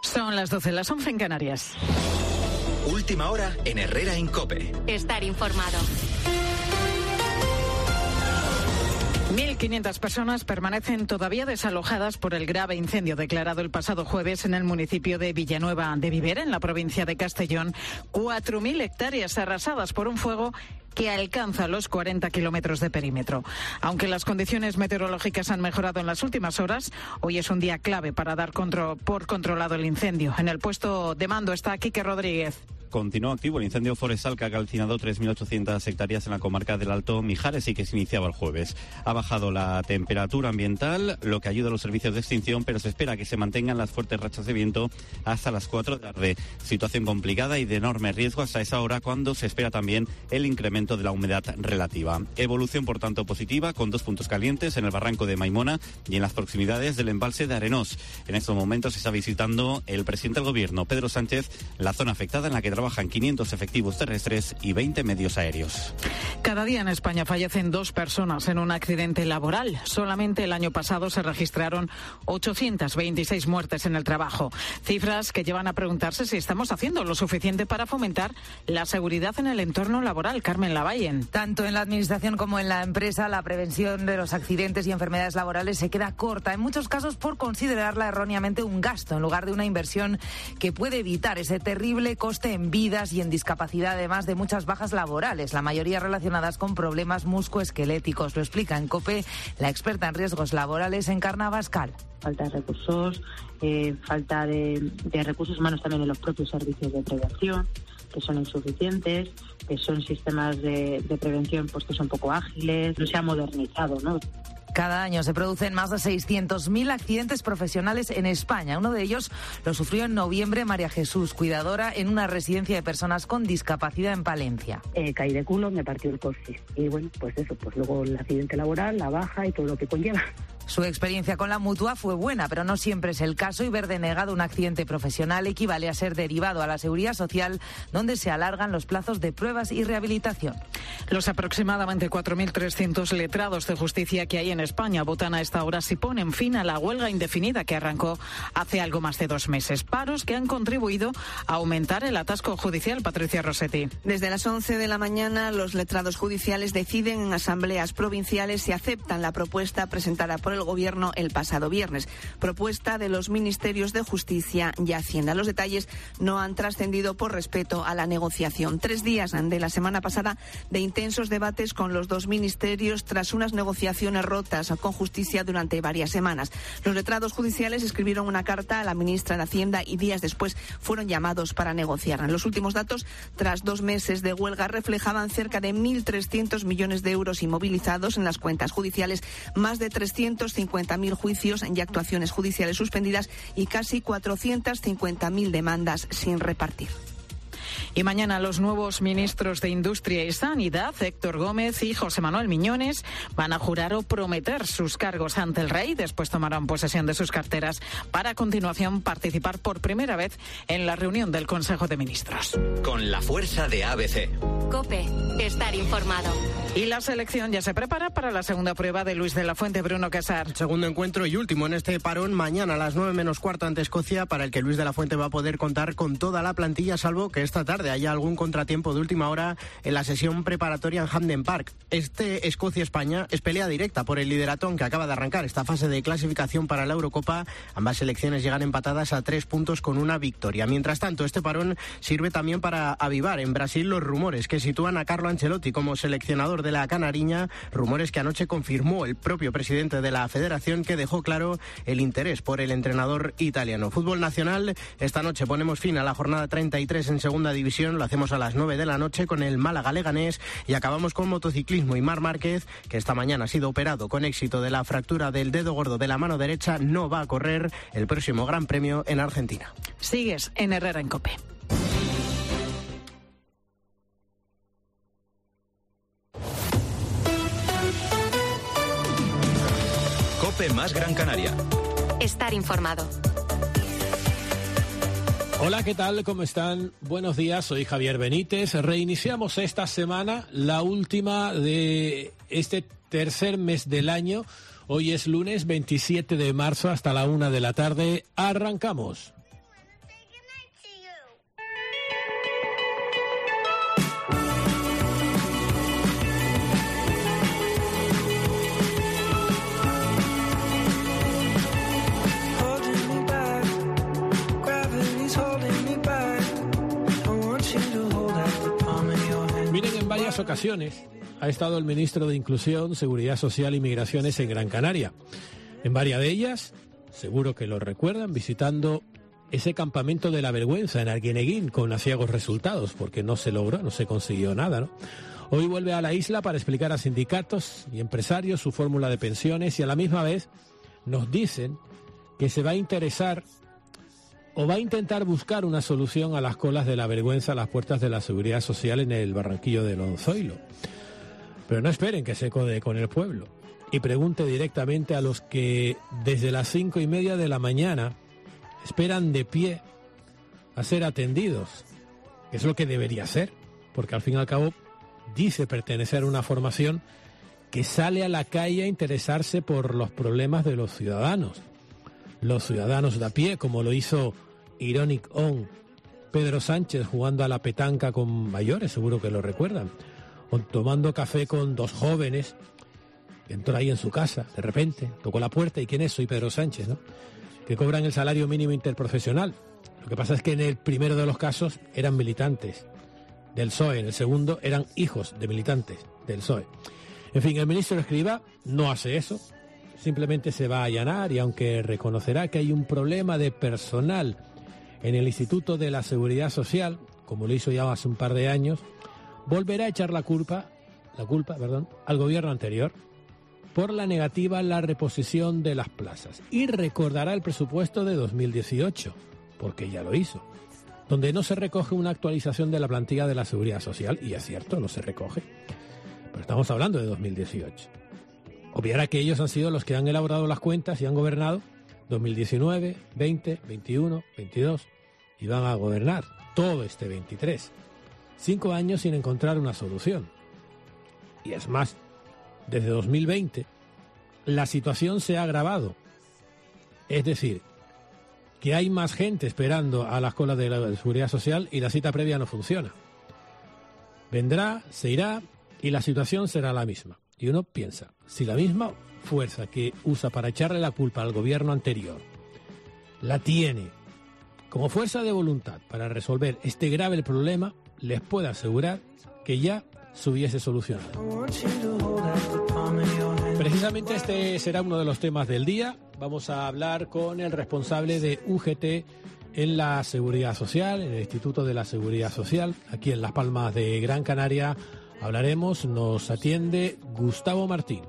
Son las 12, las 11 en Canarias. Última hora en Herrera en COPE. Estar informado. 1.500 personas permanecen todavía desalojadas por el grave incendio declarado el pasado jueves en el municipio de Villanueva de Viver, en la provincia de Castellón. 4.000 hectáreas arrasadas por un fuego que alcanza los 40 kilómetros de perímetro. Aunque las condiciones meteorológicas han mejorado en las últimas horas, hoy es un día clave para dar por controlado el incendio. En el puesto de mando está Quique Rodríguez. Continúa activo el incendio forestal que ha calcinado 3.800 hectáreas en la comarca del Alto Mijares y que se iniciaba el jueves. Ha bajado la temperatura ambiental, lo que ayuda a los servicios de extinción, pero se espera que se mantengan las fuertes rachas de viento hasta las 4 de la tarde. Situación complicada y de enorme riesgo hasta esa hora, cuando se espera también el incremento de la humedad relativa. Evolución, por tanto, positiva, con 2 puntos calientes en el barranco de Maimona y en las proximidades del embalse de Arenós. En estos momentos se está visitando el presidente del Gobierno, Pedro Sánchez, la zona afectada, en la que trabajan 500 efectivos terrestres y 20 medios aéreos. Cada día en España fallecen 2 personas en un accidente laboral. Solamente el año pasado se registraron 826 muertes en el trabajo. Cifras que llevan a preguntarse si estamos haciendo lo suficiente para fomentar la seguridad en el entorno laboral. Carmen Lavallen. Tanto en la administración como en la empresa, la prevención de los accidentes y enfermedades laborales se queda corta, en muchos casos por considerarla erróneamente un gasto en lugar de una inversión que puede evitar ese terrible coste en vidas y en discapacidad, además de muchas bajas laborales, la mayoría relacionadas con problemas musculoesqueléticos. Lo explica en COPE la experta en riesgos laborales, Encarna Abascal. Falta de recursos, falta de recursos humanos también en los propios servicios de prevención, que son insuficientes, que son sistemas de prevención pues que son poco ágiles, no se ha modernizado, ¿no? Cada año se producen más de 600.000 accidentes profesionales en España. Uno de ellos lo sufrió en noviembre María Jesús, cuidadora en una residencia de personas con discapacidad en Palencia. Caí de culo, me partió el coxis. Y bueno, pues eso, pues luego el accidente laboral, la baja y todo lo que conlleva. Su experiencia con la Mutua fue buena, pero no siempre es el caso, y ver denegado un accidente profesional equivale a ser derivado a la Seguridad Social, donde se alargan los plazos de pruebas y rehabilitación. Los aproximadamente 4.300 letrados de justicia que hay en España votan a esta hora si ponen fin a la huelga indefinida que arrancó hace algo más de 2 meses. Paros que han contribuido a aumentar el atasco judicial. Patricia Rossetti. Desde las 11 de la mañana, los letrados judiciales deciden en asambleas provinciales si aceptan la propuesta presentada por el Gobierno el pasado viernes. Propuesta de los Ministerios de Justicia y Hacienda. Los detalles no han trascendido por respeto a la negociación. 3 días de la semana pasada de intensos debates con los 2 ministerios tras unas negociaciones rotas con Justicia durante varias semanas. Los letrados judiciales escribieron una carta a la ministra de Hacienda y días después fueron llamados para negociar. Los últimos datos, tras 2 meses de huelga, reflejaban cerca de 1.300 millones de euros inmovilizados en las cuentas judiciales, más de 350.000 juicios y actuaciones judiciales suspendidas y casi 450.000 demandas sin repartir. Y mañana los nuevos ministros de Industria y Sanidad, Héctor Gómez y José Manuel Miñones, van a jurar o prometer sus cargos ante el rey. Después tomarán posesión de sus carteras para a continuación participar por primera vez en la reunión del Consejo de Ministros. Con la fuerza de ABC. COPE. Estar informado. Y la selección ya se prepara para la segunda prueba de Luis de la Fuente. Bruno Casar. Segundo encuentro y último en este parón mañana a las 9 menos cuarto ante Escocia, para el que Luis de la Fuente va a poder contar con toda la plantilla, salvo que esta tarde haya algún contratiempo de última hora en la sesión preparatoria en Hampden Park. Escocia-España es pelea directa por el liderato, que acaba de arrancar esta fase de clasificación para la Eurocopa. Ambas selecciones llegan empatadas a 3 puntos con una victoria. Mientras tanto, este parón sirve también para avivar en Brasil los rumores que sitúan a Carlo Ancelotti como seleccionador de la canariña, rumores que anoche confirmó el propio presidente de la federación, que dejó claro el interés por el entrenador italiano. Fútbol nacional, esta noche ponemos fin a la jornada 33 en segunda división, lo hacemos a las 9 de la noche con el Málaga Leganés, y acabamos con motociclismo y Marc Márquez, que esta mañana ha sido operado con éxito de la fractura del dedo gordo de la mano derecha, no va a correr el próximo Gran Premio en Argentina. Sigues en Herrera en COPE. COPE más Gran Canaria. Estar informado. Hola, ¿qué tal? ¿Cómo están? Buenos días, soy Javier Benítez. Reiniciamos esta semana, la última de este tercer mes del año. Hoy es lunes 27 de marzo, hasta la 1 de la tarde. Arrancamos. varias ocasiones ha estado el ministro de Inclusión, Seguridad Social y Migraciones en Gran Canaria. En varias de ellas, seguro que lo recuerdan, visitando ese campamento de la vergüenza en Arguineguín con aciagos resultados, porque no se logró, no se consiguió nada, ¿no? Hoy vuelve a la isla para explicar a sindicatos y empresarios su fórmula de pensiones y a la misma vez nos dicen que se va a interesar o va a intentar buscar una solución a las colas de la vergüenza a las puertas de la Seguridad Social en el Barranquillo de Lonzoilo. Pero no esperen que se codee con el pueblo y pregunte directamente a los que desde las 5:30 de la mañana esperan de pie a ser atendidos. Es lo que debería ser, porque al fin y al cabo dice pertenecer a una formación que sale a la calle a interesarse por los problemas de los ciudadanos de a pie, como lo hizo Ironic On, Pedro Sánchez jugando a la petanca con mayores, seguro que lo recuerdan, o tomando café con dos jóvenes, entró ahí en su casa, de repente, tocó la puerta, ¿y quién es? Soy Pedro Sánchez, ¿no? Que cobran el salario mínimo interprofesional. Lo que pasa es que en el primero de los casos eran militantes del PSOE, en el segundo eran hijos de militantes del PSOE. En fin, el ministro Escrivá no hace eso, simplemente se va a allanar y aunque reconocerá que hay un problema de personal en el Instituto de la Seguridad Social, como lo hizo ya hace un par de años, volverá a echar la culpa al gobierno anterior por la negativa a la reposición de las plazas y recordará el presupuesto de 2018, porque ya lo hizo, donde no se recoge una actualización de la plantilla de la Seguridad Social, y es cierto, no se recoge, pero estamos hablando de 2018. Obviará que ellos han sido los que han elaborado las cuentas y han gobernado 2019, 20, 21, 22 y van a gobernar todo este 23. 5 años sin encontrar una solución. Y es más, desde 2020 la situación se ha agravado. Es decir, que hay más gente esperando a las colas de la Seguridad Social y la cita previa no funciona. Vendrá, se irá y la situación será la misma. Y uno piensa, si la misma fuerza que usa para echarle la culpa al gobierno anterior la tiene como fuerza de voluntad para resolver este grave problema, les puedo asegurar que ya se hubiese solucionado. Precisamente este será uno de los temas del día. Vamos a hablar con el responsable de UGT en la Seguridad Social, en el Instituto de la Seguridad Social, aquí en Las Palmas de Gran Canaria. Hablaremos, nos atiende Gustavo Martín.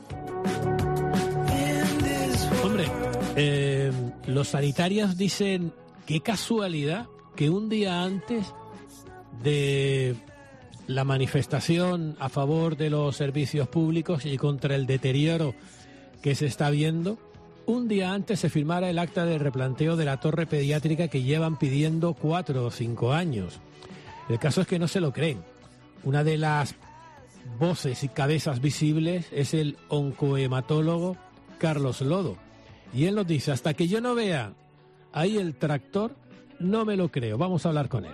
Hombre, los sanitarios dicen, qué casualidad que un día antes de la manifestación a favor de los servicios públicos y contra el deterioro que se está viendo, un día antes se firmara el acta de replanteo de la torre pediátrica que llevan pidiendo 4 o 5 años. El caso es que no se lo creen. Una de las voces y cabezas visibles es el oncohematólogo Carlos Lodo. Y él nos dice, hasta que yo no vea ahí el tractor, no me lo creo. Vamos a hablar con él.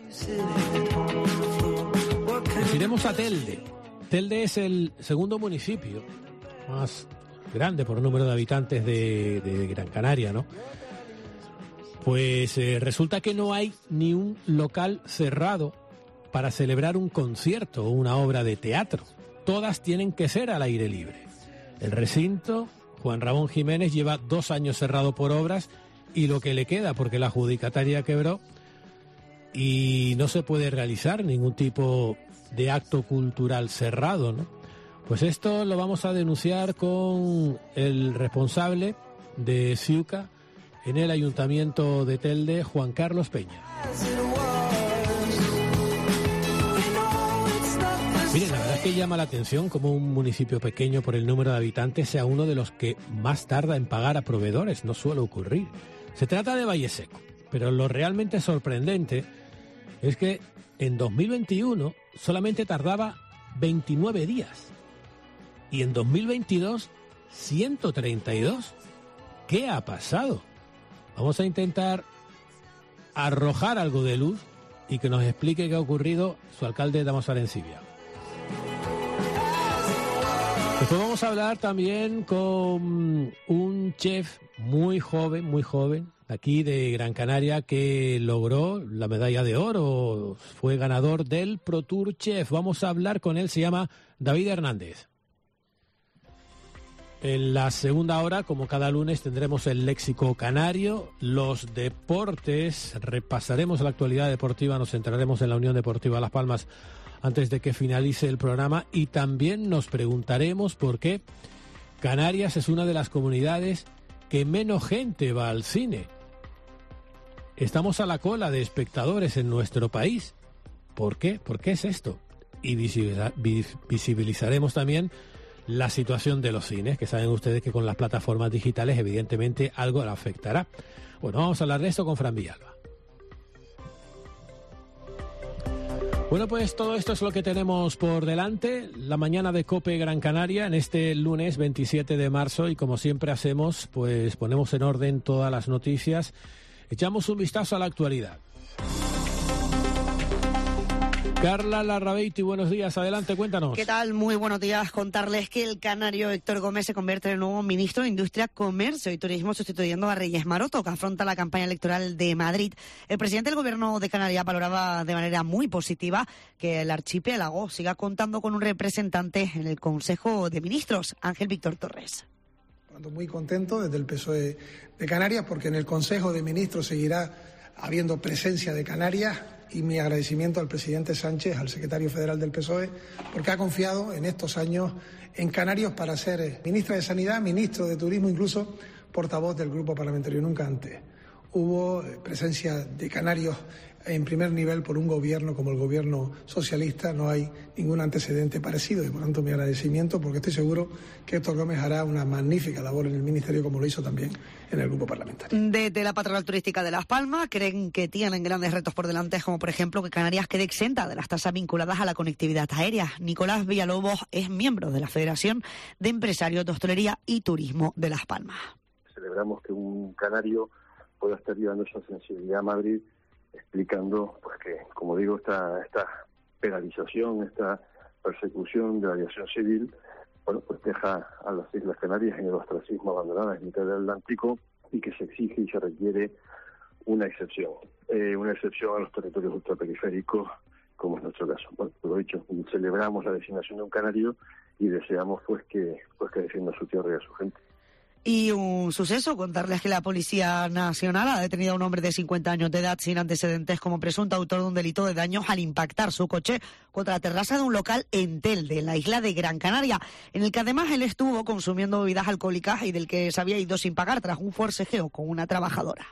Nos iremos a Telde. Telde es el segundo municipio más grande por número de habitantes de Gran Canaria, ¿no? Pues resulta que no hay ni un local cerrado para celebrar un concierto o una obra de teatro. Todas tienen que ser al aire libre. El recinto Juan Ramón Jiménez lleva 2 años cerrado por obras y lo que le queda porque la adjudicataria quebró y no se puede realizar ningún tipo de acto cultural cerrado, ¿no? Pues esto lo vamos a denunciar con el responsable de CIUCA en el Ayuntamiento de Telde, Juan Carlos Peña. Miren, la verdad es que llama la atención como un municipio pequeño por el número de habitantes sea uno de los que más tarda en pagar a proveedores. No suele ocurrir. Se trata de Valle Seco, pero lo realmente sorprendente es que en 2021 solamente tardaba 29 días y en 2022 132. ¿Qué ha pasado? Vamos a intentar arrojar algo de luz y que nos explique qué ha ocurrido su alcalde Damaso Arencibia. Después vamos a hablar también con un chef muy joven, aquí de Gran Canaria, que logró la medalla de oro, fue ganador del Pro Tour Chef. Vamos a hablar con él, se llama David Hernández. En la segunda hora, como cada lunes, tendremos el léxico canario, los deportes, repasaremos la actualidad deportiva, nos centraremos en la Unión Deportiva Las Palmas antes de que finalice el programa y también nos preguntaremos por qué Canarias es una de las comunidades que menos gente va al cine. Estamos a la cola de espectadores en nuestro país. ¿Por qué? ¿Por qué es esto? Y visibilizaremos también la situación de los cines, que saben ustedes que con las plataformas digitales evidentemente algo la afectará. Bueno, vamos a hablar de esto con Fran Villalba. Bueno, pues todo esto es lo que tenemos por delante, la mañana de COPE Gran Canaria en este lunes 27 de marzo y como siempre hacemos, pues ponemos en orden todas las noticias, echamos un vistazo a la actualidad. Carla Larrabeiti, buenos días, adelante, cuéntanos. ¿Qué tal? Muy buenos días. Contarles que el canario Héctor Gómez se convierte en el nuevo ministro de Industria, Comercio y Turismo, sustituyendo a Reyes Maroto, que afronta la campaña electoral de Madrid. El presidente del Gobierno de Canarias valoraba de manera muy positiva que el archipiélago siga contando con un representante en el Consejo de Ministros, Ángel Víctor Torres. Muy contento desde el PSOE de Canarias porque en el Consejo de Ministros seguirá habiendo presencia de Canarias. Y mi agradecimiento al presidente Sánchez, al secretario federal del PSOE, porque ha confiado en estos años en Canarios para ser ministra de Sanidad, ministro de Turismo, incluso portavoz del grupo parlamentario. Nunca antes hubo presencia de canarios en primer nivel por un gobierno como el gobierno socialista. No hay ningún antecedente parecido y por tanto mi agradecimiento, porque estoy seguro que Héctor Gómez hará una magnífica labor en el ministerio como lo hizo también en el grupo parlamentario. Desde la Patronal Turística de Las Palmas creen que tienen grandes retos por delante, como por ejemplo que Canarias quede exenta de las tasas vinculadas a la conectividad aérea. Nicolás Villalobos es miembro de la Federación de Empresarios de Hostelería y Turismo de Las Palmas. Celebramos que un canario pueda estar llevando esa sensibilidad a Madrid, explicando pues que, como digo, esta penalización, esta persecución de la aviación civil, bueno, pues deja a las Islas Canarias en el ostracismo, abandonadas en mitad del Atlántico, y que se exige y se requiere una excepción a los territorios ultraperiféricos, como es nuestro caso. Bueno, lo dicho, celebramos la designación de un canario y deseamos pues que defienda a su tierra y a su gente. Y un suceso, contarles que la Policía Nacional ha detenido a un hombre de 50 años de edad sin antecedentes como presunto autor de un delito de daños al impactar su coche contra la terraza de un local en Telde, en la isla de Gran Canaria, en el que además él estuvo consumiendo bebidas alcohólicas y del que se había ido sin pagar tras un forcejeo con una trabajadora.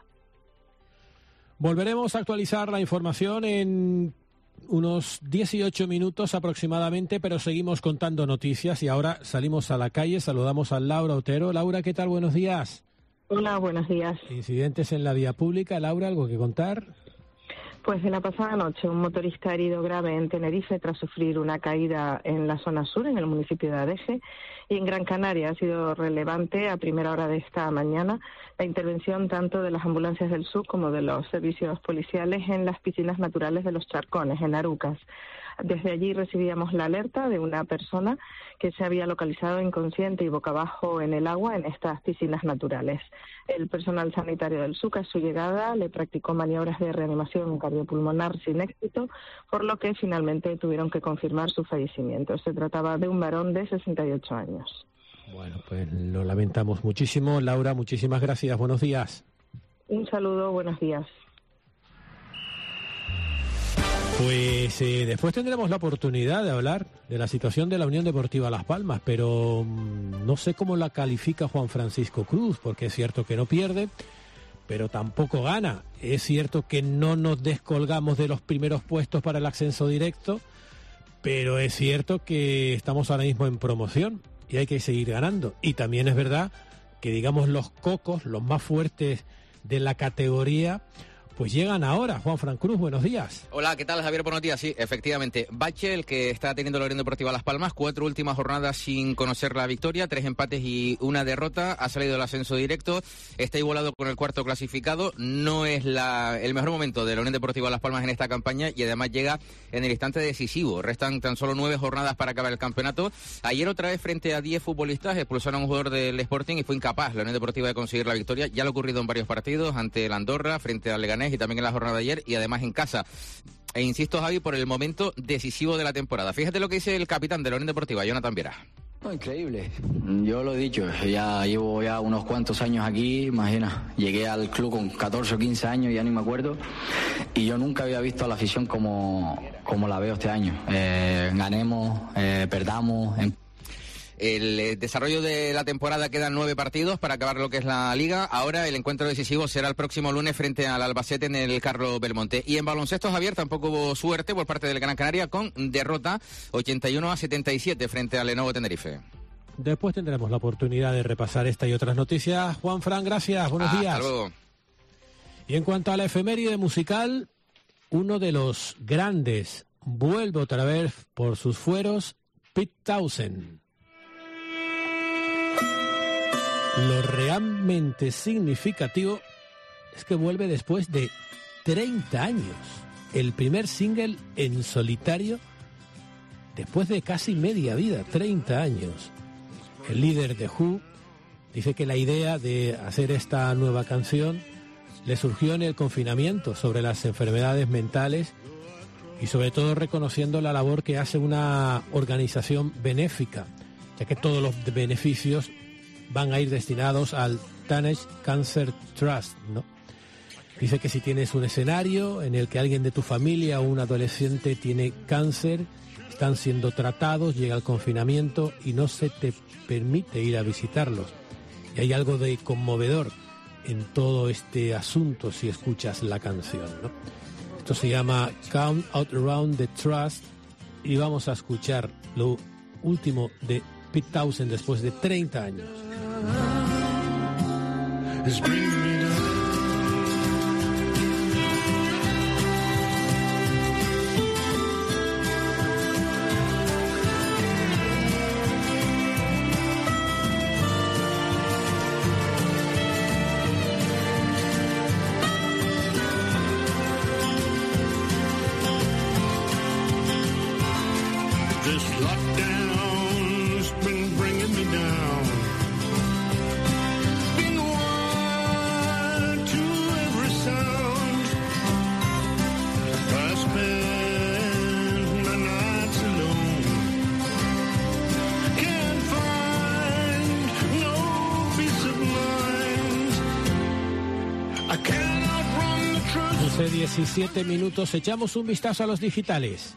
Volveremos a actualizar la información en unos 18 minutos aproximadamente, pero seguimos contando noticias y ahora salimos a la calle, saludamos a Laura Otero. Laura, ¿qué tal? Buenos días. Hola, buenos días. Incidentes en la vía pública. Laura, ¿algo que contar? Pues en la pasada noche un motorista herido grave en Tenerife tras sufrir una caída en la zona sur, en el municipio de Adeje, y en Gran Canaria ha sido relevante a primera hora de esta mañana la intervención tanto de las ambulancias del sur como de los servicios policiales en las piscinas naturales de los Charcones, en Arucas. Desde allí recibíamos la alerta de una persona que se había localizado inconsciente y boca abajo en el agua en estas piscinas naturales. El personal sanitario del SUCA, a su llegada, le practicó maniobras de reanimación cardiopulmonar sin éxito, por lo que finalmente tuvieron que confirmar su fallecimiento. Se trataba de un varón de 68 años. Bueno, pues lo lamentamos muchísimo. Laura, muchísimas gracias. Buenos días. Un saludo, buenos días. Pues después tendremos la oportunidad de hablar de la situación de la Unión Deportiva Las Palmas, pero no sé cómo la califica Juan Francisco Cruz, porque es cierto que no pierde, pero tampoco gana. Es cierto que no nos descolgamos de los primeros puestos para el ascenso directo, pero es cierto que estamos ahora mismo en promoción y hay que seguir ganando. Y también es verdad que, digamos, los cocos, los más fuertes de la categoría, pues llegan ahora. Juanfran Cruz, buenos días. Hola, ¿qué tal, Javier? Buenos días. Sí, efectivamente. Bache, el que está teniendo la Unión Deportiva Las Palmas, 4 últimas jornadas sin conocer la victoria, 3 empates y 1 derrota. Ha salido el ascenso directo, está igualado con el cuarto clasificado. No es el mejor momento de la Unión Deportiva Las Palmas en esta campaña y además llega en el instante decisivo. Restan tan solo 9 jornadas para acabar el campeonato. Ayer otra vez frente a 10 futbolistas expulsaron a un jugador del Sporting y fue incapaz la Unión Deportiva de conseguir la victoria. Ya lo ha ocurrido en varios partidos, ante el Andorra, frente al Leganés y también en la jornada de ayer y además en casa. E insisto, Javi, por el momento decisivo de la temporada. Fíjate lo que dice el capitán de la Unión Deportiva, Jonathan Viera. No, increíble, yo lo he dicho, ya llevo unos cuantos años aquí, imagina, llegué al club con 14 o 15 años, ya ni me acuerdo, y yo nunca había visto a la afición como la veo este año. Ganemos, perdamos. El desarrollo de la temporada quedan 9 partidos para acabar lo que es la Liga. Ahora el encuentro decisivo será el próximo lunes frente al Albacete en el Carlos Belmonte. Y en baloncesto, Javier, tampoco hubo suerte por parte del Gran Canaria con derrota 81-77 frente al Lenovo Tenerife. Después tendremos la oportunidad de repasar esta y otras noticias. Juanfran, gracias, buenos días. Hasta luego. Y en cuanto a la efeméride musical, uno de los grandes vuelve otra vez por sus fueros, Pete Townshend. Lo realmente significativo es que vuelve después de 30 años. El primer single en solitario después de casi media vida, 30 años. El líder de Who dice que la idea de hacer esta nueva canción le surgió en el confinamiento sobre las enfermedades mentales y sobre todo reconociendo la labor que hace una organización benéfica, ya que todos los beneficios van a ir destinados al Teenage Cancer Trust, ¿no? Dice que si tienes un escenario en el que alguien de tu familia o un adolescente tiene cáncer, están siendo tratados, llega el confinamiento y no se te permite ir a visitarlos. Y hay algo de conmovedor en todo este asunto si escuchas la canción, ¿no? Esto se llama Count Out Around the Trust y vamos a escuchar lo último de Pete Townshend después de 30 años. Hace 17 minutos echamos un vistazo a los digitales.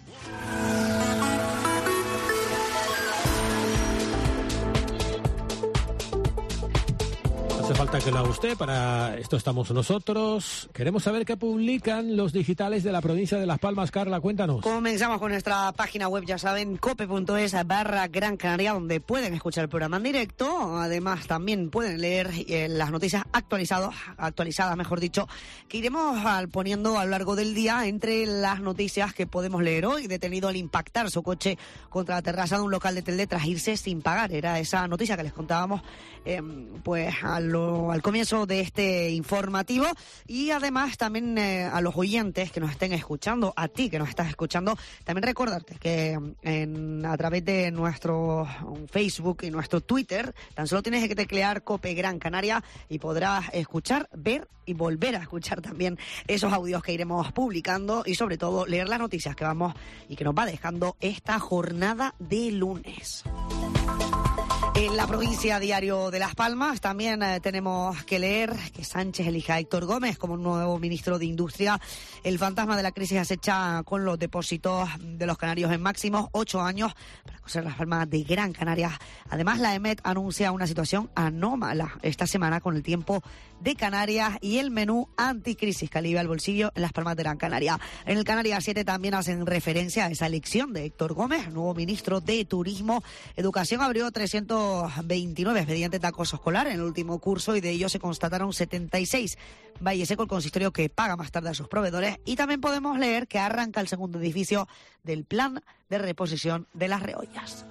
Hace falta que lo haga usted, para esto estamos nosotros. Queremos saber qué publican los digitales de la provincia de Las Palmas. Carla, cuéntanos. Comenzamos con nuestra página web, ya saben, cope.es/Gran Canaria, donde pueden escuchar el programa en directo. Además, también pueden leer las noticias actualizadas, mejor dicho, que iremos poniendo a lo largo del día. Entre las noticias que podemos leer hoy: detenido al impactar su coche contra la terraza de un local de Telde tras irse sin pagar. Era esa noticia que les contábamos pues al comienzo de este informativo. Y además también a los oyentes que nos estén escuchando, a ti que nos estás escuchando, también recordarte que a través de nuestro Facebook y nuestro Twitter tan solo tienes que teclear Cope Gran Canaria y podrás escuchar, ver y volver a escuchar también esos audios que iremos publicando y sobre todo leer las noticias que vamos y que nos va dejando esta jornada de lunes. En la provincia Diario de Las Palmas también tenemos que leer que Sánchez elige a Héctor Gómez como nuevo ministro de Industria. El fantasma de la crisis acecha con los depósitos de los canarios en máximos, 8 años para coser Las Palmas de Gran Canaria. Además, la EMET anuncia una situación anómala esta semana con el tiempo de Canarias y el menú anticrisis que alivia el bolsillo en Las Palmas de Gran Canaria. En el Canarias 7 también hacen referencia a esa elección de Héctor Gómez, nuevo ministro de Turismo. Educación abrió 300 29 expedientes de acoso escolar en el último curso y de ellos se constataron 76. Valle Seco, el consistorio que paga más tarde a sus proveedores. Y también podemos leer que arranca el segundo edificio del plan de reposición de las Reollas.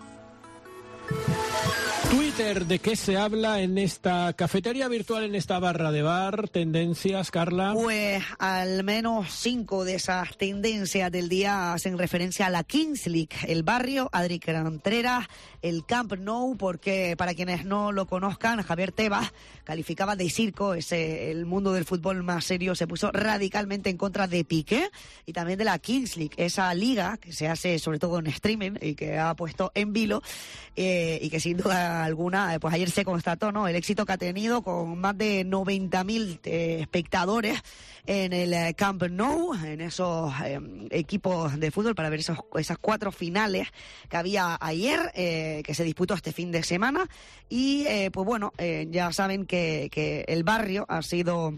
Twitter, ¿de qué se habla en esta cafetería virtual, en esta barra de bar? ¿Tendencias, Carla? Pues al menos 5 de esas tendencias del día hacen referencia a la Kings League, el barrio, Adri Contreras, el Camp Nou, porque para quienes no lo conozcan, Javier Tebas calificaba de circo, el mundo del fútbol más serio, se puso radicalmente en contra de Piqué y también de la Kings League, esa liga que se hace sobre todo en streaming y que ha puesto en vilo y que sin duda alguna, pues ayer se constató, ¿no?, el éxito que ha tenido con más de 90.000 espectadores en el Camp Nou, en esos equipos de fútbol, para ver esas 4 finales que había ayer, que se disputó este fin de semana. Y pues bueno, ya saben que el barrio ha sido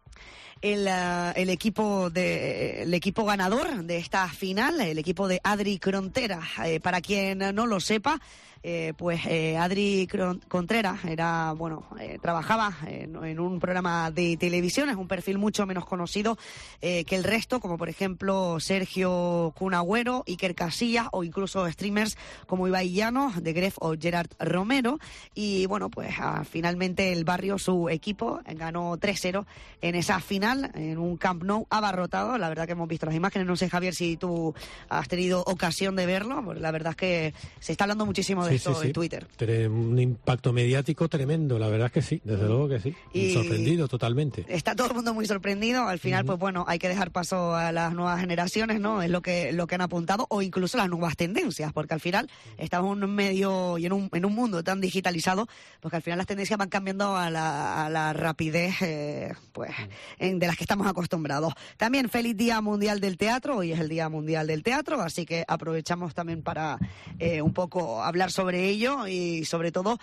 el equipo ganador de esta final, el equipo de Adri Contreras. Para quien no lo sepa, Adri Contreras era, trabajaba en un programa de televisión, es un perfil mucho menos conocido que el resto, como por ejemplo Sergio Kun Agüero, Iker Casillas o incluso streamers como Ibai Llanos, De Gref o Gerard Romero. Y bueno, pues finalmente el barrio, su equipo, ganó 3-0 en esa final, en un Camp Nou abarrotado. La verdad que hemos visto las imágenes, no sé, Javier, si tú has tenido ocasión de verlo, porque la verdad es que se está hablando muchísimo de esto en Twitter. Un impacto mediático tremendo, la verdad es que sí, desde luego que sí. Y sorprendido totalmente. Está todo el mundo muy sorprendido. Al final, pues bueno, hay que dejar paso a las nuevas generaciones, ¿no? Es lo que han apuntado, o incluso las nuevas tendencias, porque al final estamos en un medio y en un mundo tan digitalizado, porque al final las tendencias van cambiando a la rapidez de las que estamos acostumbrados. También feliz Día Mundial del Teatro. Hoy es el Día Mundial del Teatro, así que aprovechamos también para un poco hablar sobre ello y sobre todo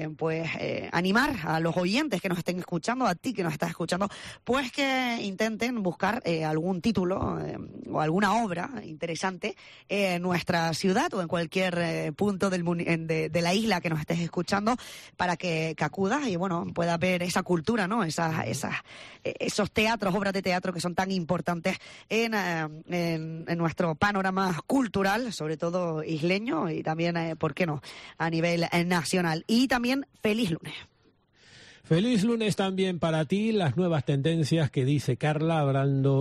animar a los oyentes que nos estén escuchando, a ti que nos estás escuchando, pues que intenten buscar algún título o alguna obra interesante en nuestra ciudad o en cualquier punto de la isla que nos estés escuchando, para que acudas y bueno, puedas ver esa cultura, ¿no? Esos teatros, obras de teatro que son tan importantes en nuestro panorama cultural, sobre todo isleño, y también, ¿por qué no?, a nivel nacional. Y también feliz lunes. Feliz lunes también para ti. Las nuevas tendencias que dice Carla, hablando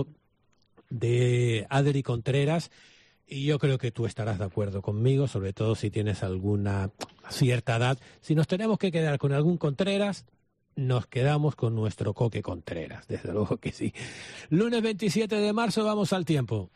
de Adri Contreras, y yo creo que tú estarás de acuerdo conmigo, sobre todo si tienes alguna cierta edad. Si nos tenemos que quedar con algún Contreras, nos quedamos con nuestro Coque Contreras, desde luego que sí. Lunes 27 de marzo, vamos al tiempo.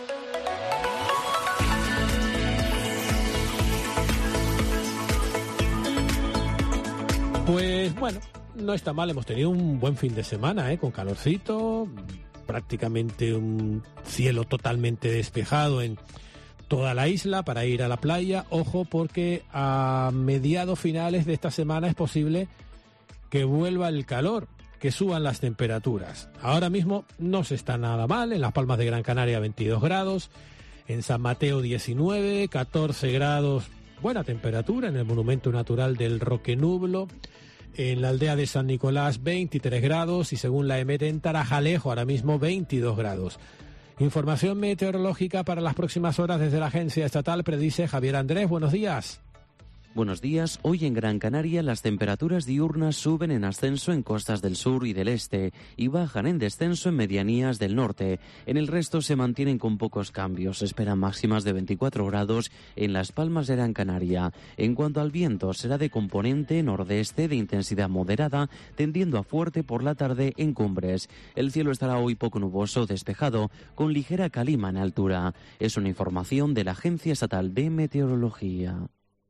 Pues bueno, no está mal, hemos tenido un buen fin de semana, con calorcito, prácticamente un cielo totalmente despejado en toda la isla para ir a la playa. Ojo, porque a mediados finales de esta semana es posible que vuelva el calor, que suban las temperaturas. Ahora mismo no se está nada mal, en Las Palmas de Gran Canaria 22 grados, en San Mateo 19, 14 grados, buena temperatura en el Monumento Natural del Roque Nublo. En la aldea de San Nicolás 23 grados y según la EMET en Tarajalejo ahora mismo 22 grados. Información meteorológica para las próximas horas desde la Agencia Estatal, predice Javier Andrés. Buenos días. Buenos días. Hoy en Gran Canaria las temperaturas diurnas suben en ascenso en costas del sur y del este y bajan en descenso en medianías del norte. En el resto se mantienen con pocos cambios. Se esperan máximas de 24 grados en Las Palmas de Gran Canaria. En cuanto al viento, será de componente nordeste de intensidad moderada, tendiendo a fuerte por la tarde en cumbres. El cielo estará hoy poco nuboso, despejado, con ligera calima en altura. Es una información de la Agencia Estatal de Meteorología.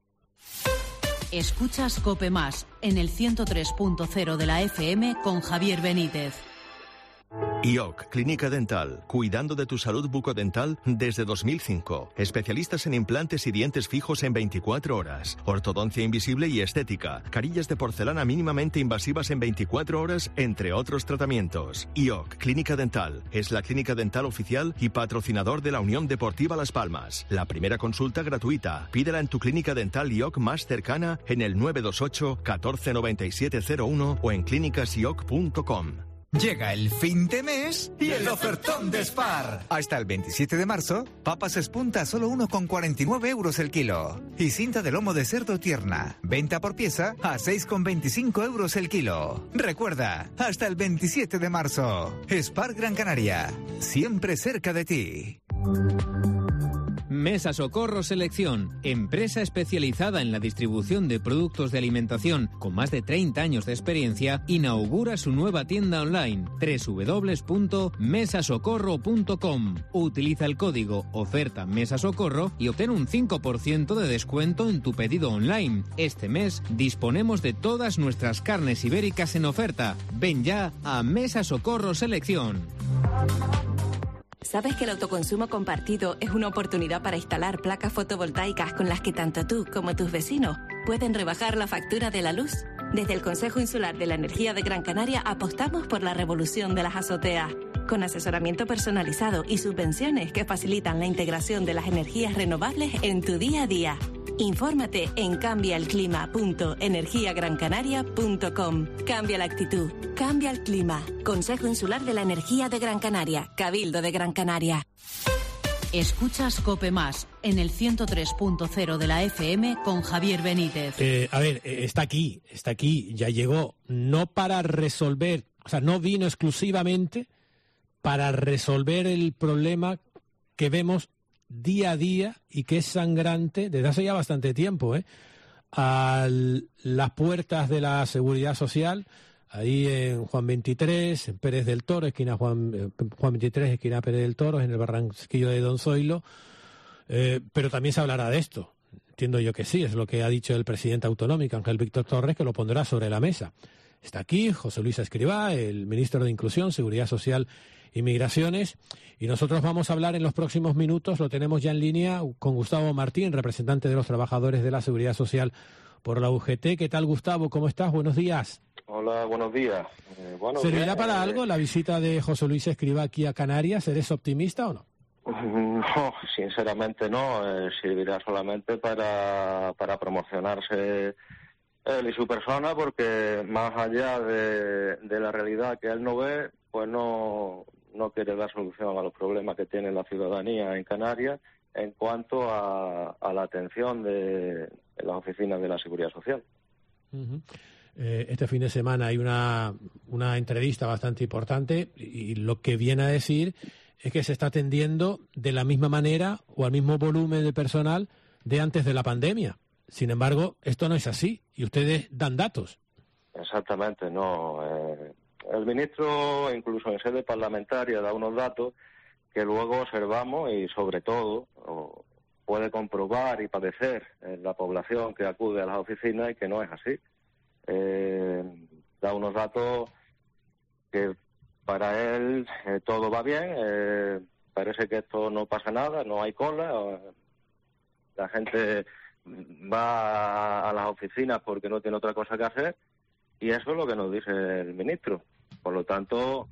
Escuchas COPE Más en el 103.0 de la FM con Javier Benítez. IOC, Clínica Dental, cuidando de tu salud bucodental desde 2005. Especialistas en implantes y dientes fijos en 24 horas. Ortodoncia invisible y estética. Carillas de porcelana mínimamente invasivas en 24 horas, entre otros tratamientos. IOC, Clínica Dental, es la clínica dental oficial y patrocinador de la Unión Deportiva Las Palmas. La primera consulta gratuita. Pídela en tu clínica dental IOC más cercana en el 928 14 9701 o en clínicasioc.com. Llega el fin de mes y el ofertón de Spar. Hasta el 27 de marzo, papas espunta a solo 1,49 euros el kilo. Y cinta de lomo de cerdo tierna, venta por pieza a 6,25 euros el kilo. Recuerda, hasta el 27 de marzo. Spar Gran Canaria, siempre cerca de ti. Mesa Socorro Selección, empresa especializada en la distribución de productos de alimentación con más de 30 años de experiencia, inaugura su nueva tienda online www.mesasocorro.com. Utiliza el código oferta Mesa Socorro y obtén un 5% de descuento en tu pedido online. Este mes disponemos de todas nuestras carnes ibéricas en oferta. Ven ya a Mesa Socorro Selección. ¿Sabes que el autoconsumo compartido es una oportunidad para instalar placas fotovoltaicas con las que tanto tú como tus vecinos pueden rebajar la factura de la luz? Desde el Consejo Insular de la Energía de Gran Canaria apostamos por la revolución de las azoteas, con asesoramiento personalizado y subvenciones que facilitan la integración de las energías renovables en tu día a día. Infórmate en cambiaelclima.energiagrancanaria.com. Cambia la actitud, cambia el clima. Consejo Insular de la Energía de Gran Canaria, Cabildo de Gran Canaria. Escuchas COPE Más en el 103.0 de la FM con Javier Benítez. Está aquí, ya llegó, no para resolver, o sea, no vino exclusivamente para resolver el problema que vemos día a día y que es sangrante desde hace ya bastante tiempo, a las puertas de la Seguridad Social, ahí en Juan 23, en Pérez del Toro, esquina Juan 23, esquina Pérez del Toro, en el barranquillo de Don Zoilo, pero también se hablará de esto. Entiendo yo que sí, es lo que ha dicho el presidente autonómico, Ángel Víctor Torres, que lo pondrá sobre la mesa. Está aquí José Luis Escrivá, el ministro de Inclusión, Seguridad Social y Migraciones, y nosotros vamos a hablar en los próximos minutos, lo tenemos ya en línea, con Gustavo Martín, representante de los trabajadores de la Seguridad Social por la UGT. ¿Qué tal, Gustavo? ¿Cómo estás? Buenos días. Hola, buenos días. ¿Servirá para algo la visita de José Luis Escrivá aquí a Canarias? ¿Eres optimista o no? No, sinceramente no. Servirá solamente para promocionarse él y su persona, porque más allá de la realidad que él no ve, pues no quiere dar solución a los problemas que tiene la ciudadanía en Canarias en cuanto a la atención de las oficinas de la Seguridad Social. Uh-huh. Este fin de semana hay una entrevista bastante importante y lo que viene a decir es que se está atendiendo de la misma manera o al mismo volumen de personal de antes de la pandemia. Sin embargo, esto no es así y ustedes dan datos. Exactamente, no. El ministro, incluso en sede parlamentaria, da unos datos que luego observamos y, sobre todo, puede comprobar y padecer la población que acude a las oficinas y que no es así. Da unos datos que para él todo va bien, parece que esto no pasa nada, no hay cola, la gente va a las oficinas porque no tiene otra cosa que hacer, y eso es lo que nos dice el ministro. Por lo tanto,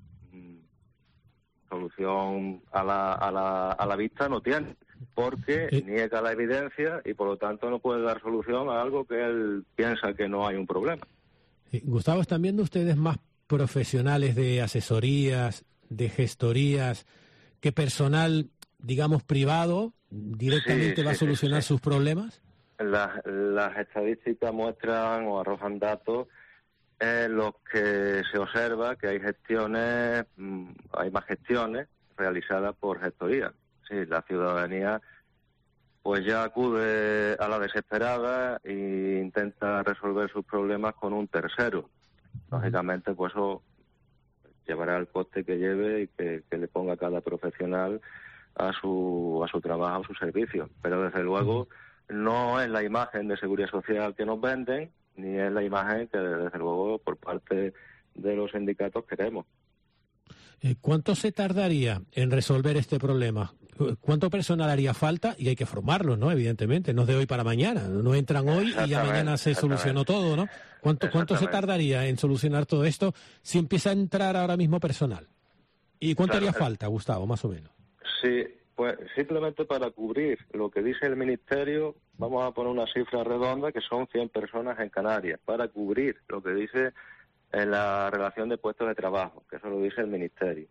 solución a la vista no tiene, porque niega la evidencia y por lo tanto no puede dar solución a algo que él piensa que no hay un problema. Gustavo, ¿están viendo ustedes más profesionales de asesorías, de gestorías, que personal, digamos, privado directamente va a solucionar sus problemas? Las estadísticas muestran o arrojan datos en los que se observa que hay más gestiones realizadas por gestorías. Sí, la ciudadanía pues ya acude a la desesperada e intenta resolver sus problemas con un tercero. Lógicamente, pues eso llevará el coste que lleve y que le ponga cada profesional a su trabajo, a su servicio. Pero desde luego no es la imagen de Seguridad Social que nos venden, ni es la imagen que desde luego por parte de los sindicatos queremos. ¿Cuánto se tardaría en resolver este problema? ¿Cuánto personal haría falta? Y hay que formarlos, ¿no? Evidentemente, no es de hoy para mañana. No entran hoy y ya mañana se solucionó todo, ¿no? ¿Cuánto se tardaría en solucionar todo esto si empieza a entrar ahora mismo personal? ¿Y cuánto haría falta, Gustavo, más o menos? Sí, pues simplemente para cubrir lo que dice el Ministerio, vamos a poner una cifra redonda que son 100 personas en Canarias, para cubrir lo que dice en la relación de puestos de trabajo, que eso lo dice el Ministerio.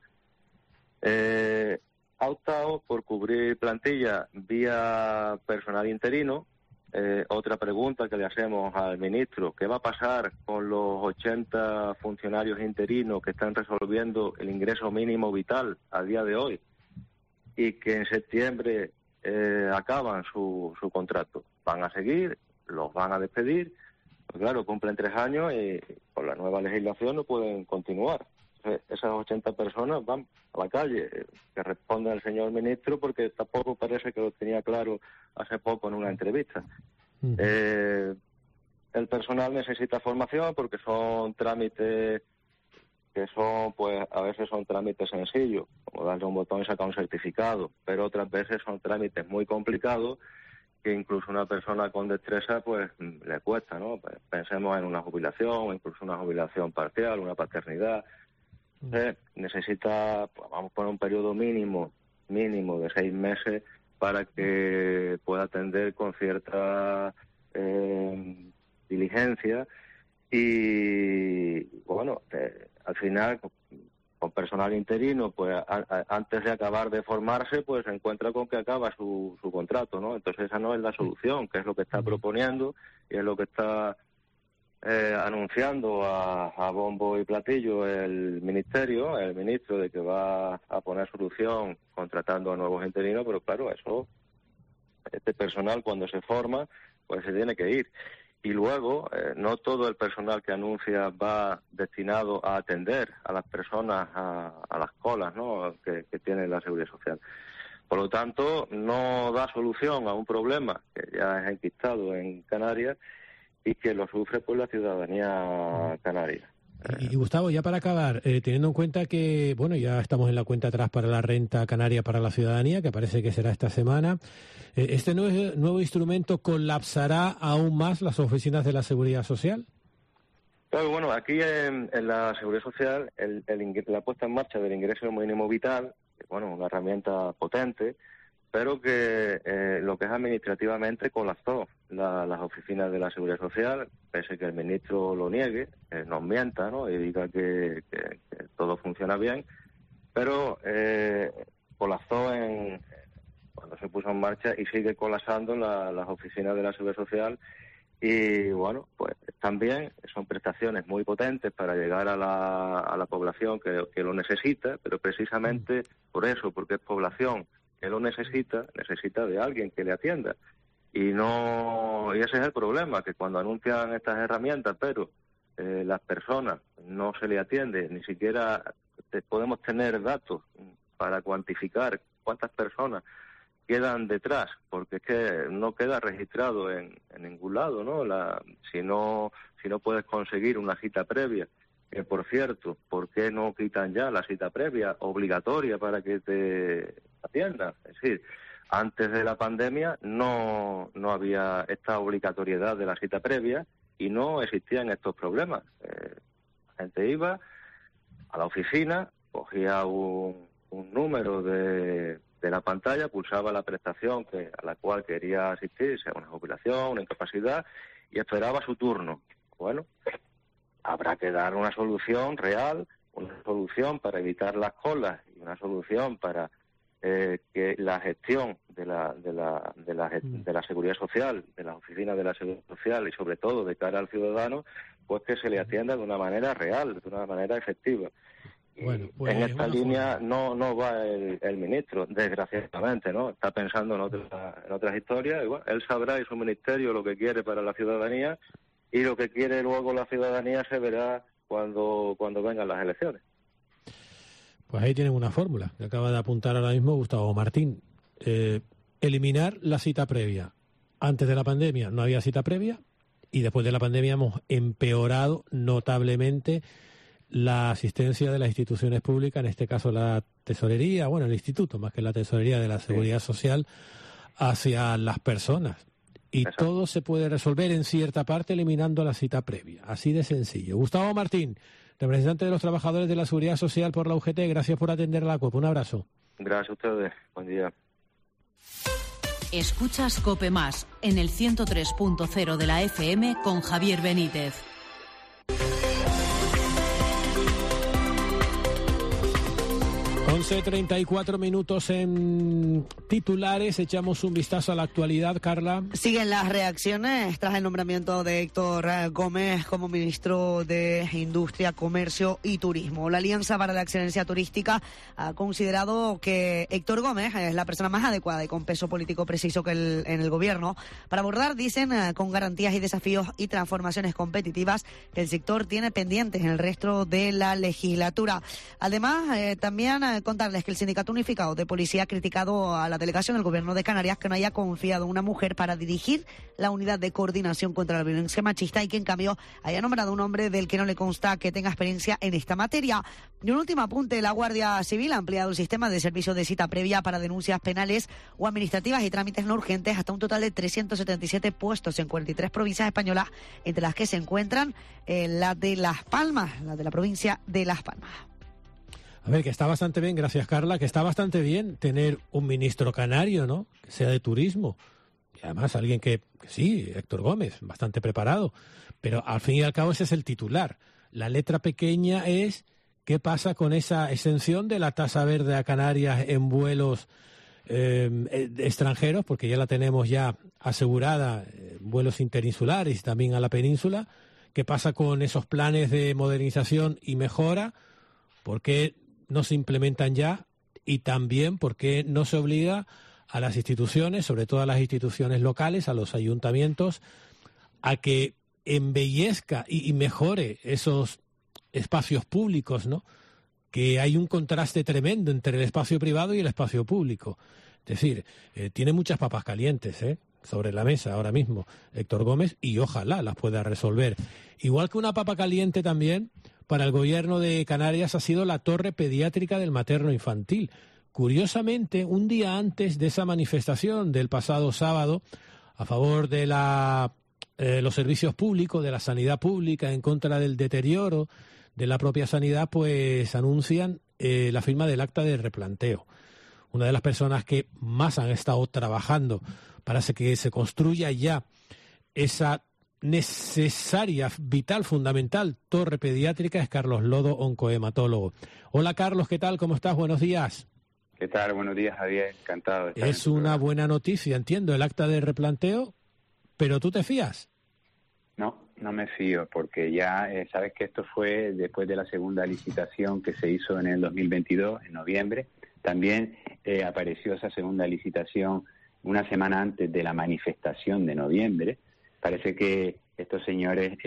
Ha optado por cubrir plantilla vía personal interino. Otra pregunta que le hacemos al ministro, ¿qué va a pasar con los 80 funcionarios interinos que están resolviendo el ingreso mínimo vital a día de hoy y que en septiembre acaban su contrato? ¿Van a seguir? ¿Los van a despedir? Pues claro, cumplen 3 años y por la nueva legislación no pueden continuar. Esas 80 personas van a la calle, que responde al señor ministro, porque tampoco parece que lo tenía claro hace poco en una entrevista. El personal necesita formación porque son trámites que son, pues a veces son trámites sencillos, como darle un botón y sacar un certificado, pero otras veces son trámites muy complicados que incluso una persona con destreza pues le cuesta, ¿no? Pues, pensemos en una jubilación o incluso una jubilación parcial, una paternidad. Necesita, pues, vamos a poner un periodo mínimo de 6 meses para que pueda atender con cierta diligencia y, bueno, al final, con personal interino, pues antes de acabar de formarse, pues se encuentra con que acaba su contrato, ¿no? Entonces esa no es la solución, que es lo que está proponiendo y es lo que está anunciando a bombo y platillo el ministerio, el ministro, de que va a poner solución contratando a nuevos interinos, pero claro, este personal cuando se forma, pues se tiene que ir. Y luego, no todo el personal que anuncia va destinado a atender a las personas, a las colas, ¿no?, que tiene la Seguridad Social. Por lo tanto, no da solución a un problema que ya es enquistado en Canarias y que lo sufre pues la ciudadanía canaria. Y Gustavo, ya para acabar, teniendo en cuenta que, bueno, ya estamos en la cuenta atrás para la renta canaria para la ciudadanía, que parece que será esta semana, ¿este nuevo instrumento colapsará aún más las oficinas de la Seguridad Social? Claro, bueno, aquí en la Seguridad Social, la puesta en marcha del ingreso mínimo vital, bueno, una herramienta potente, pero que lo que es administrativamente colapsó las oficinas de la Seguridad Social, pese que el ministro lo niegue, nos mienta, ¿no?, y diga que todo funciona bien, pero colapsó cuando se puso en marcha y sigue colapsando las oficinas de la Seguridad Social. Y bueno, pues también son prestaciones muy potentes para llegar a la población que lo necesita, pero precisamente por eso, porque es población que lo necesita de alguien que le atienda. Y ese es el problema, que cuando anuncian estas herramientas, pero las personas no se le atiende, ni siquiera podemos tener datos para cuantificar cuántas personas quedan detrás, porque es que no queda registrado en ningún lado, ¿no? Si no puedes conseguir una cita previa, que por cierto, ¿por qué no quitan ya la cita previa obligatoria para que te atiendan? Es decir, antes de la pandemia no había esta obligatoriedad de la cita previa y no existían estos problemas. La gente iba a la oficina, cogía un número de la pantalla, pulsaba la prestación a la cual quería asistir, sea una jubilación, una incapacidad, y esperaba su turno. Bueno, habrá que dar una solución real, una solución para evitar las colas y una solución para que la gestión de la Seguridad Social, de las oficinas de la Seguridad Social y sobre todo de cara al ciudadano, pues que se le atienda de una manera real, de una manera efectiva. Bueno, pues en esta línea no va el ministro, desgraciadamente, ¿no? Está pensando en otras historias y bueno, él sabrá y su ministerio lo que quiere para la ciudadanía y lo que quiere luego la ciudadanía se verá cuando vengan las elecciones. Pues ahí tienen una fórmula que acaba de apuntar ahora mismo Gustavo Martín. Eliminar la cita previa. Antes de la pandemia no había cita previa y después de la pandemia hemos empeorado notablemente la asistencia de las instituciones públicas, en este caso la tesorería, bueno, el instituto, más que la tesorería de la Seguridad Social, hacia las personas. Y todo se puede resolver en cierta parte eliminando la cita previa. Así de sencillo. Gustavo Martín, representante de los trabajadores de la Seguridad Social por la UGT, gracias por atender a la COPE. Un abrazo. Gracias a ustedes. Buen día. Escuchas COPE Más en el 103.0 de la FM con Javier Benítez. 11:34 minutos en titulares. Echamos un vistazo a la actualidad, Carla. Siguen las reacciones tras el nombramiento de Héctor Gómez como ministro de Industria, Comercio y Turismo. La Alianza para la Excelencia Turística ha considerado que Héctor Gómez es la persona más adecuada y con peso político preciso en el gobierno para abordar, dicen, con garantías y desafíos y transformaciones competitivas que el sector tiene pendientes en el resto de la legislatura. Además, también contarles que el Sindicato Unificado de Policía ha criticado a la delegación del Gobierno de Canarias que no haya confiado en una mujer para dirigir la unidad de coordinación contra la violencia machista y que en cambio haya nombrado un hombre del que no le consta que tenga experiencia en esta materia. Y un último apunte, la Guardia Civil ha ampliado el sistema de servicio de cita previa para denuncias penales o administrativas y trámites no urgentes hasta un total de 377 puestos en 43 provincias españolas, entre las que se encuentran la de Las Palmas, la de la provincia de Las Palmas. A ver, que está bastante bien, gracias Carla, que está bastante bien tener un ministro canario, ¿no? Que sea de turismo. Y además alguien que sí, Héctor Gómez, bastante preparado. Pero al fin y al cabo ese es el titular. La letra pequeña es qué pasa con esa exención de la tasa verde a Canarias en vuelos extranjeros, porque ya la tenemos ya asegurada en vuelos interinsulares y también a la península. ¿Qué pasa con esos planes de modernización y mejora? ¿Por qué no se implementan ya? Y también por qué no se obliga a las instituciones, sobre todo a las instituciones locales, a los ayuntamientos, a que embellezca y mejore esos espacios públicos, ¿no? Que hay un contraste tremendo entre el espacio privado y el espacio público. Es decir, tiene muchas papas calientes, sobre la mesa ahora mismo Héctor Gómez, y ojalá las pueda resolver. Igual que una papa caliente también para el gobierno de Canarias ha sido la torre pediátrica del materno infantil. Curiosamente, un día antes de esa manifestación del pasado sábado a favor de los servicios públicos, de la sanidad pública, en contra del deterioro de la propia sanidad, pues anuncian la firma del acta de replanteo. Una de las personas que más han estado trabajando para que se construya ya esa necesaria, vital, fundamental torre pediátrica es Carlos Lodo, oncohematólogo. Hola Carlos, ¿qué tal? ¿Cómo estás? Buenos días. ¿Qué tal? Buenos días, Javier. Encantado de estar. Es una buena noticia, entiendo, el acta de replanteo, pero ¿tú te fías? No me fío, porque ya sabes que esto fue después de la segunda licitación que se hizo en el 2022, en noviembre. También apareció esa segunda licitación una semana antes de la manifestación de noviembre. Parece que estos señores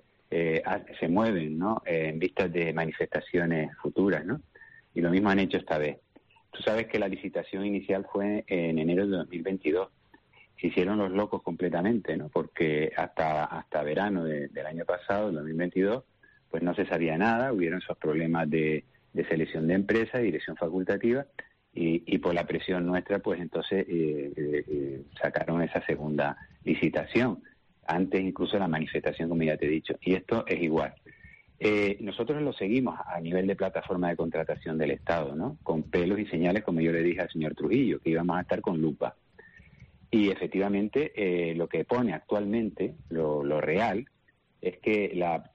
se mueven, ¿no? En vistas de manifestaciones futuras, ¿no? Y lo mismo han hecho esta vez. Tú sabes que la licitación inicial fue en enero de 2022. Se hicieron los locos completamente, ¿no? Porque hasta verano del año pasado, el 2022, pues no se sabía nada. Hubieron esos problemas de selección de empresas, dirección facultativa, y por la presión nuestra, pues entonces sacaron esa segunda licitación, antes incluso de la manifestación, como ya te he dicho. Y esto es igual. Nosotros lo seguimos a nivel de plataforma de contratación del Estado, ¿no? Con pelos y señales, como yo le dije al señor Trujillo, que íbamos a estar con lupa. Y efectivamente lo que pone actualmente, lo real, es que la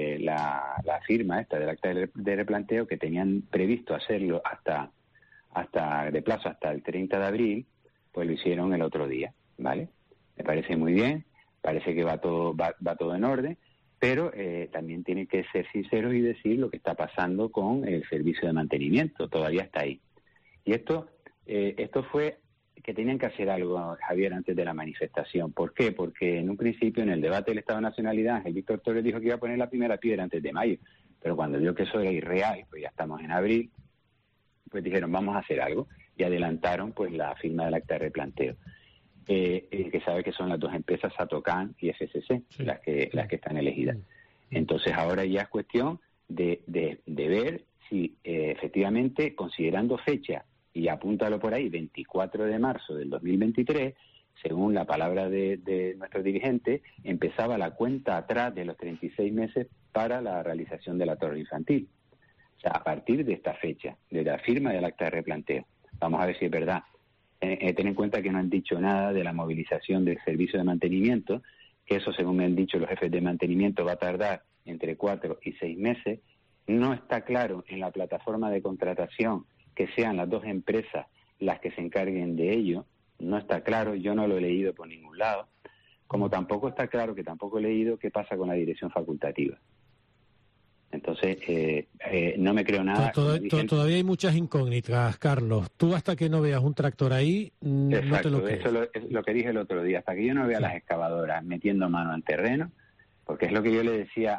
firma esta del acta de replanteo, que tenían previsto hacerlo hasta de plazo hasta el 30 de abril, pues lo hicieron el otro día, ¿vale? Me parece muy bien, parece que va todo en orden, pero también tiene que ser sinceros y decir lo que está pasando con el servicio de mantenimiento, todavía está ahí. Y esto fue que tenían que hacer algo, Javier, antes de la manifestación. ¿Por qué? Porque en un principio, en el debate del Estado de Nacionalidad, Ángel Víctor Torres dijo que iba a poner la primera piedra antes de mayo, pero cuando vio que eso era irreal, pues ya estamos en abril, pues dijeron, vamos a hacer algo, y adelantaron pues la firma del acta de replanteo. Que sabe que son las dos empresas, Satocan y FCC, sí, las que están elegidas. Entonces ahora ya es cuestión de ver si efectivamente, considerando fecha, y apúntalo por ahí, 24 de marzo del 2023, según la palabra de nuestro dirigente, empezaba la cuenta atrás de los 36 meses para la realización de la torre infantil. O sea, a partir de esta fecha, de la firma del acta de replanteo. Vamos a ver si es verdad. Ten en cuenta que no han dicho nada de la movilización del servicio de mantenimiento, que eso, según me han dicho los jefes de mantenimiento, va a tardar entre 4 y 6 meses. No está claro en la plataforma de contratación que sean las dos empresas las que se encarguen de ello. No está claro, yo no lo he leído por ningún lado. Como tampoco está claro, que tampoco he leído qué pasa con la dirección facultativa. Entonces, no me creo nada. Todavía hay muchas incógnitas, Carlos. Tú hasta que no veas un tractor ahí, exacto, no te lo crees. Eso es lo que dije el otro día. Hasta que yo no vea las excavadoras metiendo mano al terreno, porque es lo que yo le decía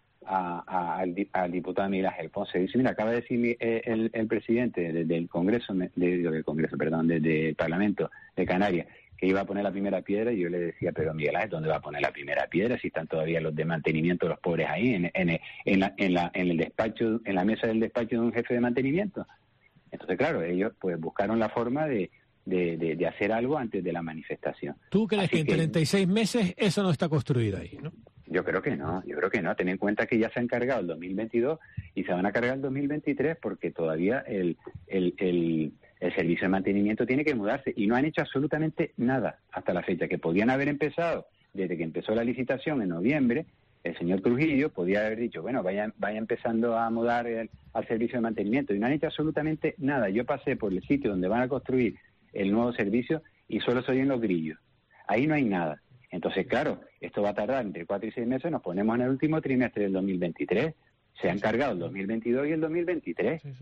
al diputado Miguel Ángel Ponce. Dice, mira, acaba de decir el presidente del Congreso, desde el Parlamento de Canarias, que iba a poner la primera piedra, y yo le decía, pero Miguel Ángel, ¿dónde va a poner la primera piedra si están todavía los de mantenimiento, los pobres ahí en el despacho, en la mesa del despacho de un jefe de mantenimiento? Entonces, claro, ellos pues buscaron la forma de hacer algo antes de la manifestación. ¿Tú crees que en 36 meses eso no está construido ahí, no? Yo creo que no. Ten en cuenta que ya se han cargado el 2022 y se van a cargar el 2023, porque todavía el servicio de mantenimiento tiene que mudarse, y no han hecho absolutamente nada hasta la fecha, que podían haber empezado desde que empezó la licitación en noviembre. El señor Trujillo podía haber dicho, bueno, vaya empezando a mudar al servicio de mantenimiento, y no han hecho absolutamente nada. Yo pasé por el sitio donde van a construir el nuevo servicio y solo se oyen los grillos. Ahí no hay nada. Entonces, claro, esto va a tardar entre 4 y 6 meses, nos ponemos en el último trimestre del 2023. Se han cargado el 2022 y el 2023. Sí.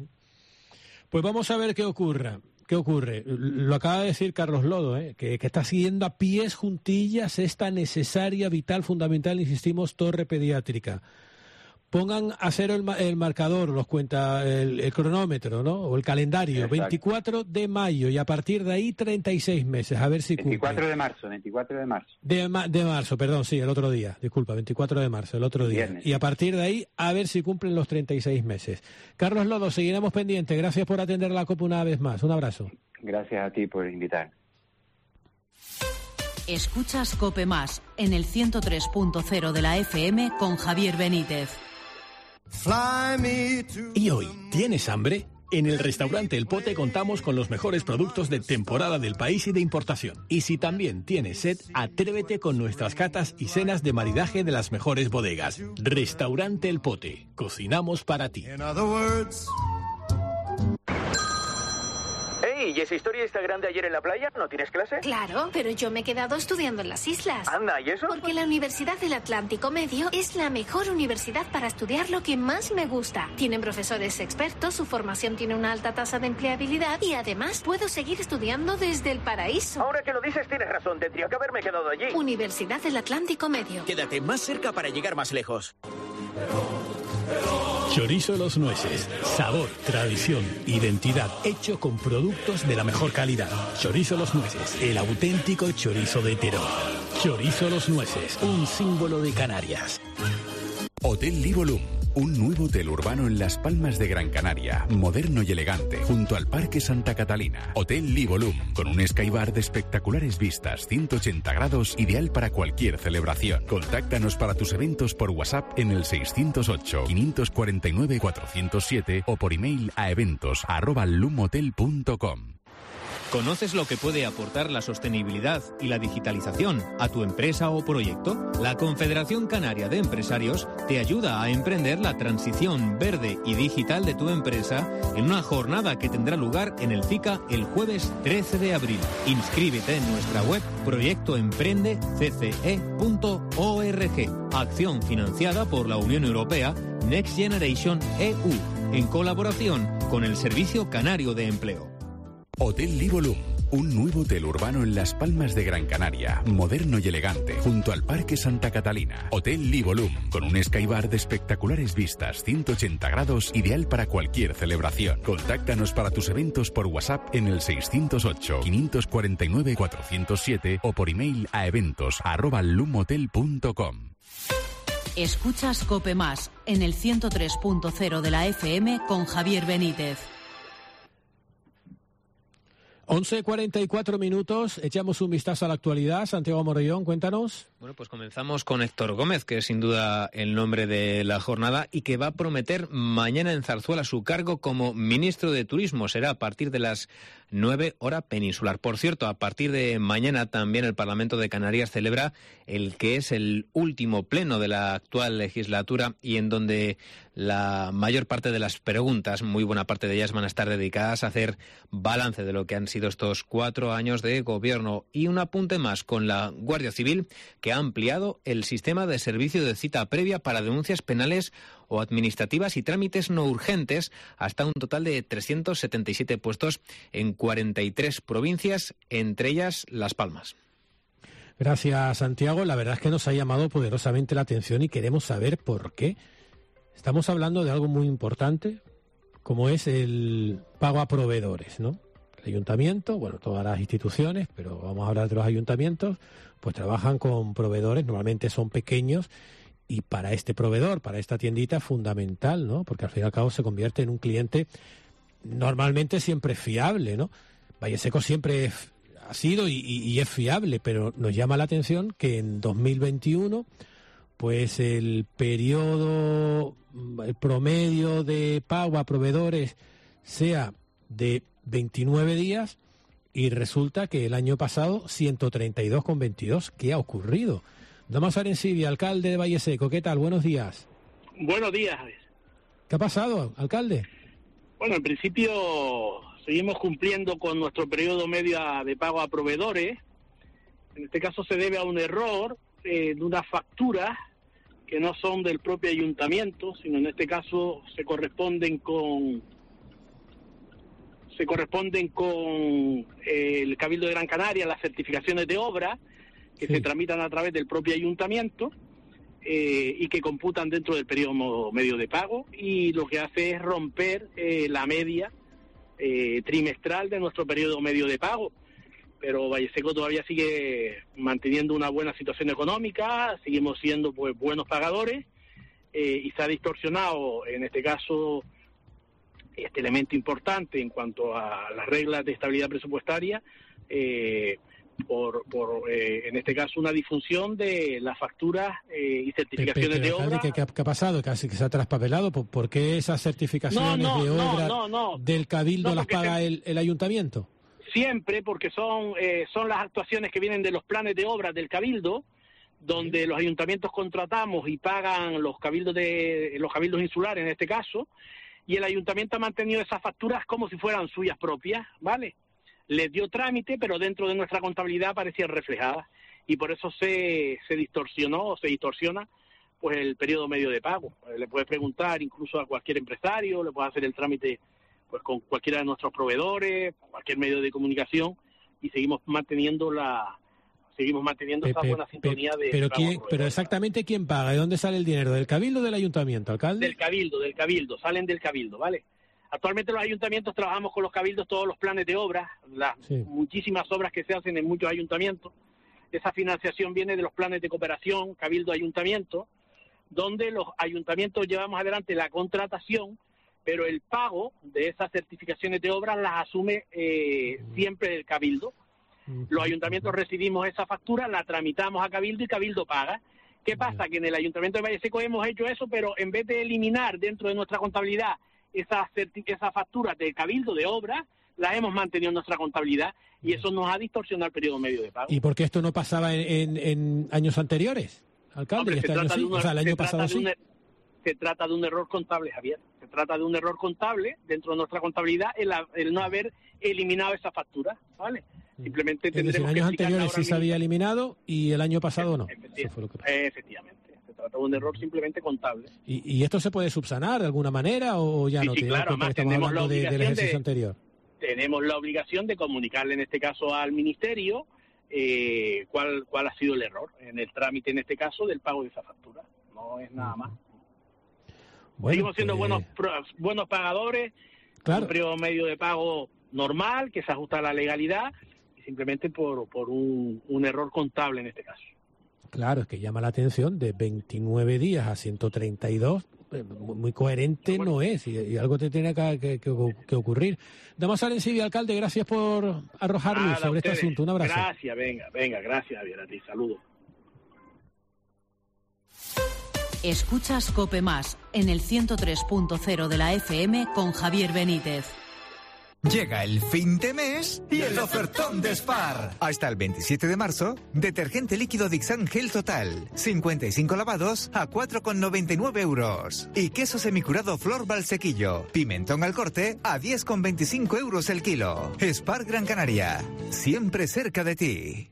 Pues vamos a ver qué ocurre. Lo acaba de decir Carlos Lodo, que está siguiendo a pies juntillas esta necesaria, vital, fundamental, insistimos, torre pediátrica. Pongan a cero el marcador, el cronómetro, ¿no? O el calendario. Exacto. 24 de mayo, y a partir de ahí 36 meses, a ver si cumple. 24 de marzo. De marzo, perdón, sí, el otro día. Disculpa, 24 de marzo, el otro día. Viernes. Y a partir de ahí, a ver si cumplen los 36 meses. Carlos Lodo, seguiremos pendientes. Gracias por atender la COPE una vez más. Un abrazo. Gracias a ti por invitar. Escuchas COPE Más en el 103.0 de la FM con Javier Benítez. ¿Y hoy tienes hambre? En el restaurante El Pote contamos con los mejores productos de temporada del país y de importación. Y si también tienes sed, atrévete con nuestras catas y cenas de maridaje de las mejores bodegas. Restaurante El Pote. Cocinamos para ti. ¿Y esa historia está grande ayer en la playa? ¿No tienes clase? Claro, pero yo me he quedado estudiando en las islas. Anda, ¿y eso? Porque la Universidad del Atlántico Medio es la mejor universidad para estudiar lo que más me gusta. Tienen profesores expertos, su formación tiene una alta tasa de empleabilidad y además puedo seguir estudiando desde el paraíso. Ahora que lo dices tienes razón, tendría que haberme quedado allí. Universidad del Atlántico Medio. Quédate más cerca para llegar más lejos. Chorizo Los Nueces. Sabor, tradición, identidad, hecho con productos de la mejor calidad. Chorizo Los Nueces, el auténtico chorizo de Terón. Chorizo Los Nueces, un símbolo de Canarias. Hotel Livolum, un nuevo hotel urbano en Las Palmas de Gran Canaria, moderno y elegante, junto al Parque Santa Catalina. Hotel Livolum, con un skybar de espectaculares vistas, 180 grados, ideal para cualquier celebración. Contáctanos para tus eventos por WhatsApp en el 608-549-407 o por email a eventos@lumhotel.com. ¿Conoces lo que puede aportar la sostenibilidad y la digitalización a tu empresa o proyecto? La Confederación Canaria de Empresarios te ayuda a emprender la transición verde y digital de tu empresa en una jornada que tendrá lugar en el CICA el jueves 13 de abril. Inscríbete en nuestra web proyectoemprendecce.org. Acción financiada por la Unión Europea Next Generation EU, en colaboración con el Servicio Canario de Empleo. Hotel Livolum, un nuevo hotel urbano en Las Palmas de Gran Canaria, moderno y elegante, junto al Parque Santa Catalina. Hotel Livolum, con un skybar de espectaculares vistas, 180 grados, ideal para cualquier celebración. Contáctanos para tus eventos por WhatsApp en el 608-549-407 o por email a eventos@lumhotel.com. Escuchas COPE Más en el 103.0 de la FM con Javier Benítez. 11:44 minutos, echamos un vistazo a la actualidad. Santiago Morellón, cuéntanos. Bueno, pues comenzamos con Héctor Gómez, que es sin duda el nombre de la jornada y que va a prometer mañana en Zarzuela su cargo como ministro de Turismo. Será a partir de las 9 hora peninsular. Por cierto, a partir de mañana también el Parlamento de Canarias celebra el que es el último pleno de la actual legislatura y en donde la mayor parte de las preguntas, muy buena parte de ellas, van a estar dedicadas a hacer balance de lo que han sido estos 4 años de gobierno. Y un apunte más con la Guardia Civil, que ha ampliado el sistema de servicio de cita previa para denuncias penales o administrativas y trámites no urgentes hasta un total de 377 puestos en 43 provincias, entre ellas Las Palmas. Gracias, Santiago. La verdad es que nos ha llamado poderosamente la atención y queremos saber por qué. Estamos hablando de algo muy importante, como es el pago a proveedores, ¿no? El ayuntamiento, bueno, todas las instituciones, pero vamos a hablar de los ayuntamientos, pues trabajan con proveedores, normalmente son pequeños, y para este proveedor, para esta tiendita es fundamental, ¿no? Porque al fin y al cabo se convierte en un cliente normalmente siempre fiable, ¿no? Valle Seco siempre ha sido y es fiable, pero nos llama la atención que en 2021, pues el promedio de pago a proveedores sea de 29 días y resulta que el año pasado 132,22. ¿Qué ha ocurrido? Tomás Arencibia, alcalde de Valle Seco, ¿qué tal? Buenos días. Buenos días. ¿Qué ha pasado, alcalde? Bueno, en principio seguimos cumpliendo con nuestro periodo medio de pago a proveedores. En este caso se debe a un error de unas facturas que no son del propio ayuntamiento, sino en este caso se corresponden con el Cabildo de Gran Canaria, las certificaciones de obra que se tramitan a través del propio ayuntamiento y que computan dentro del periodo medio de pago, y lo que hace es romper la media trimestral de nuestro periodo medio de pago. Pero Valle Seco todavía sigue manteniendo una buena situación económica, seguimos siendo pues buenos pagadores y se ha distorsionado en este caso este elemento importante en cuanto a las reglas de estabilidad presupuestaria por en este caso una disfunción de las facturas y certificaciones de obra. ¿Qué ha pasado? ¿Casi que se ha traspapelado? ¿Por qué esas certificaciones de obra del Cabildo las paga el ayuntamiento? Siempre, porque son las actuaciones que vienen de los planes de obra del Cabildo, donde los ayuntamientos contratamos y pagan los cabildos insulares en este caso, y el ayuntamiento ha mantenido esas facturas como si fueran suyas propias, ¿vale? Les dio trámite, pero dentro de nuestra contabilidad aparecían reflejadas, y por eso se distorsiona pues el periodo medio de pago. Le puedes preguntar incluso a cualquier empresario, le puedes hacer el trámite pues con cualquiera de nuestros proveedores, cualquier medio de comunicación, y seguimos manteniendo esa buena sintonía de pero exactamente ¿quién paga? ¿De dónde sale el dinero? ¿Del Cabildo o del ayuntamiento, alcalde? Del Cabildo, salen del Cabildo, ¿vale? Actualmente los ayuntamientos trabajamos con los cabildos todos los planes de obra, muchísimas obras que se hacen en muchos ayuntamientos. Esa financiación viene de los planes de cooperación, Cabildo-Ayuntamiento, donde los ayuntamientos llevamos adelante la contratación, pero el pago de esas certificaciones de obra las asume siempre el Cabildo. Los ayuntamientos recibimos esa factura, la tramitamos a Cabildo y Cabildo paga. ¿Qué pasa? Que en el Ayuntamiento de Valle Seco hemos hecho eso, pero en vez de eliminar dentro de nuestra contabilidad esas facturas del Cabildo de obra, las hemos mantenido en nuestra contabilidad, y eso nos ha distorsionado el periodo medio de pago. ¿Y por qué esto no pasaba en años anteriores, alcalde? Hombre, el año pasado sí. Se trata de un error contable, Javier. Se trata de un error contable dentro de nuestra contabilidad el no haber eliminado esa factura, ¿vale? Simplemente tendremos en años anteriores sí se había eliminado y el año pasado no. Efectivamente. Se trata de un error simplemente contable. ¿Y esto se puede subsanar de alguna manera o ya no? Sí, claro, más estamos hablando del ejercicio anterior. Tenemos la obligación de comunicarle en este caso al Ministerio cuál ha sido el error en el trámite, en este caso, del pago de esa factura. No es nada más. Bueno, seguimos siendo buenos pagadores, un periodo medio de pago normal, que se ajusta a la legalidad, y simplemente por un error contable en este caso. Claro, es que llama la atención, de 29 días a 132, muy coherente no es, y algo te tiene que ocurrir. Damos al Encivia, alcalde, gracias por arrojar luz sobre este asunto. Un abrazo. Gracias, venga, gracias, Javier, a ti, saludos. Escuchas COPE Más en el 103.0 de la FM con Javier Benítez. Llega el fin de mes y el ofertón de Spar. Hasta el 27 de marzo, detergente líquido Dixan Gel Total. 55 lavados a 4,99 euros. Y queso semicurado Flor Valsequillo. Pimentón al corte a 10,25 euros el kilo. Spar Gran Canaria. Siempre cerca de ti.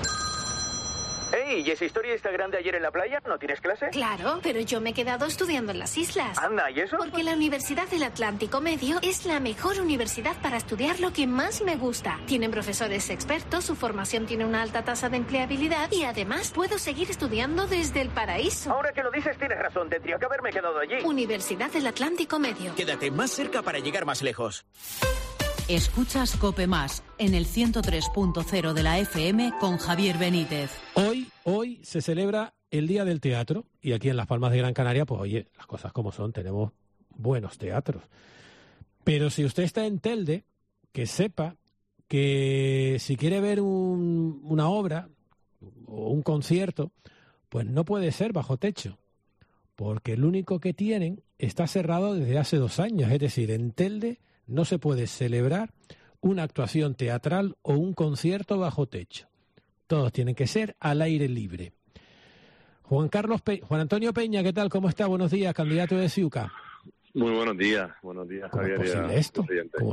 Hey, ¿y esa historia Instagram de ayer en la playa? ¿No tienes clase? Claro, pero yo me he quedado estudiando en las islas. Anda, ¿y eso? Porque la Universidad del Atlántico Medio es la mejor universidad para estudiar lo que más me gusta. Tienen profesores expertos, su formación tiene una alta tasa de empleabilidad y además puedo seguir estudiando desde el paraíso. Ahora que lo dices tienes razón, tendría que haberme quedado allí. Universidad del Atlántico Medio. Quédate más cerca para llegar más lejos. Escuchas COPE Más en el 103.0 de la FM con Javier Benítez. Hoy se celebra el Día del Teatro y aquí en Las Palmas de Gran Canaria, pues oye, las cosas como son, tenemos buenos teatros. Pero si usted está en Telde, que sepa que si quiere ver una obra o un concierto, pues no puede ser bajo techo, porque el único que tienen está cerrado desde hace 2 años, es decir, en Telde no se puede celebrar una actuación teatral o un concierto bajo techo. Todos tienen que ser al aire libre. Juan Antonio Peña, ¿qué tal? ¿Cómo está? Buenos días, candidato de Ciuca. Muy buenos días, Javier. ¿Cómo es posible esto?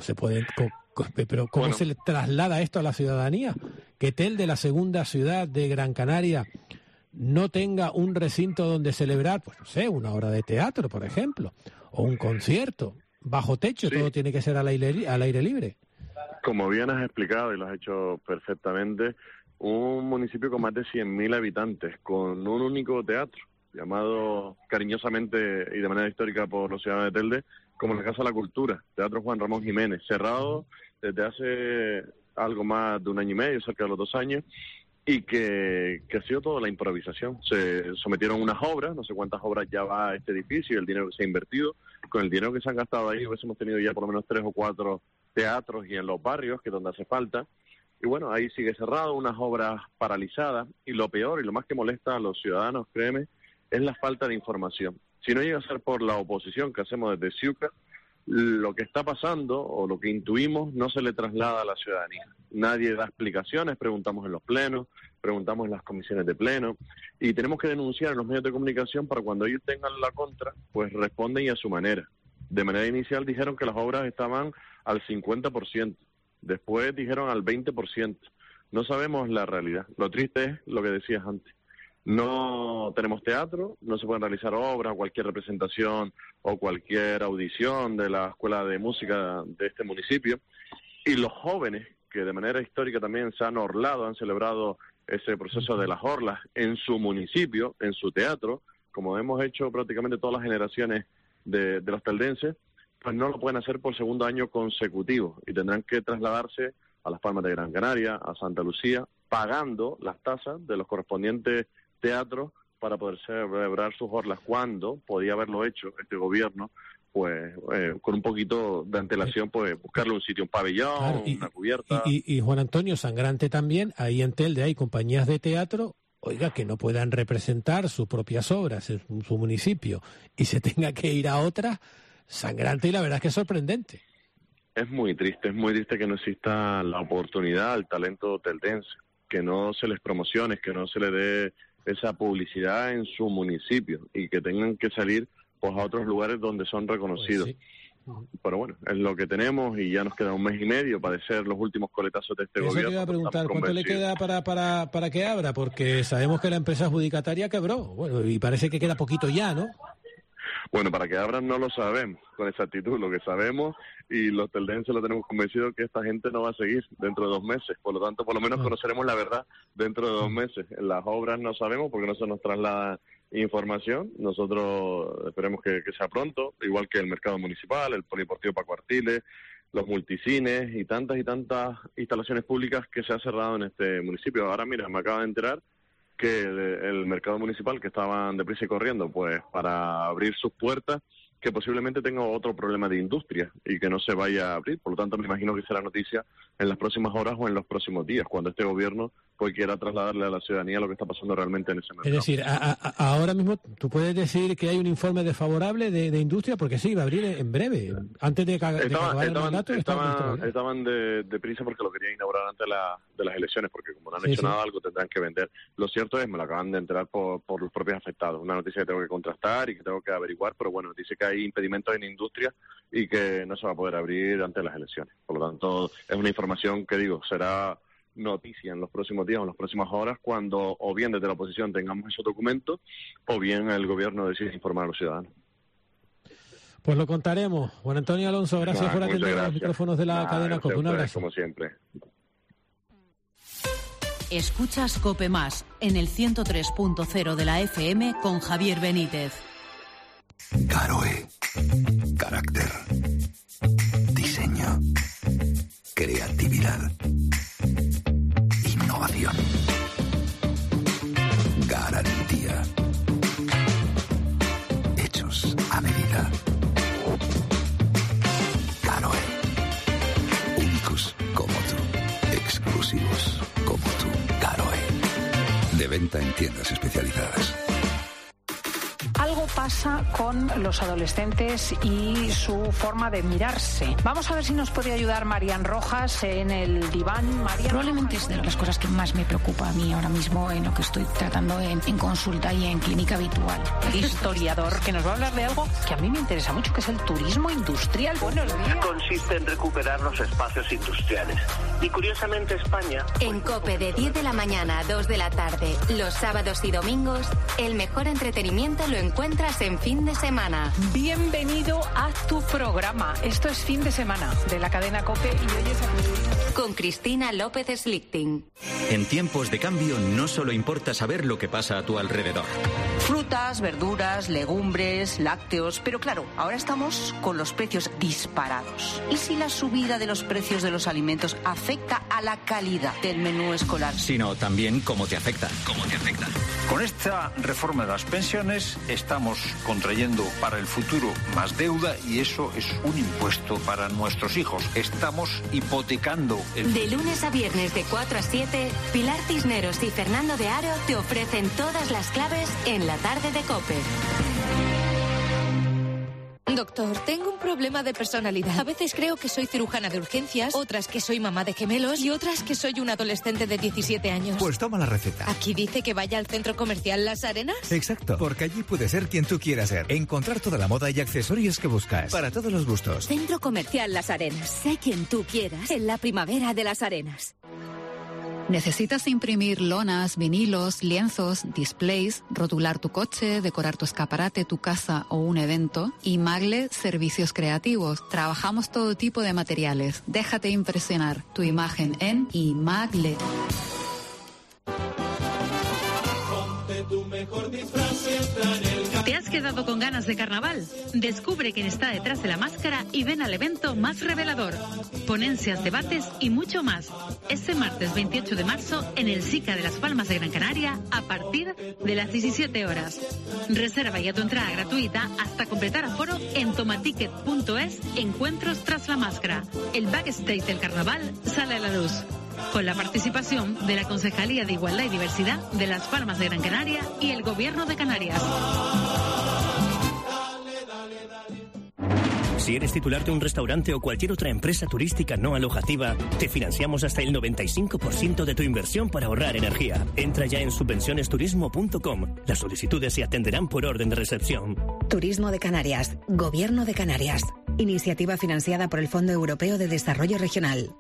¿Cómo se le traslada esto a la ciudadanía? Que Telde, la segunda ciudad de Gran Canaria, no tenga un recinto donde celebrar, pues no sé, una obra de teatro, por ejemplo, o un concierto. Bajo techo, sí. Todo tiene que ser al aire libre. Como bien has explicado y lo has hecho perfectamente, un municipio con más de 100.000 habitantes, con un único teatro, llamado cariñosamente y de manera histórica por los ciudadanos de Telde, como la Casa de la Cultura, Teatro Juan Ramón Jiménez, cerrado desde hace algo más de 1 año y medio, cerca de los 2 años, y que ha sido toda la improvisación. Se sometieron unas obras, no sé cuántas obras ya va a este edificio y el dinero que se ha invertido. Con el dinero que se han gastado ahí hubiésemos tenido ya por lo menos 3 o 4 teatros y en los barrios, que es donde hace falta. Y bueno, ahí sigue cerrado, unas obras paralizadas, y lo peor y lo más que molesta a los ciudadanos, créeme, es la falta de información. Si no llega a ser por la oposición que hacemos desde Ciuca, lo que está pasando o lo que intuimos no se le traslada a la ciudadanía. Nadie da explicaciones, preguntamos en los plenos, preguntamos en las comisiones de pleno y tenemos que denunciar en los medios de comunicación para cuando ellos tengan la contra, pues responden y a su manera. De manera inicial dijeron que las obras estaban al 50%, después dijeron al 20%. No sabemos la realidad. Lo triste es lo que decías antes. No tenemos teatro, no se pueden realizar obras, cualquier representación o cualquier audición de la Escuela de Música de este municipio. Y los jóvenes, que de manera histórica también se han orlado, han celebrado ese proceso de las orlas en su municipio, en su teatro, como hemos hecho prácticamente todas las generaciones de los teldenses, pues no lo pueden hacer por 2º año consecutivo y tendrán que trasladarse a Las Palmas de Gran Canaria, a Santa Lucía, pagando las tasas de los correspondientes teatros para poder celebrar sus orlas, cuando podía haberlo hecho este gobierno, pues con un poquito de antelación, pues buscarle un sitio, un pabellón, claro, una cubierta. Y Juan Antonio, sangrante también, ahí en Telde hay compañías de teatro, oiga, que no puedan representar sus propias obras en su municipio y se tenga que ir a otras, sangrante, y la verdad es que es sorprendente. Es muy triste que no exista la oportunidad al talento teldense, que no se les promocione, que no se les dé esa publicidad en su municipio y que tengan que salir pues a otros lugares donde son reconocidos. Pues sí. Pero bueno, es lo que tenemos y ya nos queda 1 mes y medio para hacer los últimos coletazos de este gobierno. Eso te iba a preguntar, ¿cuánto le queda para que abra? Porque sabemos que la empresa adjudicataria quebró, bueno, y parece que queda poquito ya, ¿no? Bueno, para que abran no lo sabemos con exactitud. Lo que sabemos, y los teldenses lo tenemos convencido, que esta gente no va a seguir dentro de 2 meses. Por lo tanto, por lo menos conoceremos la verdad dentro de 2 meses. En las obras no sabemos porque no se nos traslada información. Nosotros esperemos que sea pronto, igual que el mercado municipal, el polideportivo Paco Artiles, los multicines y tantas instalaciones públicas que se han cerrado en este municipio. Ahora, mira, me acabo de enterar que el mercado municipal, que estaban deprisa y corriendo pues para abrir sus puertas, que posiblemente tenga otro problema de industria y que no se vaya a abrir. Por lo tanto, me imagino que será noticia en las próximas horas o en los próximos días, cuando este gobierno pues quiera trasladarle a la ciudadanía lo que está pasando realmente en ese mercado. Es decir, ahora mismo tú puedes decir que hay un informe desfavorable de industria, porque sí, va a abrir en breve, antes de acabar el mandato. Estaban de prisa porque lo querían inaugurar antes de las elecciones, porque como no han hecho nada, algo tendrán que vender. Lo cierto es, me lo acaban de enterar por los propios afectados, una noticia que tengo que contrastar y que tengo que averiguar, pero bueno, dice que hay impedimentos en industria y que no se va a poder abrir antes de las elecciones. Por lo tanto, es una información que será noticia en los próximos días o en las próximas horas, cuando o bien desde la oposición tengamos esos documentos o bien el gobierno decide informar a los ciudadanos. Pues lo contaremos. Juan Antonio Alonso, gracias por atender a los micrófonos de la cadena COPE. Un abrazo. Como siempre. Escuchas COPE Más en el 103.0 de la FM con Javier Benítez. Caroe. Carácter. Diseño. Creatividad. Innovación. Garantía. Hechos a medida. Caroe. Únicos como tú. Exclusivos como tú. Caroe. De venta en tiendas especializadas. Algo pasa con los adolescentes y su forma de mirarse. Vamos a ver si nos puede ayudar Marian Rojas en el diván. Probablemente es de las cosas que más me preocupa a mí ahora mismo en lo que estoy tratando en consulta y en clínica habitual. Historiador que nos va a hablar de algo que a mí me interesa mucho, que es el turismo industrial. Buenos días. Consiste en recuperar los espacios industriales. Y curiosamente España... En COPE de 10 de la mañana a 2 de la tarde, los sábados y domingos, el mejor entretenimiento lo encuentras en Fin de Semana. Bienvenido a tu programa. Esto es Fin de Semana de la cadena COPE y hoy es con Cristina López Slichting. En tiempos de cambio no solo importa saber lo que pasa a tu alrededor. Frutas, verduras, legumbres, lácteos, pero claro, ahora estamos con los precios disparados. ¿Y si la subida de los precios de los alimentos afecta a la calidad del menú escolar? Sino también cómo te afecta. Con esta reforma de las pensiones estamos contrayendo para el futuro más deuda y eso es un impuesto para nuestros hijos. Estamos hipotecando el... De lunes a viernes de 4 a 7, Pilar Cisneros y Fernando de Aro te ofrecen todas las claves en la tarde de COPE. Doctor, tengo un problema de personalidad. A veces creo que soy cirujana de urgencias, otras que soy mamá de gemelos y otras que soy un adolescente de 17 años. Pues toma la receta. ¿Aquí dice que vaya al centro comercial Las Arenas? Exacto, porque allí puedes ser quien tú quieras ser. Encontrar toda la moda y accesorios que buscas, para todos los gustos. Centro comercial Las Arenas. Sé quien tú quieras en la primavera de Las Arenas. ¿Necesitas imprimir lonas, vinilos, lienzos, displays, rotular tu coche, decorar tu escaparate, tu casa o un evento? Imagle Servicios Creativos. Trabajamos todo tipo de materiales. Déjate impresionar. Tu imagen en Imagle. ¿Te has quedado con ganas de carnaval? Descubre quién está detrás de la máscara y ven al evento más revelador. Ponencias, debates y mucho más. Este martes 28 de marzo en el SICA de Las Palmas de Gran Canaria a partir de las 17 horas. Reserva ya tu entrada gratuita hasta completar aforo en tomaticket.es. Encuentros tras la máscara. El backstage del carnaval sale a la luz. Con la participación de la Concejalía de Igualdad y Diversidad de Las Palmas de Gran Canaria y el Gobierno de Canarias. Si eres titular de un restaurante o cualquier otra empresa turística no alojativa, te financiamos hasta el 95% de tu inversión para ahorrar energía. Entra ya en subvencionesturismo.com. Las solicitudes se atenderán por orden de recepción. Turismo de Canarias. Gobierno de Canarias. Iniciativa financiada por el Fondo Europeo de Desarrollo Regional.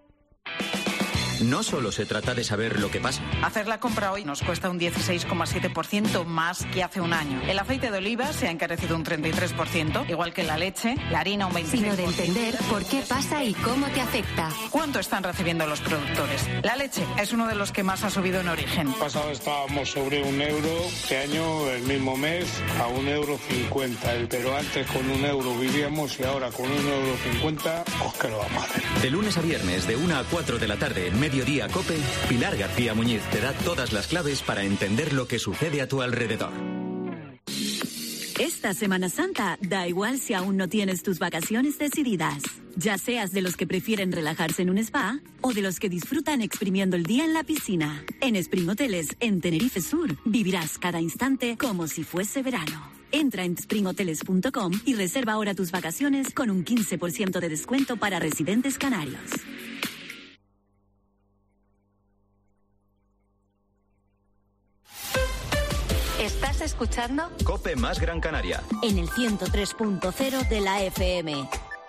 No solo se trata de saber lo que pasa. Hacer la compra hoy nos cuesta un 16,7% más que hace un año. El aceite de oliva se ha encarecido un 33%, igual que la leche, la harina un 26%. Sino de entender por qué pasa y cómo te afecta. ¿Cuánto están recibiendo los productores? La leche es uno de los que más ha subido en origen. El pasado estábamos sobre €1, este año el mismo mes a €1,50. Pero antes con €1 vivíamos y ahora con €1,50, pues ¿qué lo vamos a hacer? De lunes a viernes de 1 a 4 de la tarde en Mediodía COPE, Pilar García Muñiz te da todas las claves para entender lo que sucede a tu alrededor. Esta Semana Santa, da igual si aún no tienes tus vacaciones decididas. Ya seas de los que prefieren relajarse en un spa o de los que disfrutan exprimiendo el día en la piscina. En Spring Hoteles, en Tenerife Sur, vivirás cada instante como si fuese verano. Entra en springhoteles.com y reserva ahora tus vacaciones con un 15% de descuento para residentes canarios. ¿Estás escuchando? COPE más Gran Canaria. En el 103.0 de la FM.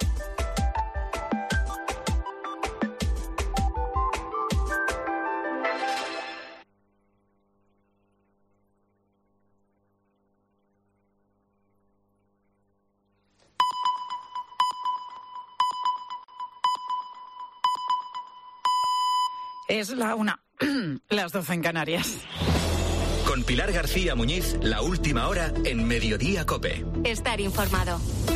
Es la 1, las 12 en Canarias. Con Pilar García Muñiz, la última hora en Mediodía COPE. Estar informado.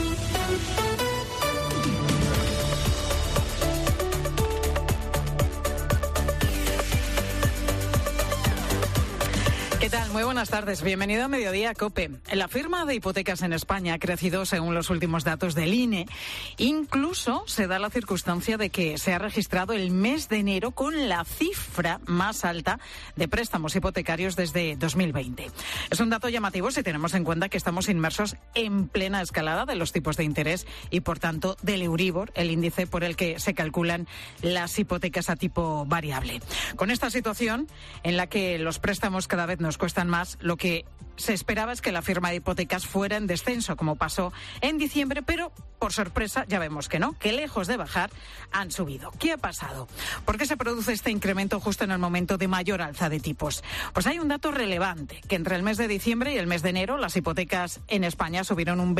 ¿Qué tal? Muy buenas tardes. Bienvenido a Mediodía COPE. La firma de hipotecas en España ha crecido según los últimos datos del INE. Incluso se da la circunstancia de que se ha registrado el mes de enero con la cifra más alta de préstamos hipotecarios desde 2020. Es un dato llamativo si tenemos en cuenta que estamos inmersos en plena escalada de los tipos de interés y, por tanto, del Euribor, el índice por el que se calculan las hipotecas a tipo variable. Con esta situación en la que los préstamos cada vez nos cuestan más, lo que se esperaba es que la firma de hipotecas fuera en descenso, como pasó en diciembre, pero por sorpresa ya vemos que no, que lejos de bajar han subido. ¿Qué ha pasado? ¿Por qué se produce este incremento justo en el momento de mayor alza de tipos? Pues hay un dato relevante, que entre el mes de diciembre y el mes de enero las hipotecas en España subieron un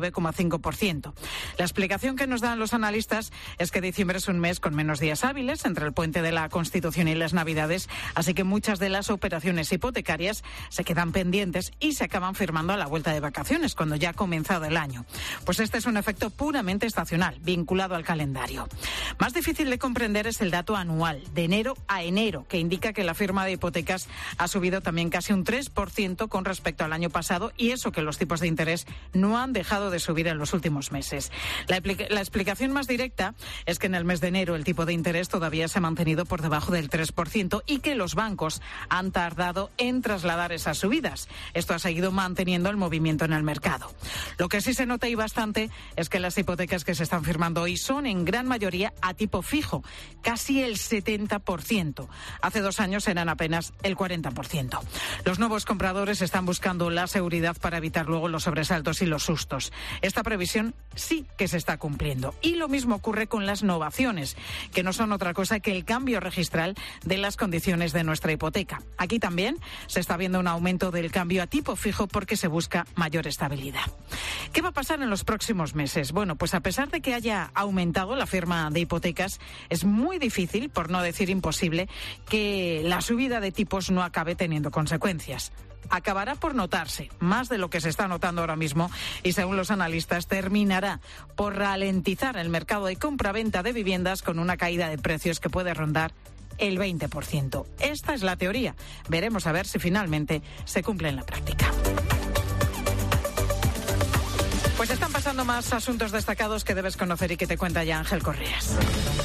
29,5%. La explicación que nos dan los analistas es que diciembre es un mes con menos días hábiles entre el puente de la Constitución y las Navidades, así que muchas de las operaciones hipotecarias se quedan pendientes y se acaban firmando a la vuelta de vacaciones, cuando ya ha comenzado el año. Pues este es un efecto puramente estacional, vinculado al calendario. Más difícil de comprender es el dato anual, de enero a enero, que indica que la firma de hipotecas ha subido también casi un 3% con respecto al año pasado, y eso que los tipos de interés no han dejado de subir en los últimos meses. La explicación más directa es que en el mes de enero el tipo de interés todavía se ha mantenido por debajo del 3% y que los bancos han tardado en trasladar esas subidas. Esto ha seguido manteniendo el movimiento en el mercado. Lo que sí se nota y bastante es que las hipotecas que se están firmando hoy son en gran mayoría a tipo fijo, casi el 70%. Hace 2 años eran apenas el 40%. Los nuevos compradores están buscando la seguridad para evitar luego los sobresaltos y los sustos. Esta previsión sí que se está cumpliendo. Y lo mismo ocurre con las novaciones, que no son otra cosa que el cambio registral de las condiciones de nuestra hipoteca. Aquí también se está viendo un aumento del cambio a tipo fijo porque se busca mayor estabilidad. ¿Qué va a pasar en los próximos meses? Bueno, pues a pesar de que haya aumentado la firma de hipotecas, es muy difícil, por no decir imposible, que la subida de tipos no acabe teniendo consecuencias. Acabará por notarse, más de lo que se está notando ahora mismo, y según los analistas terminará por ralentizar el mercado de compra-venta de viviendas con una caída de precios que puede rondar el 20%. Esta es la teoría. Veremos a ver si finalmente se cumple en la práctica. Pues están pasando más asuntos destacados que debes conocer y que te cuenta ya Ángel Correas.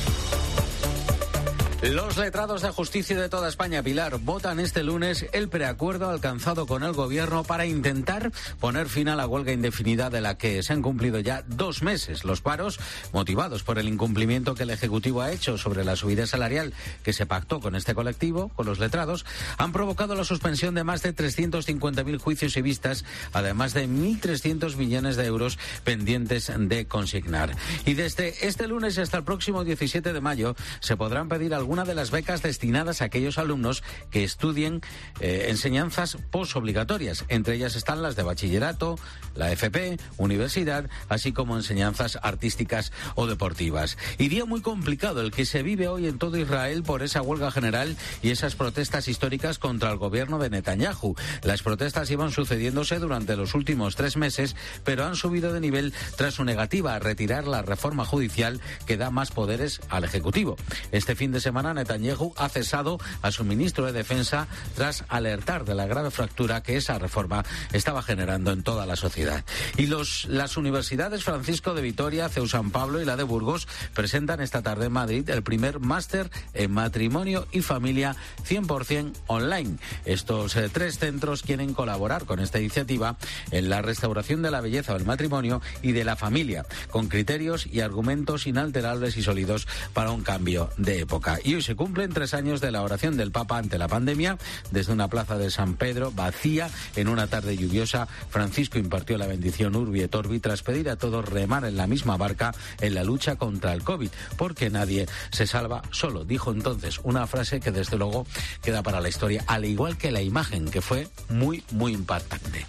Los letrados de justicia de toda España, Pilar, votan este lunes el preacuerdo alcanzado con el Gobierno para intentar poner fin a la huelga indefinida de la que se han cumplido ya 2 meses. Los paros, motivados por el incumplimiento que el Ejecutivo ha hecho sobre la subida salarial que se pactó con este colectivo, con los letrados, han provocado la suspensión de más de 350.000 juicios y vistas, además de 1.300 millones de euros pendientes de consignar. Y desde este lunes hasta el próximo 17 de mayo se podrán pedir algunas de las becas destinadas a aquellos alumnos que estudien enseñanzas posobligatorias. Entre ellas están las de bachillerato, la FP, universidad, así como enseñanzas artísticas o deportivas. Y día muy complicado el que se vive hoy en todo Israel por esa huelga general y esas protestas históricas contra el gobierno de Netanyahu. Las protestas iban sucediéndose durante los últimos 3 meses, pero han subido de nivel tras su negativa a retirar la reforma judicial que da más poderes al Ejecutivo. Este fin de semana semana Netanyahu ha cesado a su ministro de Defensa tras alertar de la grave fractura que esa reforma estaba generando en toda la sociedad. Y las universidades Francisco de Vitoria, CEU San Pablo y la de Burgos presentan esta tarde en Madrid el primer máster en matrimonio y familia 100% online. Estos tres centros quieren colaborar con esta iniciativa en la restauración de la belleza del matrimonio y de la familia, con criterios y argumentos inalterables y sólidos para un cambio de época. Y hoy se cumplen 3 años de la oración del Papa ante la pandemia. Desde una plaza de San Pedro vacía, en una tarde lluviosa, Francisco impartió la bendición Urbi et Orbi tras pedir a todos remar en la misma barca en la lucha contra el COVID, porque nadie se salva solo. Dijo entonces una frase que desde luego queda para la historia, al igual que la imagen, que fue muy, muy impactante.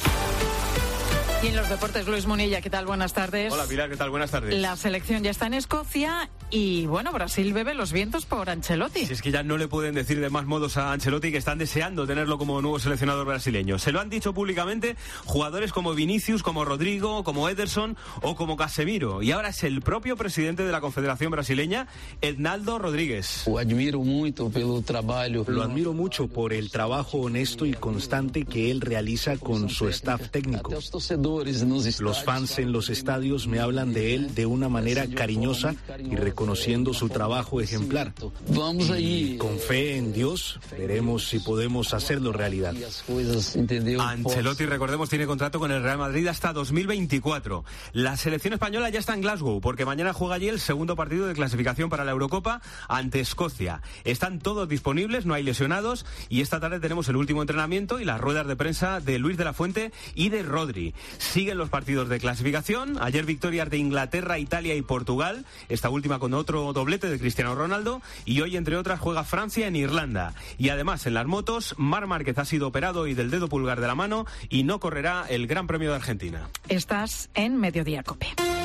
Y en los deportes, Luis Munilla, ¿qué tal? Buenas tardes. Hola, Pilar, ¿qué tal? Buenas tardes. La selección ya está en Escocia y, bueno, Brasil bebe los vientos por Ancelotti. Si es que ya no le pueden decir de más modos a Ancelotti, que están deseando tenerlo como nuevo seleccionador brasileño. Se lo han dicho públicamente jugadores como Vinicius, como Rodrigo, como Ederson o como Casemiro. Y ahora es el propio presidente de la Confederación Brasileña, Ednaldo Rodríguez. Lo admiro mucho por el trabajo honesto y constante que él realiza con su staff técnico. Los fans en los estadios me hablan de él de una manera cariñosa y reconociendo su trabajo ejemplar. Y con fe en Dios veremos si podemos hacerlo realidad. Ancelotti, recordemos, tiene contrato con el Real Madrid hasta 2024. La selección española ya está en Glasgow porque mañana juega allí el segundo partido de clasificación para la Eurocopa ante Escocia. Están todos disponibles, no hay lesionados, y esta tarde tenemos el último entrenamiento y las ruedas de prensa de Luis de la Fuente y de Rodri. Siguen los partidos de clasificación. Ayer victorias de Inglaterra, Italia y Portugal, esta última con otro doblete de Cristiano Ronaldo, y hoy, entre otras, juega Francia en Irlanda. Y además, en las motos, Marc Márquez ha sido operado hoy del dedo pulgar de la mano y no correrá el Gran Premio de Argentina. Estás en Mediodía COPE.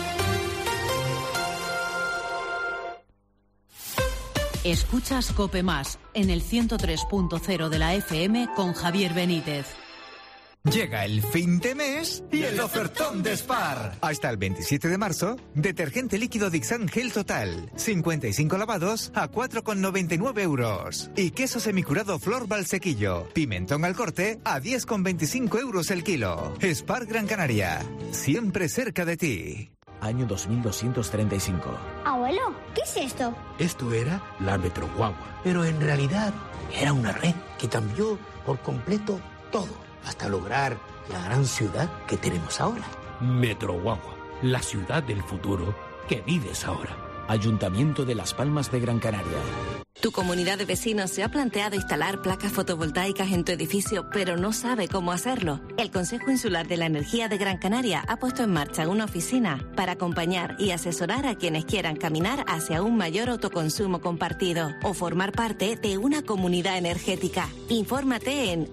Escuchas COPE Más en el 103.0 de la FM con Javier Benítez. Llega el fin de mes y el ofertón de Spar. Hasta el 27 de marzo, detergente líquido Dixan Gel Total. 55 lavados a 4,99 euros. Y queso semicurado Flor Valsequillo. Pimentón al corte a 10,25 euros el kilo. Spar Gran Canaria. Siempre cerca de ti. Año 2235. Abuelo, ¿qué es esto? Esto era la Metroguagua. Pero en realidad era una red que cambió por completo todo, hasta lograr la gran ciudad que tenemos ahora. Metroguagua, la ciudad del futuro que vives ahora. Ayuntamiento de Las Palmas de Gran Canaria. Tu comunidad de vecinos se ha planteado instalar placas fotovoltaicas en tu edificio, pero no sabe cómo hacerlo. El Consejo Insular de la Energía de Gran Canaria ha puesto en marcha una oficina para acompañar y asesorar a quienes quieran caminar hacia un mayor autoconsumo compartido o formar parte de una comunidad energética. Infórmate en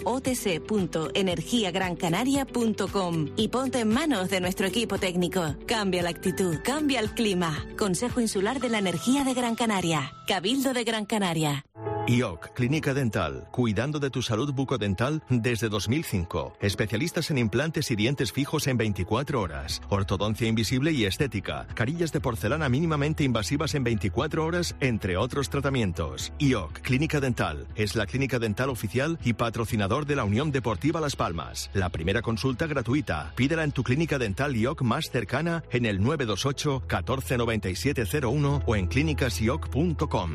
otc.energiagrancanaria.com y ponte en manos de nuestro equipo técnico. Cambia la actitud, cambia el clima. Consejo Insular de la Energía de Gran Canaria. Cabildo de Gran Canaria. IOC, Clínica Dental, cuidando de tu salud bucodental desde 2005. Especialistas en implantes y dientes fijos en 24 horas. Ortodoncia invisible y estética. Carillas de porcelana mínimamente invasivas en 24 horas, entre otros tratamientos. IOC, Clínica Dental, es la clínica dental oficial y patrocinador de la Unión Deportiva Las Palmas. La primera consulta gratuita. Pídela en tu clínica dental IOC más cercana en el 928 14 9701 o en clínicasioc.com.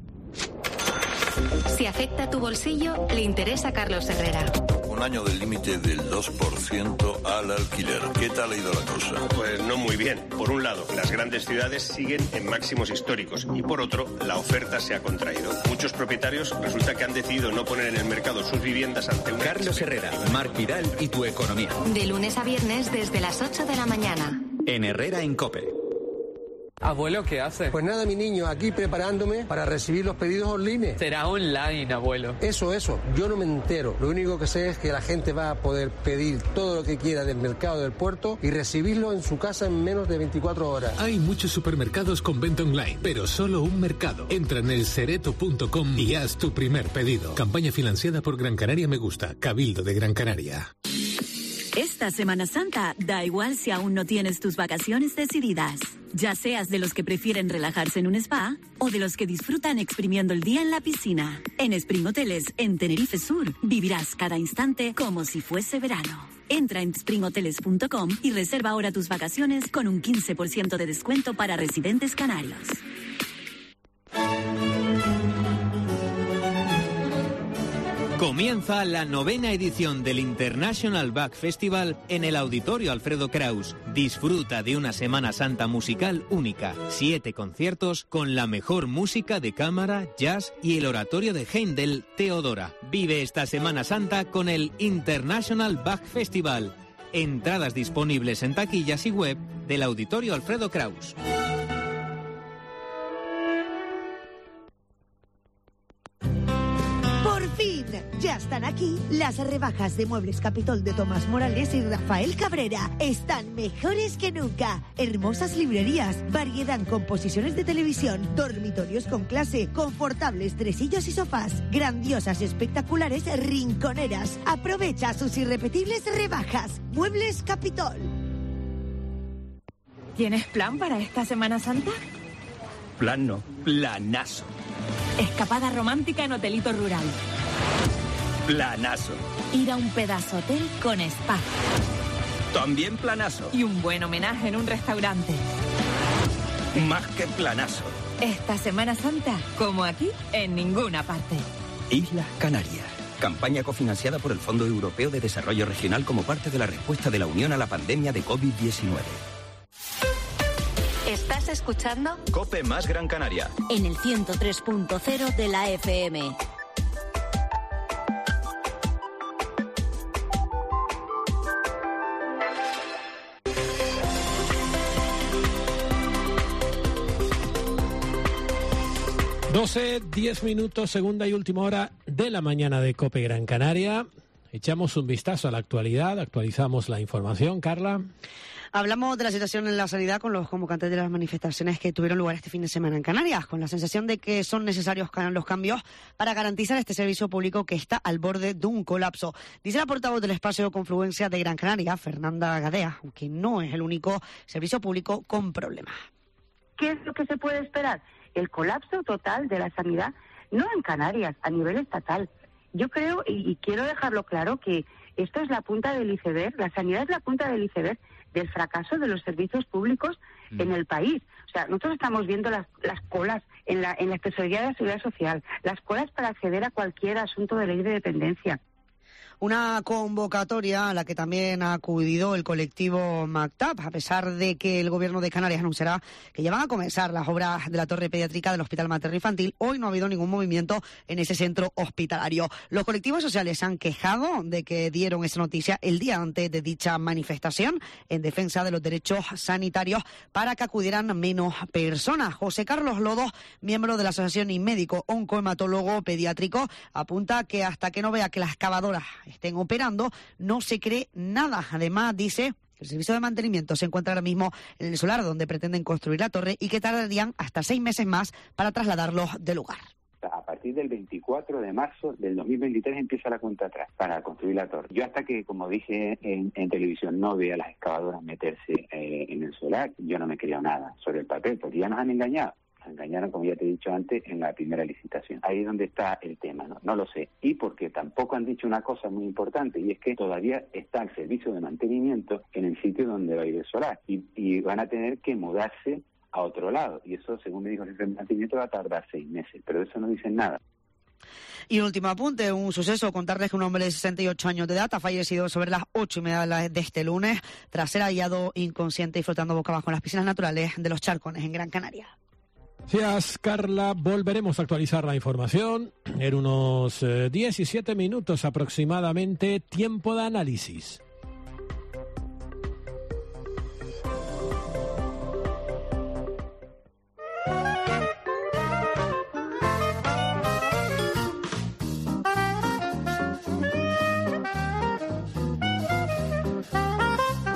Si afecta a tu bolsillo, le interesa a Carlos Herrera. Un año del límite del 2% al alquiler. ¿Qué tal ha ido la cosa? Pues no muy bien. Por un lado, las grandes ciudades siguen en máximos históricos y por otro, la oferta se ha contraído. Muchos propietarios resulta que han decidido no poner en el mercado sus viviendas ante un... Carlos Herrera, Marc Vidal y tu economía. De lunes a viernes desde las 8 de la mañana. En Herrera en COPE. Abuelo, ¿qué hace? Pues nada, mi niño, aquí preparándome para recibir los pedidos online. Será online, abuelo. Eso, yo no me entero. Lo único que sé es que la gente va a poder pedir todo lo que quiera del mercado del puerto y recibirlo en su casa en menos de 24 horas. Hay muchos supermercados con venta online, pero solo un mercado. Entra en elcereto.com y haz tu primer pedido. Campaña financiada por Gran Canaria Me Gusta, Cabildo de Gran Canaria. Esta Esta Semana Santa, da igual si aún no tienes tus vacaciones decididas. Ya seas de los que prefieren relajarse en un spa o de los que disfrutan exprimiendo el día en la piscina. En Spring Hoteles, en Tenerife Sur, vivirás cada instante como si fuese verano. Entra en springhoteles.com y reserva ahora tus vacaciones con un 15% de descuento para residentes canarios. Comienza la 9ª edición del International Bach Festival en el Auditorio Alfredo Kraus. Disfruta de una Semana Santa musical única. 7 conciertos con la mejor música de cámara, jazz y el oratorio de Händel, Teodora. Vive esta Semana Santa con el International Bach Festival. Entradas disponibles en taquillas y web del Auditorio Alfredo Kraus. Ya están aquí las rebajas de Muebles Capitol de Tomás Morales y Rafael Cabrera. Están mejores que nunca. Hermosas librerías, variedad en composiciones de televisión, dormitorios con clase, confortables tresillos y sofás, grandiosas y espectaculares rinconeras. Aprovecha sus irrepetibles rebajas. Muebles Capitol. ¿Tienes plan para esta Semana Santa? Plan no, planazo. Escapada romántica en hotelito rural. Planazo. Ir a un pedazo hotel con spa. También planazo. Y un buen homenaje en un restaurante. Más que planazo. Esta Semana Santa, como aquí, en ninguna parte. Islas Canarias. Campaña cofinanciada por el Fondo Europeo de Desarrollo Regional como parte de la respuesta de la Unión a la pandemia de COVID-19. ¿Estás escuchando? COPE más Gran Canaria. En el 103.0 de la FM. Doce, 10 minutos, segunda y última hora de la mañana de COPE Gran Canaria. Echamos un vistazo a la actualidad, actualizamos la información. Carla. Hablamos de la situación en la sanidad con los convocantes de las manifestaciones que tuvieron lugar este fin de semana en Canarias, con la sensación de que son necesarios los cambios para garantizar este servicio público que está al borde de un colapso. Dice la portavoz del espacio de confluencia de Gran Canaria, Fernanda Gadea, aunque no es el único servicio público con problemas. ¿Qué es lo que se puede esperar? El colapso total de la sanidad, no en Canarias, a nivel estatal. Yo creo, y quiero dejarlo claro, que esto es la punta del iceberg, la sanidad es la punta del iceberg del fracaso de los servicios públicos en el país. O sea, nosotros estamos viendo las colas en la Tesorería de la Seguridad Social, las colas para acceder a cualquier asunto de ley de dependencia. Una convocatoria a la que también ha acudido el colectivo MACTAP, a pesar de que el Gobierno de Canarias anunciará que ya van a comenzar las obras de la torre pediátrica del Hospital Materno Infantil. Hoy no ha habido ningún movimiento en ese centro hospitalario. Los colectivos sociales se han quejado de que dieron esa noticia el día antes de dicha manifestación en defensa de los derechos sanitarios para que acudieran menos personas. José Carlos Lodo, miembro de la Asociación y médico oncohematólogo pediátrico, apunta que hasta que no vea que las excavadoras estén operando, no se cree nada. Además, dice que el servicio de mantenimiento se encuentra ahora mismo en el solar donde pretenden construir la torre y que tardarían hasta 6 meses más para trasladarlos del lugar. A partir del 24 de marzo del 2023 empieza la cuenta atrás para construir la torre. Yo hasta que, como dije en televisión, no vea a las excavadoras meterse en el solar, yo no me creo nada sobre el papel, porque ya nos han engañado. Engañaron, como ya te he dicho antes, en la primera licitación. Ahí es donde está el tema, ¿no? No lo sé. Y porque tampoco han dicho una cosa muy importante, y es que todavía está el servicio de mantenimiento en el sitio donde va a ir el solar. Y van a tener que mudarse a otro lado. Y eso, según me dijo el jefe de mantenimiento, va a tardar 6 meses. Pero de eso no dicen nada. Y un último apunte, un suceso, contarles que un hombre de 68 años de edad ha fallecido sobre las 8:30 de este lunes tras ser hallado inconsciente y flotando boca abajo en las piscinas naturales de Los Charcones, en Gran Canaria. Gracias, Carla. Volveremos a actualizar la información en unos 17 minutos aproximadamente. Tiempo de análisis.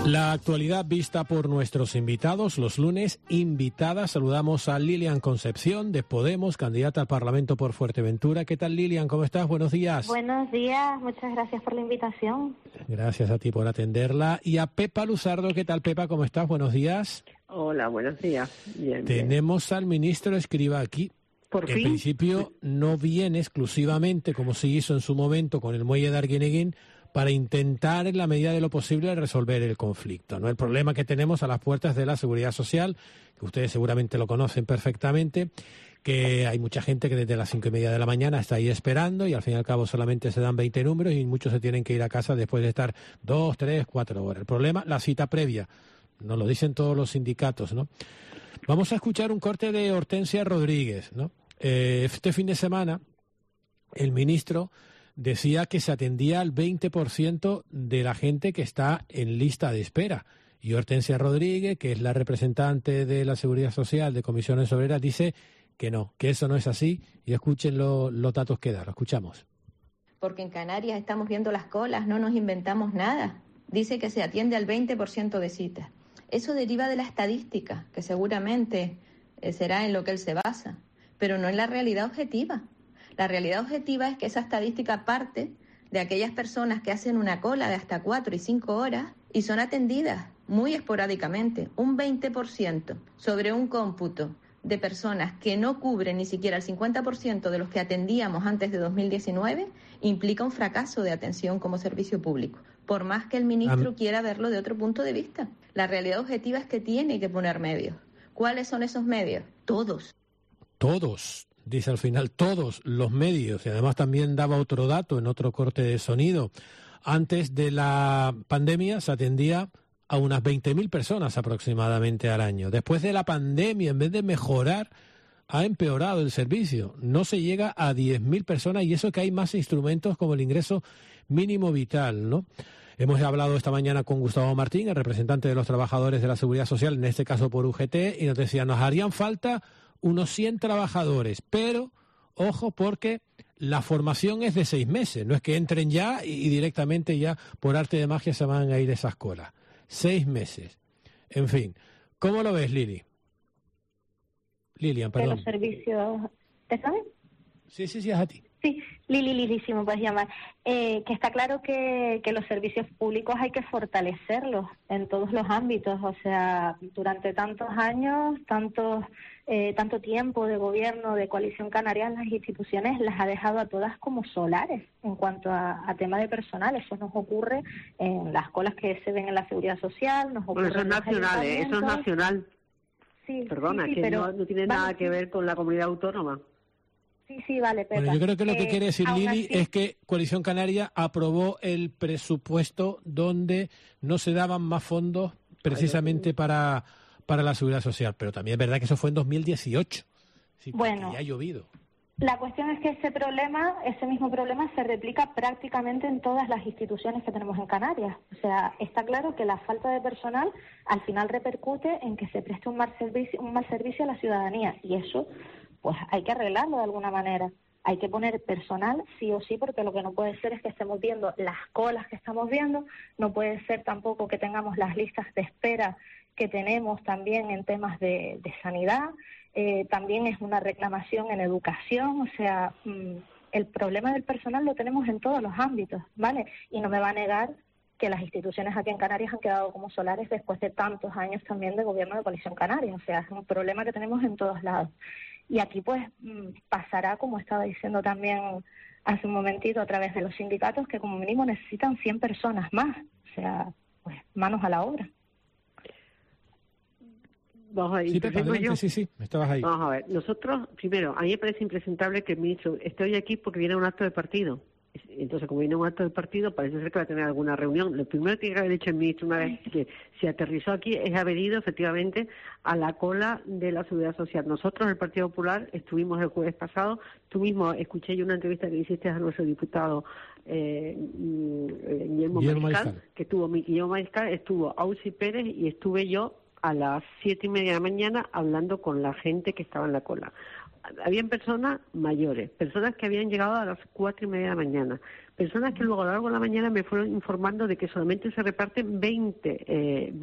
La actualidad vista por nuestros invitados. Los lunes, invitadas. Saludamos a Lilian Concepción, de Podemos, candidata al Parlamento por Fuerteventura. ¿Qué tal, Lilian? ¿Cómo estás? Buenos días. Buenos días. Muchas gracias por la invitación. Gracias a ti por atenderla. Y a Pepa Luzardo. ¿Qué tal, Pepa? ¿Cómo estás? Buenos días. Hola, buenos días. Bien, Tenemos bien al ministro Escrivá aquí. ¿Por fin? En principio no viene exclusivamente, como se hizo en su momento con el muelle de Arguineguín, para intentar, en la medida de lo posible, resolver el conflicto, ¿no? El problema que tenemos a las puertas de la Seguridad Social, que ustedes seguramente lo conocen perfectamente, que hay mucha gente que desde las 5:30 de la mañana está ahí esperando y al fin y al cabo solamente se dan 20 números y muchos se tienen que ir a casa después de estar 2, 3, 4 horas. El problema, la cita previa, nos lo dicen todos los sindicatos, ¿no? Vamos a escuchar un corte de Hortensia Rodríguez, ¿no? Este fin de semana, el ministro decía que se atendía al 20% de la gente que está en lista de espera. Y Hortensia Rodríguez, que es la representante de la Seguridad Social de Comisiones Obreras, dice que no, que eso no es así. Y escuchen los datos que da. Lo escuchamos. Porque en Canarias estamos viendo las colas, no nos inventamos nada. Dice que se atiende al 20% de citas. Eso deriva de la estadística, que seguramente será en lo que él se basa, pero no en la realidad objetiva. La realidad objetiva es que esa estadística parte de aquellas personas que hacen una cola de hasta 4 y 5 horas y son atendidas muy esporádicamente. Un 20% sobre un cómputo de personas que no cubren ni siquiera el 50% de los que atendíamos antes de 2019 implica un fracaso de atención como servicio público, por más que el ministro quiera verlo de otro punto de vista. La realidad objetiva es que tiene que poner medios. ¿Cuáles son esos medios? Todos. Todos. Dice al final todos los medios, y además también daba otro dato en otro corte de sonido. Antes de la pandemia se atendía a unas 20.000 personas aproximadamente al año. Después de la pandemia, en vez de mejorar, ha empeorado el servicio. No se llega a 10.000 personas y eso que hay más instrumentos como el ingreso mínimo vital, ¿no? Hemos hablado esta mañana con Gustavo Martín, el representante de los trabajadores de la Seguridad Social, en este caso por UGT, y nos decía, nos harían falta unos 100 trabajadores, pero, ojo, porque la formación es de 6 meses, no es que entren ya y directamente ya por arte de magia se van a ir esas colas. 6 meses. En fin, ¿cómo lo ves, Lilian, perdón? De los servicios, ¿te sabes? Sí, es a ti. Sí, Lili, sí me puedes llamar. Que está claro que los servicios públicos hay que fortalecerlos en todos los ámbitos. O sea, durante tantos años, tanto tiempo de gobierno de Coalición Canaria, las instituciones las ha dejado a todas como solares en cuanto a tema de personal. Eso nos ocurre en las colas que se ven en la Seguridad Social. Nos ocurre eso es nacional, eso es nacional. Sí, perdona, sí, que pero, no tiene nada que ver con la comunidad autónoma. Sí, vale, Pepa. Bueno, yo creo que lo que quiere decir Lili es que Coalición Canaria aprobó el presupuesto donde no se daban más fondos precisamente para la Seguridad Social, pero también es verdad que eso fue en 2018. Sí, bueno, ya ha llovido. La cuestión es que ese mismo problema se replica prácticamente en todas las instituciones que tenemos en Canarias. O sea, está claro que la falta de personal al final repercute en que se preste un mal servicio a la ciudadanía, y eso pues hay que arreglarlo de alguna manera. Hay que poner personal sí o sí, porque lo que no puede ser es que estemos viendo las colas que estamos viendo, no puede ser tampoco que tengamos las listas de espera que tenemos también en temas de sanidad, también es una reclamación en educación, o sea, el problema del personal lo tenemos en todos los ámbitos, ¿vale? Y no me va a negar que las instituciones aquí en Canarias han quedado como solares después de tantos años también de gobierno de Coalición Canaria, o sea, es un problema que tenemos en todos lados. Y aquí pues pasará, como estaba diciendo también hace un momentito a través de los sindicatos, que como mínimo necesitan 100 personas más, o sea, pues manos a la obra. Vamos a ir. Sí, Pepa, adelante, sí, estabas ahí. Vamos a ver, nosotros, primero, a mí me parece impresentable que el ministro esté hoy aquí porque viene a un acto de partido. Entonces, como viene a un acto de partido, parece ser que va a tener alguna reunión. Lo primero que tiene que haber hecho el ministro una vez que se aterrizó aquí es haber ido efectivamente a la cola de la Seguridad Social. Nosotros, el Partido Popular, estuvimos el jueves pasado. Tú mismo escuché yo una entrevista que hiciste a nuestro diputado Guillermo Mariscal, que estuvo Guillermo Mariscal, estuvo Ausi Pérez y estuve yo a las 7:30 de la mañana hablando con la gente que estaba en la cola. Habían personas mayores, personas que habían llegado a las 4:30 de la mañana, personas que luego a lo largo de la mañana me fueron informando de que solamente se reparten 20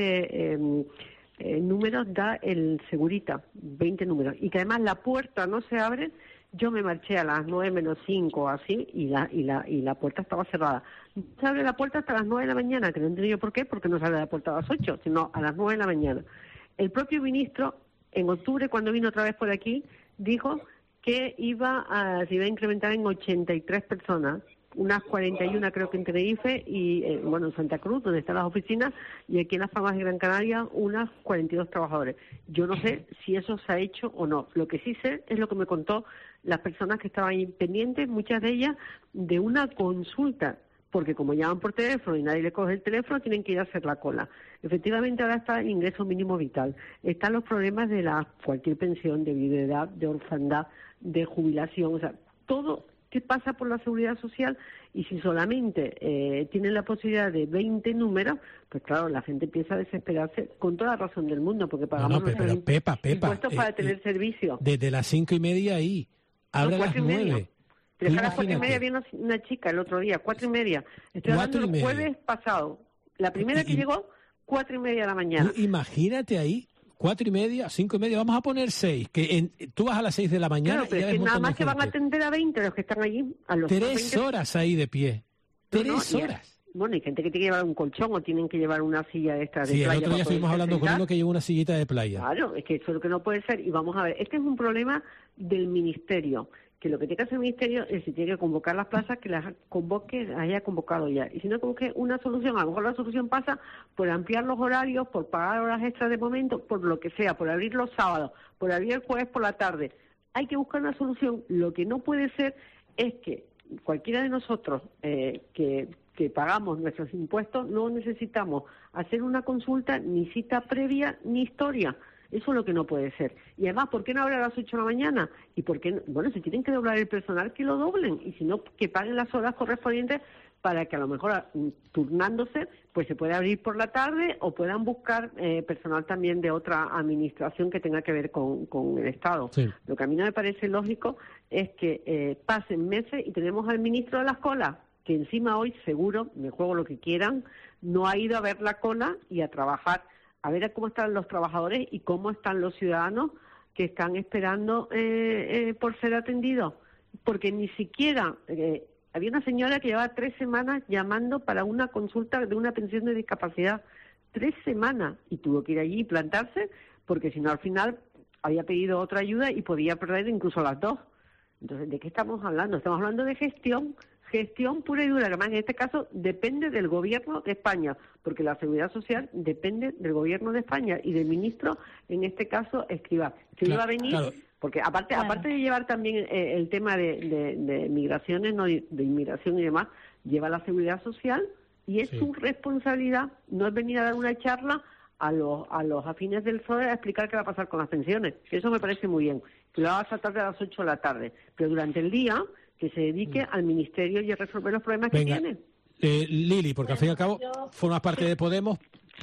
números da el segurita, 20 números, y que además la puerta no se abre. Yo me marché a las 9 menos 5 o así y la puerta estaba cerrada. No se abre la puerta hasta las 9 de la mañana, que no entiendo yo por qué, porque no se abre la puerta a las 8, sino a las 9 de la mañana. El propio ministro, en octubre, cuando vino otra vez por aquí, dijo que se iba a incrementar en 83 personas, unas 41 creo que en Tenerife y en Santa Cruz, donde están las oficinas, y aquí en las Palmas de Gran Canaria unas 42 trabajadores. Yo no sé si eso se ha hecho o no. Lo que sí sé es lo que me contó las personas que estaban ahí pendientes, muchas de ellas, de una consulta, porque como llaman por teléfono y nadie le coge el teléfono, tienen que ir a hacer la cola. Efectivamente, ahora está el ingreso mínimo vital. Están los problemas de cualquier pensión, de viudedad, de orfandad, de jubilación, o sea, todo que pasa por la seguridad social, y si solamente tienen la posibilidad de 20 números, pues claro, la gente empieza a desesperarse con toda la razón del mundo, porque pagamos nuestros impuestos para tener servicio. Desde las 5:30 ahí, abre a las 9. Pero a las 4:30 vino una chica el otro día, 4:30. Estoy hablando del jueves pasado. La primera que llegó, 4:30 de la mañana. Imagínate ahí, 4:30, 5:30, vamos a poner 6, que tú vas a las 6 de la mañana. Claro, pero es que nada más que van a atender a 20 los que están allí. A los 3 horas ahí de pie. 3 horas. Bueno, hay gente que tiene que llevar un colchón o tienen que llevar una silla de playa. Sí, el otro día estuvimos hablando con uno que lleva una sillita de playa. Claro, es que eso es lo que no puede ser. Y vamos a ver, este es un problema del ministerio, que lo que tiene que hacer el ministerio es, si tiene que convocar las plazas, que las convoque, las haya convocado ya. Y si no convoque una solución, a lo mejor la solución pasa por ampliar los horarios, por pagar horas extras de momento, por lo que sea, por abrir los sábados, por abrir el jueves por la tarde. Hay que buscar una solución. Lo que no puede ser es que cualquiera de nosotros que pagamos nuestros impuestos no necesitamos hacer una consulta, ni cita previa, ni historia. Eso es lo que no puede ser. Y además, ¿por qué no abre a las 8 de la mañana? ¿Y por qué no? Bueno, si tienen que doblar el personal, que lo doblen. Y si no, que paguen las horas correspondientes para que a lo mejor turnándose, pues se pueda abrir por la tarde o puedan buscar personal también de otra administración que tenga que ver con el Estado. Sí. Lo que a mí no me parece lógico es que pasen meses y tenemos al ministro de las colas, que encima hoy, seguro, me juego lo que quieran, no ha ido a ver la cola y a trabajar, a ver cómo están los trabajadores y cómo están los ciudadanos que están esperando por ser atendidos. Porque ni siquiera... había una señora que llevaba 3 semanas llamando para una consulta de una pensión de discapacidad. 3 semanas. Y tuvo que ir allí y plantarse, porque si no, al final había pedido otra ayuda y podía perder incluso las 2. Entonces, ¿de qué estamos hablando? Estamos hablando de gestión pura y dura, que además en este caso depende del gobierno de España, porque la seguridad social depende del gobierno de España y del ministro, en este caso, Escrivá. Que iba a venir, porque aparte de llevar también el tema de migraciones, no de inmigración y demás, lleva la seguridad social y es su responsabilidad, no es venir a dar una charla a los afines del PSOE a explicar qué va a pasar con las pensiones. Eso me parece muy bien, que lo haga esta tarde a las 8 de la tarde, pero durante el día que se dedique al ministerio y a resolver los problemas que tiene. Lili, porque al fin y al cabo formas parte de Podemos,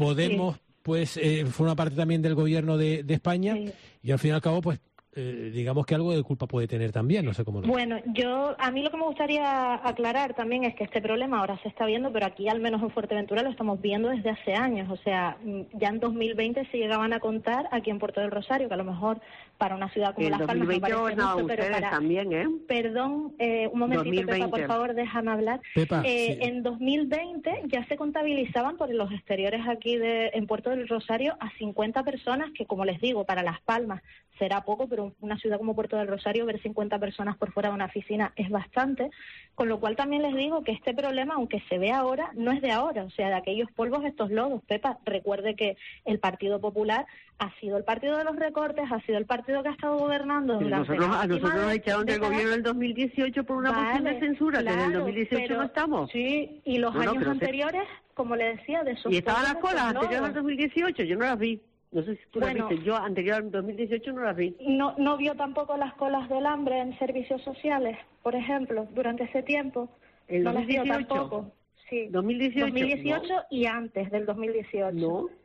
pues forma parte también del gobierno de España, y al fin y al cabo pues digamos que algo de culpa puede tener también, no sé cómo. Bueno, a mí lo que me gustaría aclarar también es que este problema ahora se está viendo, pero aquí al menos en Fuerteventura lo estamos viendo desde hace años. O sea, ya en 2020 se llegaban a contar aquí en Puerto del Rosario, que a lo mejor para una ciudad como Las Palmas no parece mucho, pero para... también, Perdón, un momentito, 2020. Pepa, por favor, déjame hablar. Pepa, en 2020 ya se contabilizaban por los exteriores aquí en Puerto del Rosario a 50 personas, que como les digo, para Las Palmas será poco, pero una ciudad como Puerto del Rosario, ver 50 personas por fuera de una oficina es bastante, con lo cual también les digo que este problema, aunque se ve ahora, no es de ahora, o sea, de aquellos polvos estos lodos. Pepa, recuerde que el Partido Popular ha sido el partido de los recortes, ha sido el partido que ha estado gobernando durante a nosotros nos echaron del gobierno del 2018 por una moción de censura, claro, desde el 2018 no estamos. Sí, y los años anteriores, como le decía, de esos... ¿Y estaban las colas anteriores al 2018? Yo no las vi. No sé si tú las viste. Yo anterior al 2018 no las vi. ¿No vio tampoco las colas del hambre en servicios sociales, por ejemplo, durante ese tiempo? ¿El 2018? No las vio tampoco. Sí. 2018 no. Y antes del 2018.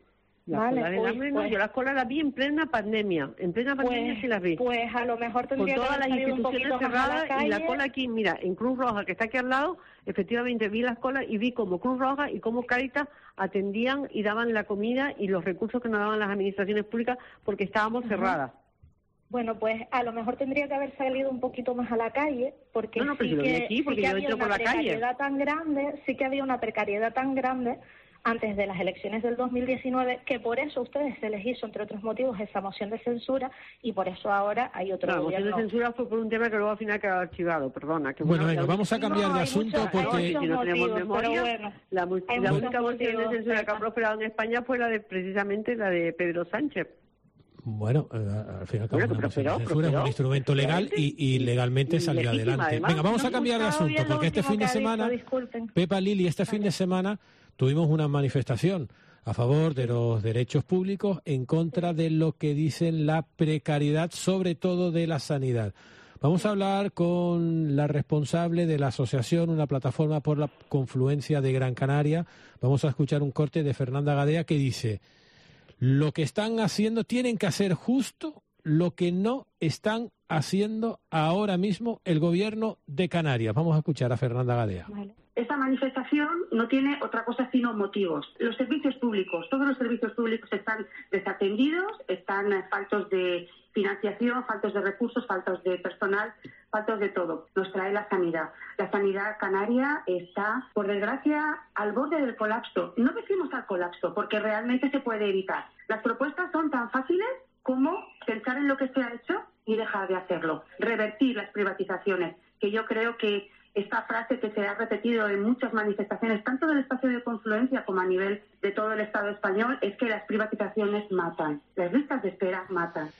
La vale, cola del hambre no, yo las colas las vi en plena pandemia sí las vi. Pues a lo mejor tendría con todas que las haber salido un instituciones poquito más a la cerradas y la calle. cola aquí, mira, en Cruz Roja, que está aquí al lado, efectivamente vi las colas y vi cómo Cruz Roja y cómo Cáritas atendían y daban la comida y los recursos que nos daban las administraciones públicas porque estábamos cerradas. Bueno, pues a lo mejor tendría que haber salido un poquito más a la calle, porque No, pero sí yo lo vi que, aquí, porque sí que yo había entro por una la calle. precariedad tan grande, sí que había una precariedad tan grande antes de las elecciones del 2019, que por eso a ustedes se les hizo, entre otros motivos, esa moción de censura, y por eso ahora hay otro La gobierno. moción de censura fue por un tema que luego al final quedó archivado, perdona. Que Bueno, venga, vamos a cambiar de asunto porque... Si no tenemos motivos, memoria, pero bueno, la hay única muchos moción de motivos, censura que ha prosperado en España fue precisamente la de Pedro Sánchez. Bueno, al final Bueno, una moción de censura es un instrumento legal y legalmente salió adelante. además. Venga, vamos a cambiar de asunto, porque este fin de semana, Pepa, Lili, este fin de semana tuvimos una manifestación a favor de los derechos públicos, en contra de lo que dicen la precariedad, sobre todo de la sanidad. Vamos a hablar con la responsable de la asociación, una plataforma por la confluencia de Gran Canaria. Vamos a escuchar un corte de Fernanda Gadea que dice: lo que están haciendo, tienen que hacer justo lo que no están haciendo ahora mismo el gobierno de Canarias. Vamos a escuchar a Fernanda Gadea. Vale. Esta manifestación no tiene otra cosa sino motivos. Los servicios públicos, todos los servicios públicos están desatendidos, están faltos de financiación, faltos de recursos, faltos de personal, faltos de todo. Nos trae la sanidad. La sanidad canaria está, por desgracia, al borde del colapso. No decimos al colapso, porque realmente se puede evitar. Las propuestas son tan fáciles como pensar en lo que se ha hecho y dejar de hacerlo. Revertir las privatizaciones, que yo creo que esta frase que se ha repetido en muchas manifestaciones, tanto del espacio de confluencia como a nivel de todo el Estado español, es que las privatizaciones matan. Las listas de espera matan.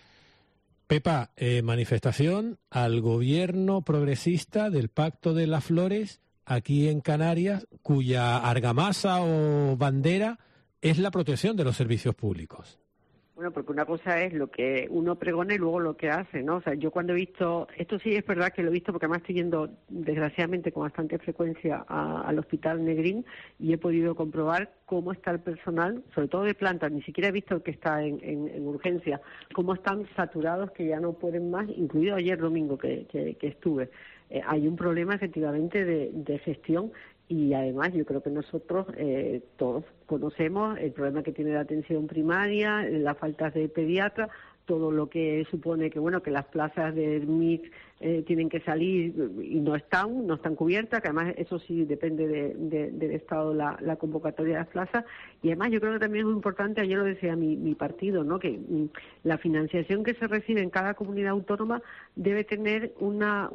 Pepa, manifestación al gobierno progresista del Pacto de las Flores aquí en Canarias, cuya argamasa o bandera es la protección de los servicios públicos. Bueno, porque una cosa es lo que uno pregona y luego lo que hace, ¿no? O sea, yo cuando he visto, esto sí es verdad que lo he visto porque además estoy yendo, desgraciadamente, con bastante frecuencia al Hospital Negrín y he podido comprobar cómo está el personal, sobre todo de planta, ni siquiera he visto el que está en urgencia, cómo están saturados que ya no pueden más, incluido ayer domingo que estuve. Hay un problema efectivamente de gestión. Y además yo creo que nosotros todos conocemos el problema que tiene la atención primaria, las faltas de pediatra, todo lo que supone que bueno que las plazas de MIC tienen que salir y no están cubiertas, que además eso sí depende del Estado la convocatoria de las plazas. Y además yo creo que también es muy importante, ayer lo decía mi partido, ¿no? Que la financiación que se recibe en cada comunidad autónoma debe tener una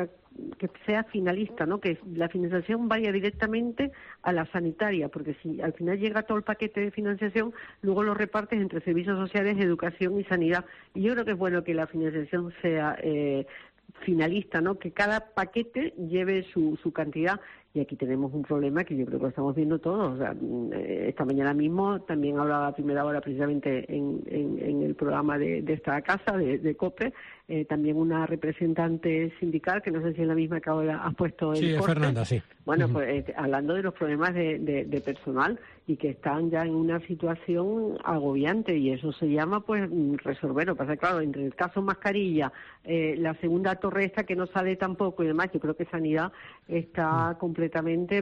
que sea finalista, ¿no? Que la financiación vaya directamente a la sanitaria, porque si al final llega todo el paquete de financiación, luego lo repartes entre servicios sociales, educación y sanidad. Y yo creo que es bueno que la financiación sea finalista, ¿no? Que cada paquete lleve su cantidad. Y aquí tenemos un problema que yo creo que lo estamos viendo todos. O sea, esta mañana mismo también hablaba a primera hora precisamente en el programa de esta casa, de COPE, también una representante sindical, que no sé si es la misma que ahora has puesto el Sí, corte. Fernanda, sí. Bueno, pues hablando de los problemas de personal y que están ya en una situación agobiante, y eso se llama pues resolver. Lo que pasa, claro, entre el caso mascarilla, la segunda torre esta que no sale tampoco y demás, yo creo que Sanidad está completamente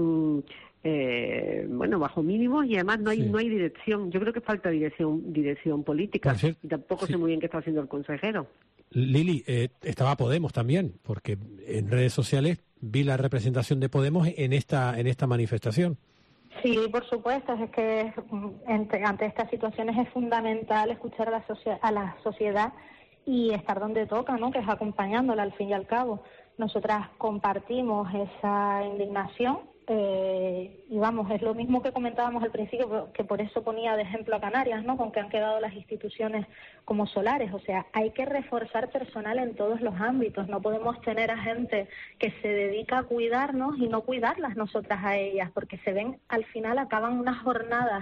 bajo mínimos, y además no hay dirección. Yo creo que falta dirección política, y tampoco sé muy bien qué está haciendo el consejero. Lili, estaba Podemos también, porque en redes sociales vi la representación de Podemos en esta manifestación. Sí, por supuesto, es que ante estas situaciones es fundamental escuchar a la sociedad y estar donde toca, ¿no? Que es acompañándola al fin y al cabo. Nosotras compartimos esa indignación y vamos, es lo mismo que comentábamos al principio, que por eso ponía de ejemplo a Canarias, ¿no? Con que han quedado las instituciones como solares. O sea, hay que reforzar personal en todos los ámbitos. No podemos tener a gente que se dedica a cuidarnos y no cuidarlas nosotras a ellas, porque al final acaban unas jornadas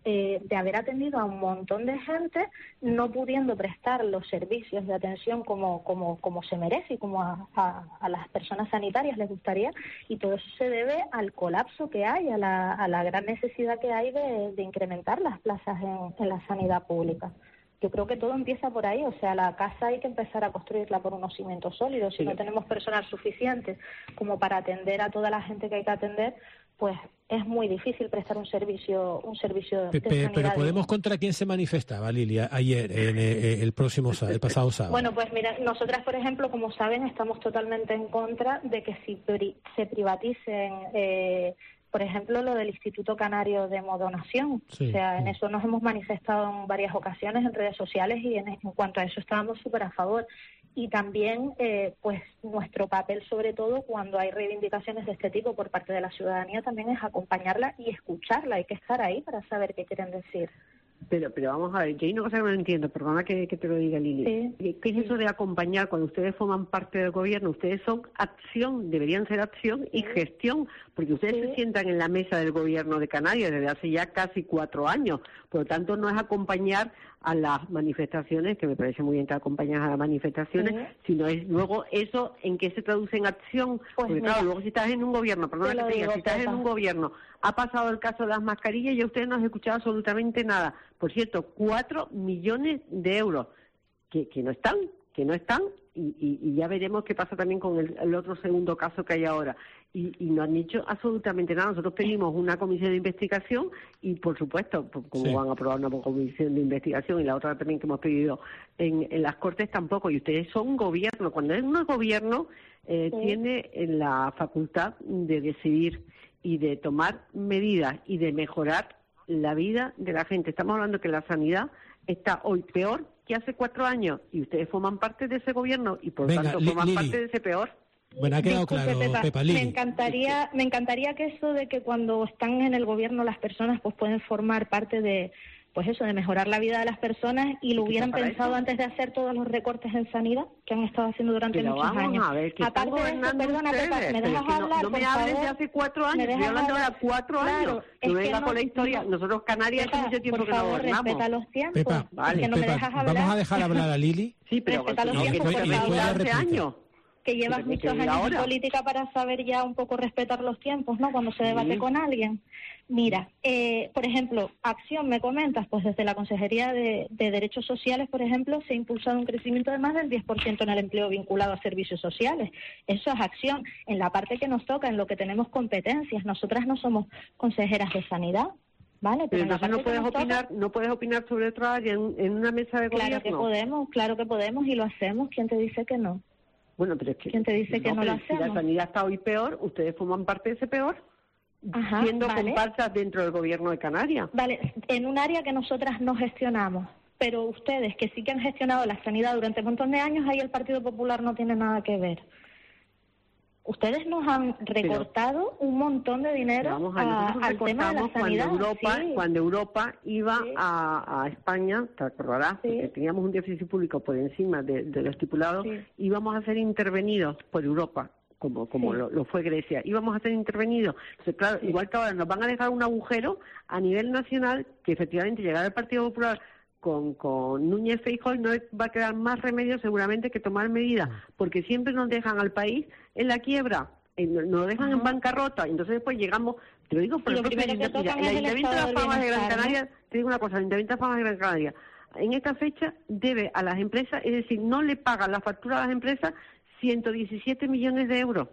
de haber atendido a un montón de gente, no pudiendo prestar los servicios de atención como se merece y como a las personas sanitarias les gustaría, y todo eso se debe al colapso que hay, a la gran necesidad que hay de incrementar las plazas en la sanidad pública. Yo creo que todo empieza por ahí, o sea, la casa hay que empezar a construirla por unos cimientos sólidos. Si no tenemos personal suficiente como para atender a toda la gente que hay que atender, pues es muy difícil prestar un servicio de sanidad. Pero ¿podemos contra quién se manifestaba, Lilia, ayer, el pasado sábado? Bueno, pues mira, nosotras, por ejemplo, como saben, estamos totalmente en contra de que se privaticen por ejemplo, lo del Instituto Canario de Hemodonación. Sí, o sea, en eso nos hemos manifestado en varias ocasiones en redes sociales y en cuanto a eso estábamos súper a favor. Y también, pues, nuestro papel, sobre todo, cuando hay reivindicaciones de este tipo por parte de la ciudadanía, también es acompañarla y escucharla. Hay que estar ahí para saber qué quieren decir. Pero vamos a ver, yo hay una cosa que no entiendo, perdona que te lo diga, Lili. Sí. ¿Qué es eso de acompañar cuando ustedes forman parte del gobierno? Ustedes son acción, deberían ser acción y gestión, porque ustedes se sientan en la mesa del gobierno de Canarias desde hace ya casi 4 años. Por lo tanto, no es acompañar a las manifestaciones, que me parece muy bien que acompañas a las manifestaciones, sino es luego eso en qué se traduce en acción. Pues porque mira, claro, luego si estás en un gobierno, perdona que te diga, si estás en un gobierno, ha pasado el caso de las mascarillas y ustedes no han escuchado absolutamente nada. Por cierto, 4 millones de euros que no están, y ya veremos qué pasa también con el otro segundo caso que hay ahora. Y no han dicho absolutamente nada. Nosotros pedimos una comisión de investigación y, por supuesto, como van a aprobar una comisión de investigación y la otra también que hemos pedido en las Cortes tampoco. Y ustedes son gobierno. Cuando uno es gobierno, tiene la facultad de decidir y de tomar medidas y de mejorar la vida de la gente. Estamos hablando que la sanidad está hoy peor que hace 4 años y ustedes forman parte de ese gobierno y por tanto forman parte de ese peor. Bueno, ha quedado claro, Pepa, Lili. Me encantaría que eso de que cuando están en el gobierno las personas pues pueden formar parte de, pues eso, de mejorar la vida de las personas y lo hubieran pensado antes de hacer todos los recortes en sanidad que han estado haciendo durante muchos años. A ver, que aparte de eso, perdona, Pepa, ¿me dejas hablar? No me hables de hace 4 años, estoy hablando de 4 años. No venga con la historia. Nosotros Canarias hace mucho tiempo que no gobernamos. Respeta los tiempos. Pepa, vale, vamos a dejar hablar a Lili. Sí, pero respeta los tiempos, por favor. Hace años. Que llevas muchos años en política para saber ya un poco respetar los tiempos, ¿no? Cuando se debate con alguien. Mira, por ejemplo, acción, me comentas, pues desde la Consejería de Derechos Sociales, por ejemplo, se ha impulsado un crecimiento de más del 10% en el empleo vinculado a servicios sociales. Eso es acción. En la parte que nos toca, en lo que tenemos competencias, nosotras no somos consejeras de sanidad, ¿vale? Pero entonces no puedes opinar sobre otra área en una mesa de gobierno. Claro que podemos y lo hacemos. ¿Quién te dice que no? Bueno, pero es que... ¿Quién te dice que no lo hacemos? Si la sanidad está hoy peor, ustedes forman parte de ese peor, siendo comparsas dentro del gobierno de Canarias. Vale, en un área que nosotras no gestionamos, pero ustedes que sí que han gestionado la sanidad durante un montón de años, ahí el Partido Popular no tiene nada que ver. Ustedes nos han recortado un montón de dinero al tema de la sanidad. Cuando Europa iba a España, te acordarás, porque teníamos un déficit público por encima de lo estipulado, íbamos a ser intervenidos por Europa, como lo fue Grecia. Íbamos a ser intervenidos. Entonces, claro, igual que ahora nos van a dejar un agujero a nivel nacional, que efectivamente llegará el Partido Popular con Núñez Feijóo, no va a quedar más remedio seguramente que tomar medidas, porque siempre nos dejan al país en la quiebra, nos dejan en bancarrota, entonces después llegamos, te lo digo por el Ayuntamiento de Las Palmas de Gran Canaria, te digo una cosa, el Ayuntamiento de Las Palmas de Gran Canaria, en esta fecha debe a las empresas, es decir, no le pagan la factura a las empresas 117 millones de euros.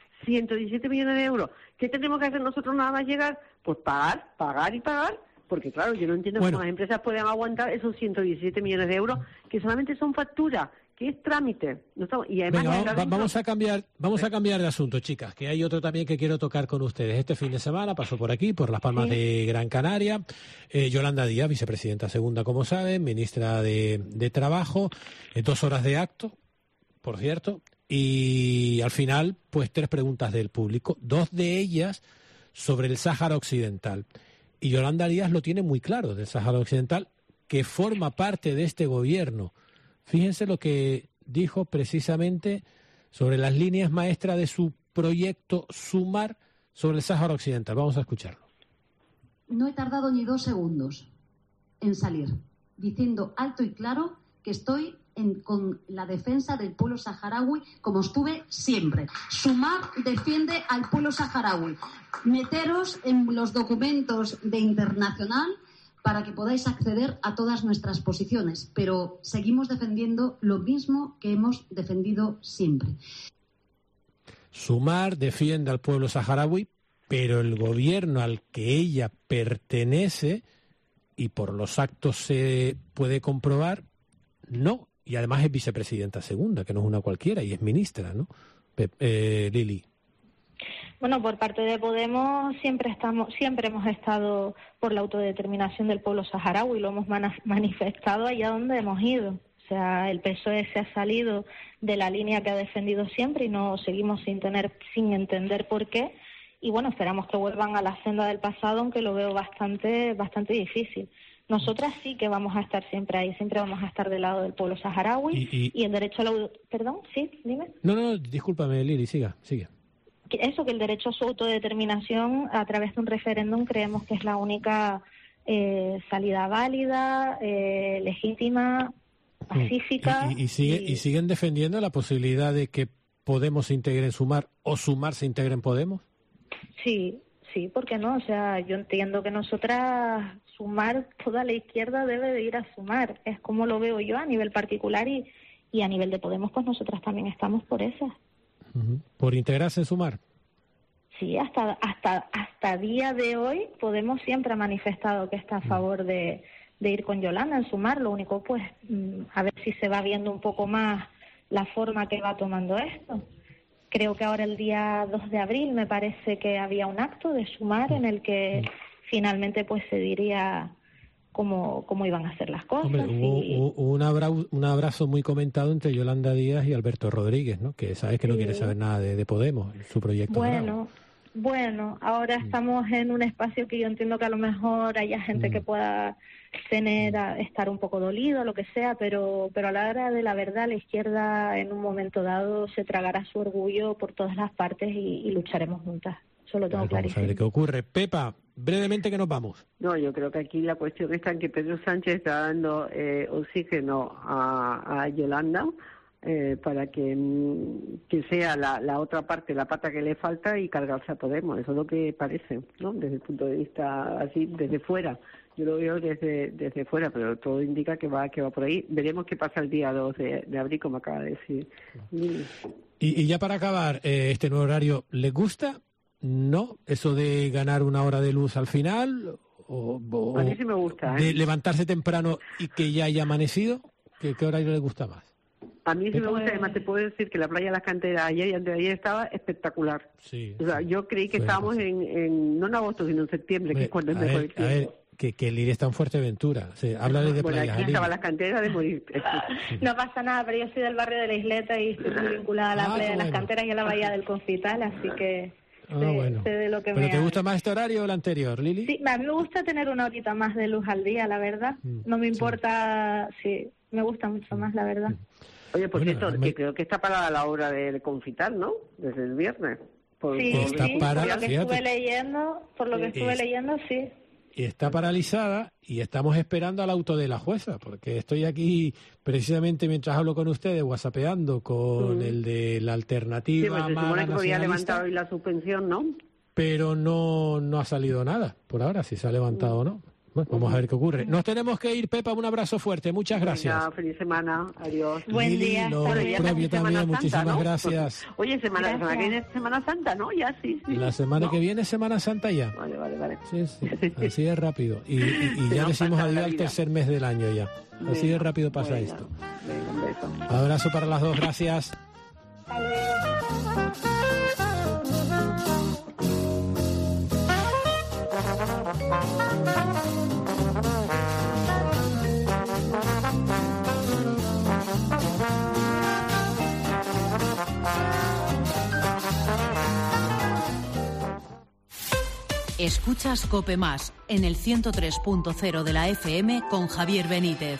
117 millones de euros. ¿Qué tenemos que hacer nosotros nada más llegar? Pues pagar y pagar. Porque claro, yo no entiendo cómo las empresas pueden aguantar esos 117 millones de euros, que solamente son facturas, que es trámite. No estamos, y además vamos a cambiar de asunto, chicas, que hay otro también que quiero tocar con ustedes. Este fin de semana pasó por aquí, por Las Palmas de Gran Canaria, Yolanda Díaz, vicepresidenta segunda, como saben, ministra de Trabajo, 2 horas de acto, por cierto, y al final, pues 3 preguntas del público, 2 de ellas sobre el Sáhara Occidental. Y Yolanda Díaz lo tiene muy claro, del Sáhara Occidental, que forma parte de este gobierno. Fíjense lo que dijo precisamente sobre las líneas maestras de su proyecto Sumar sobre el Sáhara Occidental. Vamos a escucharlo. no he tardado ni 2 segundos en salir, diciendo alto y claro que estoy con la defensa del pueblo saharaui, como estuve siempre. Sumar defiende al pueblo saharaui. Meteros en los documentos de Internacional para que podáis acceder a todas nuestras posiciones, pero seguimos defendiendo lo mismo que hemos defendido siempre. Sumar defiende al pueblo saharaui, pero el gobierno al que ella pertenece, y por los actos se puede comprobar, no. Y además es vicepresidenta segunda, que no es una cualquiera, y es ministra, ¿no? Lili. Bueno, por parte de Podemos siempre hemos estado por la autodeterminación del pueblo saharaui, lo hemos manifestado allá donde hemos ido. O sea, el PSOE se ha salido de la línea que ha defendido siempre y no seguimos sin entender por qué. Y bueno, esperamos que vuelvan a la senda del pasado, aunque lo veo bastante difícil. Nosotras sí que vamos a estar siempre ahí, siempre vamos a estar del lado del pueblo saharaui y el derecho a la... Perdón, sí, dime. No, discúlpame, Lili, sigue. Que el derecho a su autodeterminación a través de un referéndum creemos que es la única salida válida, legítima, pacífica. Y siguen defendiendo la posibilidad de que Podemos se integre en Sumar o Sumar se integre en Podemos. Sí, ¿por qué no? O sea, yo entiendo que nosotras Sumar, toda la izquierda debe de ir a Sumar. Es como lo veo yo a nivel particular y a nivel de Podemos, pues nosotras también estamos por eso. Uh-huh. ¿Por integrarse en Sumar? Sí, hasta día de hoy Podemos siempre ha manifestado que está a favor de ir con Yolanda en Sumar. Lo único, pues, a ver si se va viendo un poco más la forma que va tomando esto. Creo que ahora el día 2 de abril me parece que había un acto de Sumar en el que finalmente pues se diría cómo iban a ser las cosas. Hombre, hubo un abrazo muy comentado entre Yolanda Díaz y Alberto Rodríguez, ¿no? Que sabes que no quiere saber nada de Podemos, su proyecto. Bueno, ahora estamos en un espacio que yo entiendo que a lo mejor haya gente que pueda estar un poco dolido, lo que sea, pero a la hora de la verdad la izquierda en un momento dado se tragará su orgullo por todas las partes y lucharemos juntas. Eso lo tengo clarísimo. Vamos a ver qué ocurre. Pepa, brevemente que nos vamos. No, yo creo que aquí la cuestión está en que Pedro Sánchez está dando oxígeno a Yolanda para que sea la otra parte, la pata que le falta y cargarse a Podemos. Eso es lo que parece, ¿no? Desde el punto de vista así, desde fuera. Yo lo veo desde fuera, pero todo indica que va por ahí. Veremos qué pasa el día 2 de abril, como acaba de decir. Y ya para acabar, este nuevo horario, ¿les gusta? ¿No? ¿Eso de ganar una hora de luz al final? A mí sí me gusta. ¿De levantarse temprano y que ya haya amanecido? ¿Qué horario les gusta más? A mí sí me gusta, además te puedo decir que la playa de las Canteras ayer y antes de ayer estaba espectacular. Sí. O sea, yo creí que estábamos no en agosto, sino en septiembre, que es cuando es mejor el tiempo. A ver, que Lili está en Fuerteventura. Sí, háblale de playas. Aquí estaban las Canteras de morir. No pasa nada, pero yo soy del barrio de la Isleta y estoy muy vinculada a la playa de las Canteras y a la bahía del Confital, así que... sé de lo que ¿Pero te gusta más este horario o el anterior, Lili? Sí, a mí me gusta tener una horita más de luz al día, la verdad. No me importa, sí, me gusta mucho más, la verdad. Oye, por cierto, que creo que está parada la obra del Confital, ¿no? Desde el viernes. Por lo que estuve leyendo, sí. Y está paralizada y estamos esperando al auto de la jueza, porque estoy aquí precisamente mientras hablo con ustedes, whatsappeando con el de la alternativa. Sí, se supone que podía levantar hoy la suspensión, ¿no? Pero no ha salido nada por ahora, si se ha levantado o no. Bueno, vamos a ver qué ocurre. Nos tenemos que ir, Pepa, un abrazo fuerte, muchas gracias. Venga, feliz semana, adiós. Buen día. Lo propio también, muchísimas ¿no? gracias. Oye, semana que viene es Semana Santa, ¿no? Ya sí. La semana que viene es Semana Santa ya. Vale. Sí, así es rápido. Y ya decimos adiós al tercer mes del año ya. Así de rápido pasa esto. Venga, un beso. Abrazo para las dos, gracias. Escuchas COPE Más en el 103.0 de la FM con Javier Benítez.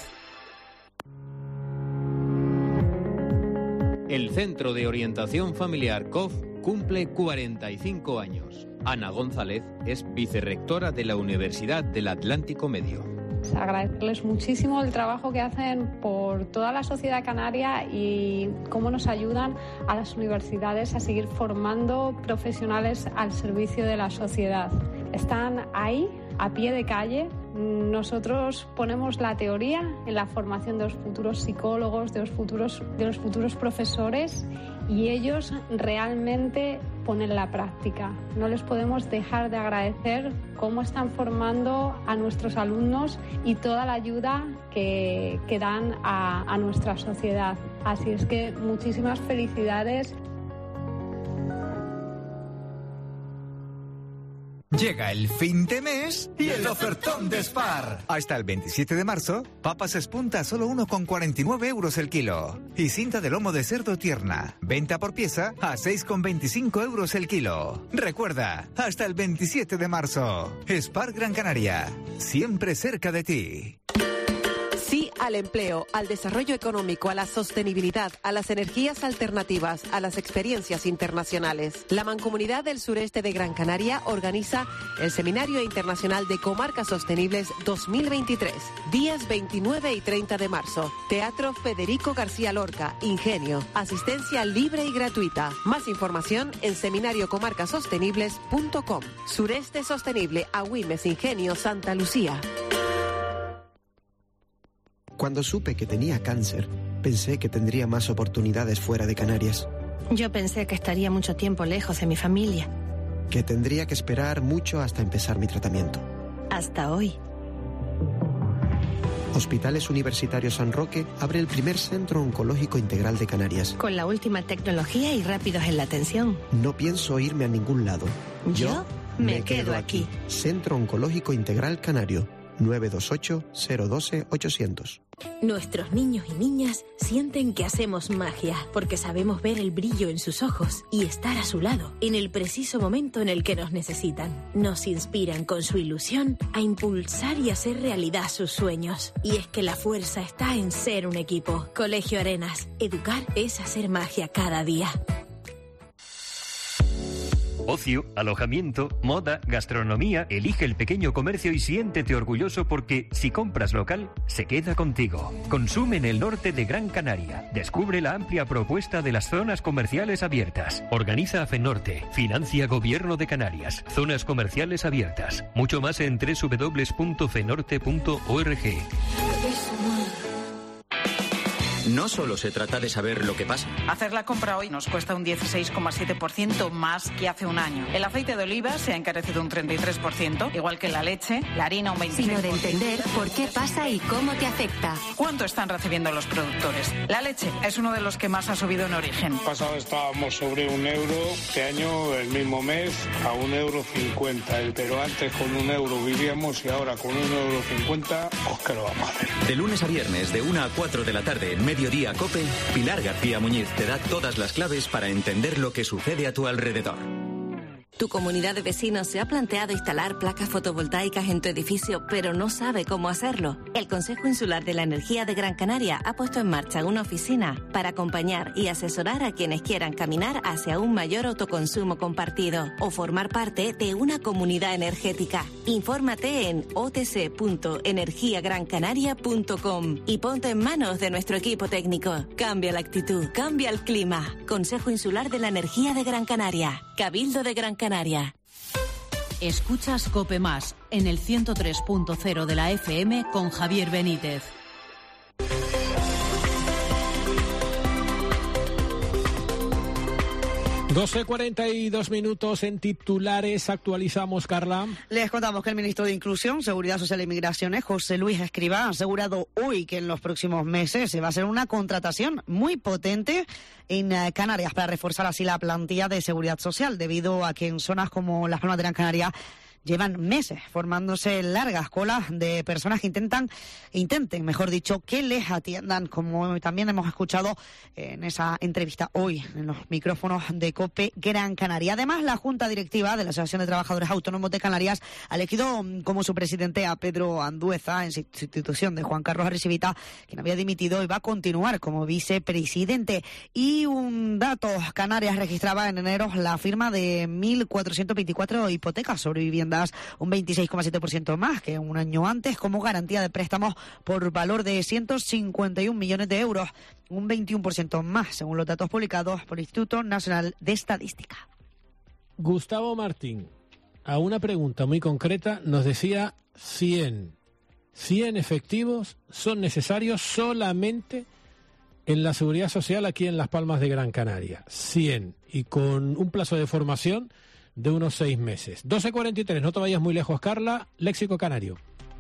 El Centro de Orientación Familiar COF cumple 45 años. Ana González es vicerrectora de la Universidad del Atlántico Medio. Agradecerles muchísimo el trabajo que hacen por toda la sociedad canaria y cómo nos ayudan a las universidades a seguir formando profesionales al servicio de la sociedad. Están ahí, a pie de calle. Nosotros ponemos la teoría en la formación de los futuros psicólogos, de los futuros profesores, y ellos realmente ponen la práctica. No les podemos dejar de agradecer cómo están formando a nuestros alumnos y toda la ayuda que dan a nuestra sociedad. Así es que muchísimas felicidades. Llega el fin de mes y el ofertón de Spar. Hasta el 27 de marzo, papas espunta a solo 1,49 euros el kilo. Y cinta de lomo de cerdo tierna, venta por pieza a 6,25 euros el kilo. Recuerda, hasta el 27 de marzo. Spar Gran Canaria, siempre cerca de ti. Sí al empleo, al desarrollo económico, a la sostenibilidad, a las energías alternativas, a las experiencias internacionales. La Mancomunidad del Sureste de Gran Canaria organiza el Seminario Internacional de Comarcas Sostenibles 2023, días 29 y 30 de marzo. Teatro Federico García Lorca, Ingenio. Asistencia libre y gratuita. Más información en seminariocomarcasostenibles.com. Sureste Sostenible, Agüimes, Ingenio, Santa Lucía. Cuando supe que tenía cáncer, pensé que tendría más oportunidades fuera de Canarias. Yo pensé que estaría mucho tiempo lejos de mi familia. Que tendría que esperar mucho hasta empezar mi tratamiento. Hasta hoy. Hospitales Universitarios San Roque abre el primer centro oncológico integral de Canarias. Con la última tecnología y rápidos en la atención. No pienso irme a ningún lado. Yo me quedo aquí. Centro Oncológico Integral Canario. 928-012-800. Nuestros niños y niñas sienten que hacemos magia, porque sabemos ver el brillo en sus ojos y estar a su lado, en el preciso momento en el que nos necesitan. Nos inspiran con su ilusión a impulsar y hacer realidad sus sueños. Y es que la fuerza está en ser un equipo. Colegio Arenas. Educar es hacer magia cada día. Ocio, alojamiento, moda, gastronomía. Elige el pequeño comercio y siéntete orgulloso porque si compras local, se queda contigo. Consume en el norte de Gran Canaria. Descubre la amplia propuesta de las zonas comerciales abiertas. Organiza FENORTE. Financia Gobierno de Canarias. Zonas comerciales abiertas. Mucho más en www.fenorte.org. No solo se trata de saber lo que pasa. Hacer la compra hoy nos cuesta un 16,7% más que hace un año. El aceite de oliva se ha encarecido un 33%, igual que la leche, la harina un 26%. Sino de entender por qué pasa y cómo te afecta. ¿Cuánto están recibiendo los productores? La leche es uno de los que más ha subido en origen. El pasado estábamos sobre €1, este año el mismo mes a €1,50. Pero antes con €1 vivíamos y ahora con €1,50, pues ¿qué lo vamos a hacer? De lunes a viernes, de 1 a 4 de la tarde, Mediodía Cope, Pilar García Muñiz te da todas las claves para entender lo que sucede a tu alrededor. Tu comunidad de vecinos se ha planteado instalar placas fotovoltaicas en tu edificio, pero no sabe cómo hacerlo. El Consejo Insular de la Energía de Gran Canaria ha puesto en marcha una oficina para acompañar y asesorar a quienes quieran caminar hacia un mayor autoconsumo compartido o formar parte de una comunidad energética. Infórmate en otc.energiagrancanaria.com y ponte en manos de nuestro equipo técnico. Cambia la actitud, cambia el clima. Consejo Insular de la Energía de Gran Canaria. Cabildo de Gran Canaria. Escuchas COPE Más en el 103.0 de la FM con Javier Benítez. 12:42 minutos en titulares. Actualizamos, Carla. Les contamos que el ministro de Inclusión, Seguridad Social y Migraciones, José Luis Escrivá, ha asegurado hoy que en los próximos meses se va a hacer una contratación muy potente en Canarias para reforzar así la plantilla de seguridad social, debido a que en zonas como Las Palmas de Gran Canaria llevan meses formándose largas colas de personas que intenten, mejor dicho, que les atiendan, como también hemos escuchado en esa entrevista hoy en los micrófonos de COPE Gran Canaria. Además, la Junta Directiva de la Asociación de Trabajadores Autónomos de Canarias ha elegido como su presidente a Pedro Andueza, en sustitución de Juan Carlos Arrecibita, quien había dimitido y va a continuar como vicepresidente. Y un dato, Canarias registraba en enero la firma de 1.424 hipotecas sobre viviendas, un 26,7% más que un año antes, como garantía de préstamos por valor de 151 millones de euros, un 21% más, según los datos publicados por el Instituto Nacional de Estadística. Gustavo Martín, a una pregunta muy concreta, nos decía 100 efectivos son necesarios solamente en la Seguridad Social aquí en Las Palmas de Gran Canaria. 100, y con un plazo de formación de unos 6 meses. 12:43, no te vayas muy lejos, Carla. Léxico canario.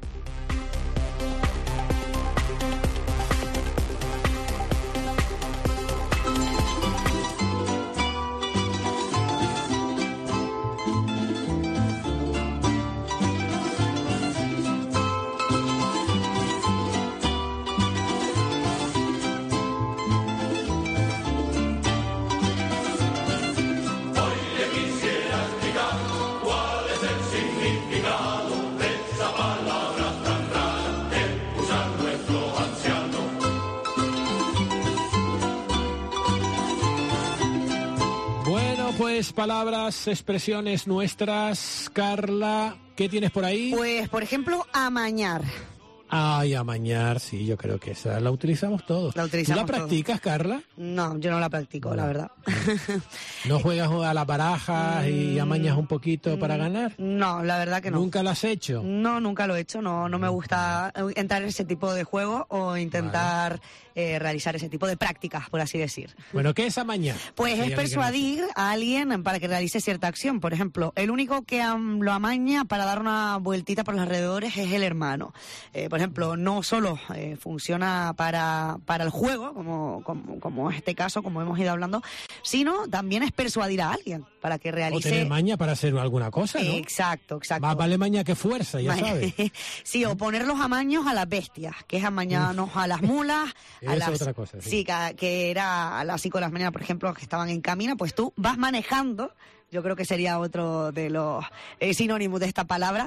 Palabras, expresiones nuestras. Carla, ¿qué tienes por ahí? Pues, por ejemplo, amañar. Ay, amañar, sí, yo creo que esa la utilizamos todos. La utilizamos. ¿Tú la practicas, Carla? No, yo no la practico, la verdad. ¿No juegas a las barajas y amañas un poquito para ganar? No, la verdad que no. ¿Nunca lo has hecho? No, nunca lo he hecho. No me gusta entrar en ese tipo de juego o intentar realizar ese tipo de prácticas, por así decir. Bueno, ¿qué es amañar? Pues es persuadir a alguien para que realice cierta acción. Por ejemplo, el único que lo amaña para dar una vueltita por los alrededores es el hermano. Por ejemplo, no solo funciona para el juego, como en este caso, como hemos ido hablando, sino también es persuadir a alguien para que realice... O tener maña para hacer alguna cosa, ¿no? Exacto. Más vale maña que fuerza, ya sabes. Sí, o poner los amaños a las bestias, que es amañarnos a las mulas, a las... otra cosa, sí. Sí, que era a las 5 de la mañana, por ejemplo, que estaban en camino, pues tú vas manejando. Yo creo que sería otro de los sinónimos de esta palabra,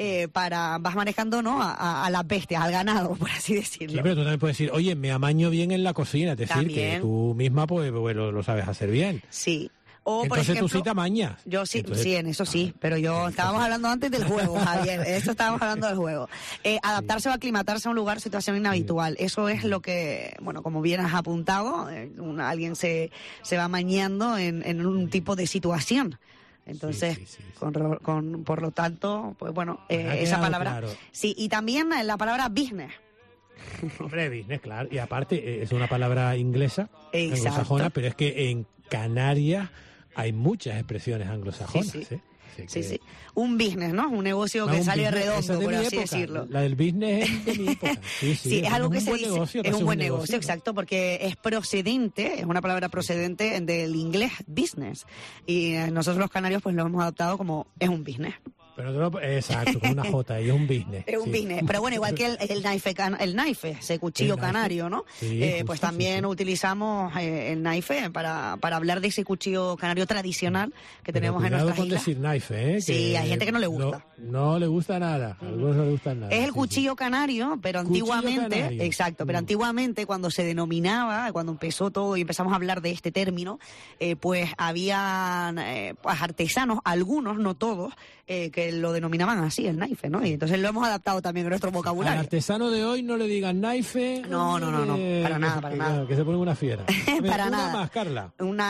vas manejando, ¿no?, a las bestias, al ganado, por así decirlo. Sí, pero tú también puedes decir, oye, me amaño bien en la cocina, es decir, también, que tú misma pues lo sabes hacer bien. Sí. O, entonces, por ejemplo, tú sí te amañas. Yo sí, entonces, sí, en eso sí, pero estábamos hablando antes del juego, Javier, estábamos hablando del juego. Adaptarse o aclimatarse a un lugar, situación inhabitual, eso es lo que, bueno, como bien has apuntado, alguien se va amañando en un tipo de situación. Entonces, sí. Por lo tanto, pues bueno, esa palabra... Claro. Sí, y también la palabra business. Hombre, business, claro, y aparte es una palabra inglesa, anglosajona, pero es que en Canarias hay muchas expresiones anglosajonas. Sí. Un business, ¿no? Un negocio que sale redondo, por así decirlo. La del business es de mi época. Sí, es algo que se dice. Es un buen negocio, exacto, porque es procedente, es una palabra procedente del inglés business. Y nosotros los canarios pues lo hemos adoptado como es un business. Pero exacto, con una J, y es un business. Es un business, pero bueno, igual que el knife, ese cuchillo canario, ¿no? Sí, pues también utilizamos el knife para hablar de ese cuchillo canario tradicional que tenemos en nuestras islas. Con decir knife, Sí, hay gente que no le gusta. No le gusta nada, a algunos no le gusta nada. Es el cuchillo canario, pero antiguamente, exacto, pero antiguamente cuando se denominaba, cuando empezó todo y empezamos a hablar de este término, pues habían artesanos, algunos, no todos, que lo denominaban así, el knife, ¿no? Y entonces lo hemos adaptado también en nuestro vocabulario. Al artesano de hoy no le digan knife. No, para nada. Que se pone una fiera. Para una nada. Más, Carla.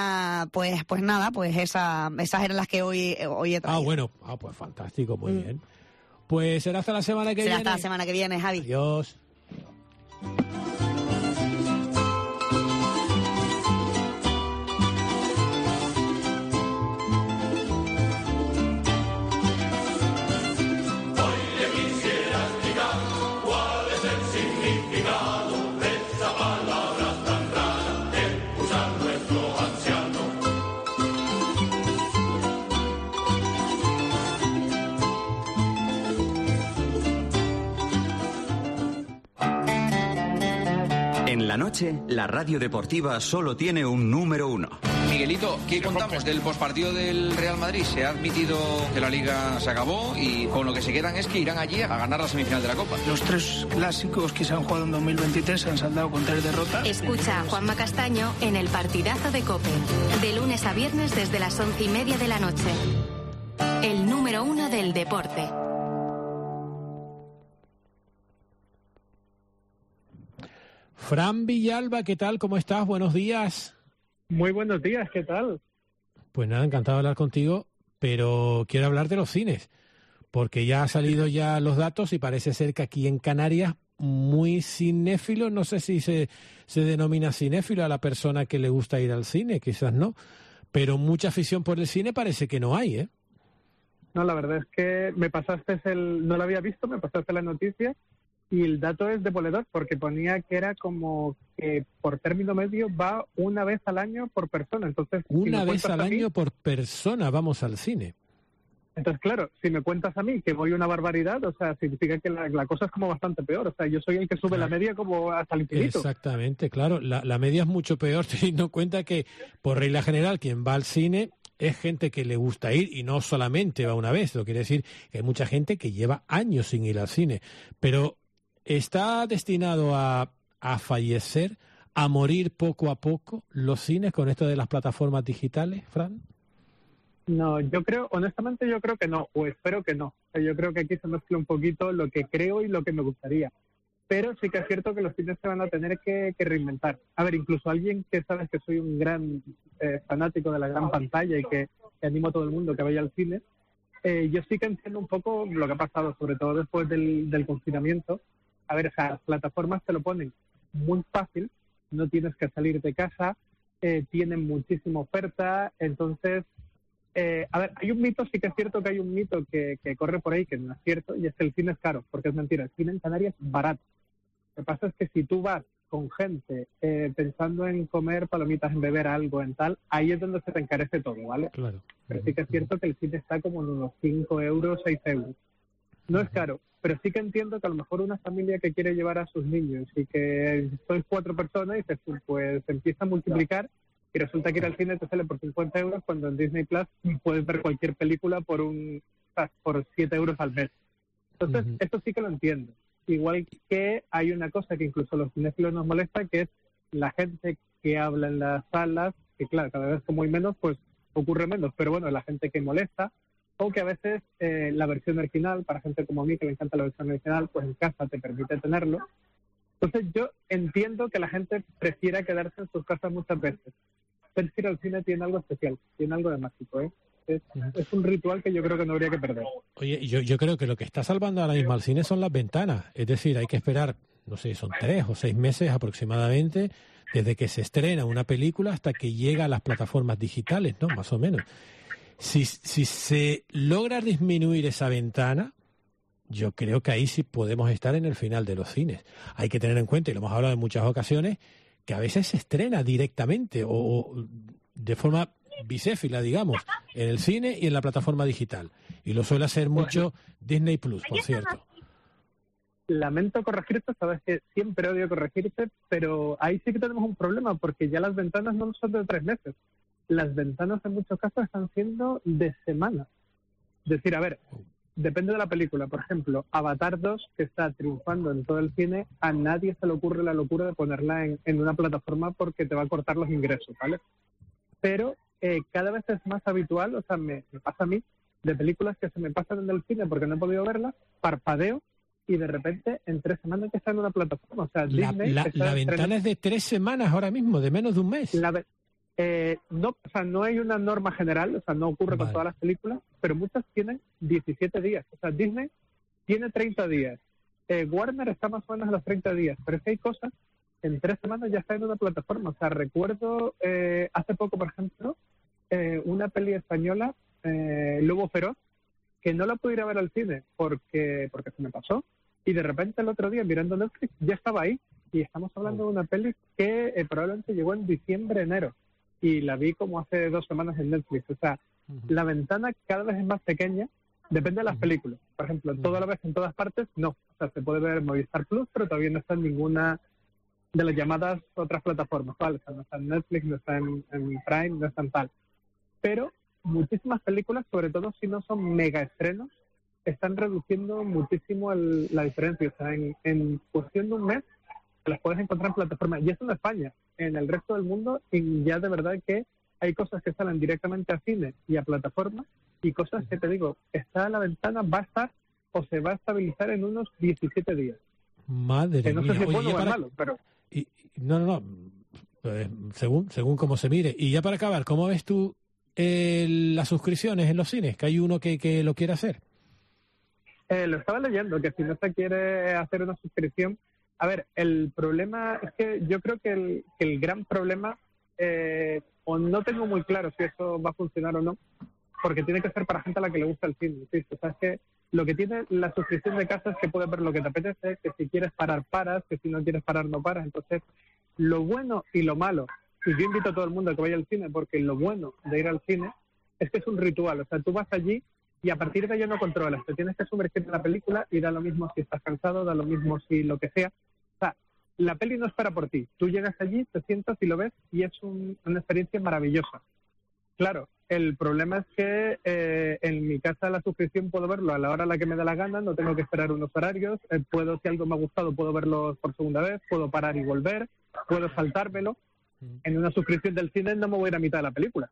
Pues nada, pues esas eran las que hoy he traído. Bueno, pues fantástico, muy bien. Pues será hasta la semana que viene. Será hasta la semana que viene, Javi. Adiós. noche, la radio deportiva solo tiene un número 1. Miguelito, ¿qué contamos del pospartido del Real Madrid? Se ha admitido que la Liga se acabó y con lo que se quedan es que irán allí a ganar la semifinal de la Copa. Los 3 clásicos que se han jugado en 2023 se han saldado con 3 derrotas. Escucha a Juanma Castaño en el partidazo de COPE, de lunes a viernes desde las 11:30 de la noche. El número 1 del deporte. Fran Villalba, ¿qué tal? ¿Cómo estás? Buenos días. Muy buenos días, ¿qué tal? Pues nada, encantado de hablar contigo, pero quiero hablar de los cines, porque ya han salido ya los datos y parece ser que aquí en Canarias muy cinéfilo, no sé si se denomina cinéfilo a la persona que le gusta ir al cine, quizás no, pero mucha afición por el cine parece que no hay, ¿eh? No, la verdad es que me pasaste no lo había visto, me pasaste la noticia y el dato es demoledor porque ponía que era como que por término medio va una vez al año por persona. Entonces, una vez al año por persona vamos al cine. Entonces, claro, si me cuentas a mí que voy una barbaridad, o sea, significa que la cosa es como bastante peor. O sea, yo soy el que sube la media como hasta el infinito. Exactamente, claro. La media es mucho peor teniendo en cuenta que, por regla general, quien va al cine es gente que le gusta ir y no solamente va una vez. Lo quiere decir que hay mucha gente que lleva años sin ir al cine. Pero ¿está destinado a fallecer, a morir poco a poco los cines con esto de las plataformas digitales, Fran? No, honestamente yo creo que no, o espero que no. O sea, yo creo que aquí se mezcla un poquito lo que creo y lo que me gustaría. Pero sí que es cierto que los cines se van a tener que reinventar. A ver, incluso alguien que sabes que soy un gran fanático de la gran pantalla y que animo a todo el mundo que vaya al cine, yo sí que entiendo un poco lo que ha pasado, sobre todo después del confinamiento. A ver, o sea, las plataformas te lo ponen muy fácil, no tienes que salir de casa, tienen muchísima oferta, entonces... a ver, hay un mito, sí que es cierto que hay un mito que corre por ahí que no es cierto, y es que el cine es caro, porque es mentira, el cine en Canarias es barato. Lo que pasa es que si tú vas con gente pensando en comer palomitas, en beber algo, en tal, ahí es donde se te encarece todo, ¿vale? Claro. Pero sí que es cierto que el cine está como en unos 5 euros, 6 euros. No es caro, pero sí que entiendo que a lo mejor una familia que quiere llevar a sus niños y que sois 4 personas y pues empieza a multiplicar y resulta que ir al cine te sale por 50 euros cuando en Disney Plus puedes ver cualquier película por 7 euros al mes. Entonces, esto sí que lo entiendo. Igual que hay una cosa que incluso a los cinéfilos nos molesta, que es la gente que habla en las salas, que claro, cada vez como hay menos, pues ocurre menos, pero bueno, la gente que molesta, o que a veces la versión original, para gente como a mí que le encanta la versión original, pues en casa te permite tenerlo. Entonces yo entiendo que la gente prefiera quedarse en sus casas muchas veces. Pero ir al cine tiene algo especial, tiene algo de mágico, ¿eh? Es un ritual que yo creo que no habría que perder. Oye, yo creo que lo que está salvando ahora mismo al cine son las ventanas. Es decir, hay que esperar, no sé, son 3 o 6 meses aproximadamente desde que se estrena una película hasta que llega a las plataformas digitales, ¿no? Más o menos. Si se logra disminuir esa ventana, yo creo que ahí sí podemos estar en el final de los cines. Hay que tener en cuenta, y lo hemos hablado en muchas ocasiones, que a veces se estrena directamente o de forma bicéfila, digamos, en el cine y en la plataforma digital. Y lo suele hacer mucho Disney Plus, por cierto. Lamento corregirte, sabes que siempre odio corregirte, pero ahí sí que tenemos un problema, porque ya las ventanas no son de 3 meses. Las ventanas en muchos casos están siendo de semanas. Es decir, a ver, depende de la película. Por ejemplo, Avatar 2, que está triunfando en todo el cine, a nadie se le ocurre la locura de ponerla en una plataforma porque te va a cortar los ingresos, ¿vale? Pero cada vez es más habitual, o sea, me pasa a mí, de películas que se me pasan en el cine porque no he podido verlas, parpadeo y de repente en 3 semanas que está en una plataforma. O sea, Disney la ventana es de 3 semanas ahora mismo, de menos de un mes. No, o sea, no hay una norma general, o sea, no ocurre con todas las películas, pero muchas tienen 17 días. O sea, Disney tiene 30 días. Warner está más o menos a los 30 días, pero es que hay cosas en 3 semanas ya está en una plataforma. O sea, recuerdo hace poco, por ejemplo, una peli española, Lobo Feroz, que no la pude ir a ver al cine porque se me pasó, y de repente el otro día mirando Netflix ya estaba ahí, y estamos hablando de una peli que probablemente llegó en diciembre, enero, y la vi como hace 2 semanas en Netflix. O sea, la ventana cada vez es más pequeña, depende de las películas. Por ejemplo, toda la vez en todas partes, no. O sea, se puede ver en Movistar Plus, pero todavía no está en de las llamadas otras plataformas, ¿vale? O sea, no está en Netflix, no está en Prime, no está en tal. Pero muchísimas películas, sobre todo si no son mega estrenos, están reduciendo muchísimo la diferencia. O sea, en cuestión de un mes las puedes encontrar en plataformas. Y eso en España. En el resto del mundo, y ya de verdad que hay cosas que salen directamente a cine y a plataformas, y cosas que te digo, está a la ventana, va a estar o se va a estabilizar en unos 17 días. Madre que no mía. sé si es bueno Oye, o es malo, pero... No. Según cómo se mire. Y ya para acabar, ¿cómo ves tú las suscripciones en los cines? Que hay uno que lo quiere hacer. Lo estaba leyendo, que si no se quiere hacer una suscripción... A ver, el problema es que yo creo que el gran problema, o no tengo muy claro si eso va a funcionar o no, porque tiene que ser para gente a la que le gusta el cine. ¿Sí? O sea, es que lo que tiene la suscripción de casa es que puedes ver lo que te apetece, que si quieres parar, paras, que si no quieres parar, no paras. Entonces, lo bueno y lo malo, y yo invito a todo el mundo a que vaya al cine, porque lo bueno de ir al cine es que es un ritual. O sea, tú vas allí y a partir de ahí no controlas, te tienes que sumergir en la película y da lo mismo si estás cansado, da lo mismo si lo que sea. O sea, la peli no espera por ti. Tú llegas allí, te sientas y lo ves y es una experiencia maravillosa. Claro, el problema es que en mi casa la suscripción puedo verlo a la hora a la que me da la gana, no tengo que esperar unos horarios, puedo, si algo me ha gustado, puedo verlo por segunda vez, puedo parar y volver, puedo saltármelo. En una suscripción del cine no me voy a ir a mitad de la película.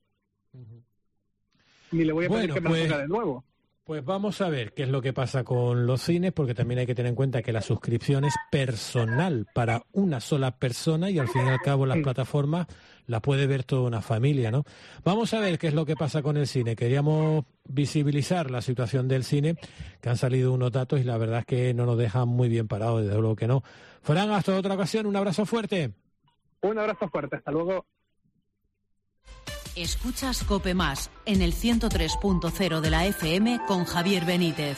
Ni le voy a pedir que me ponga de nuevo. Pues vamos a ver qué es lo que pasa con los cines, porque también hay que tener en cuenta que la suscripción es personal para una sola persona y al fin y al cabo las plataformas la puede ver toda una familia, ¿no? Vamos a ver qué es lo que pasa con el cine. Queríamos visibilizar la situación del cine, que han salido unos datos y la verdad es que no nos dejan muy bien parados, desde luego que no. Fran, hasta otra ocasión, un abrazo fuerte. Un abrazo fuerte, hasta luego. Escuchas COPE Más en el 103.0 de la FM con Javier Benítez.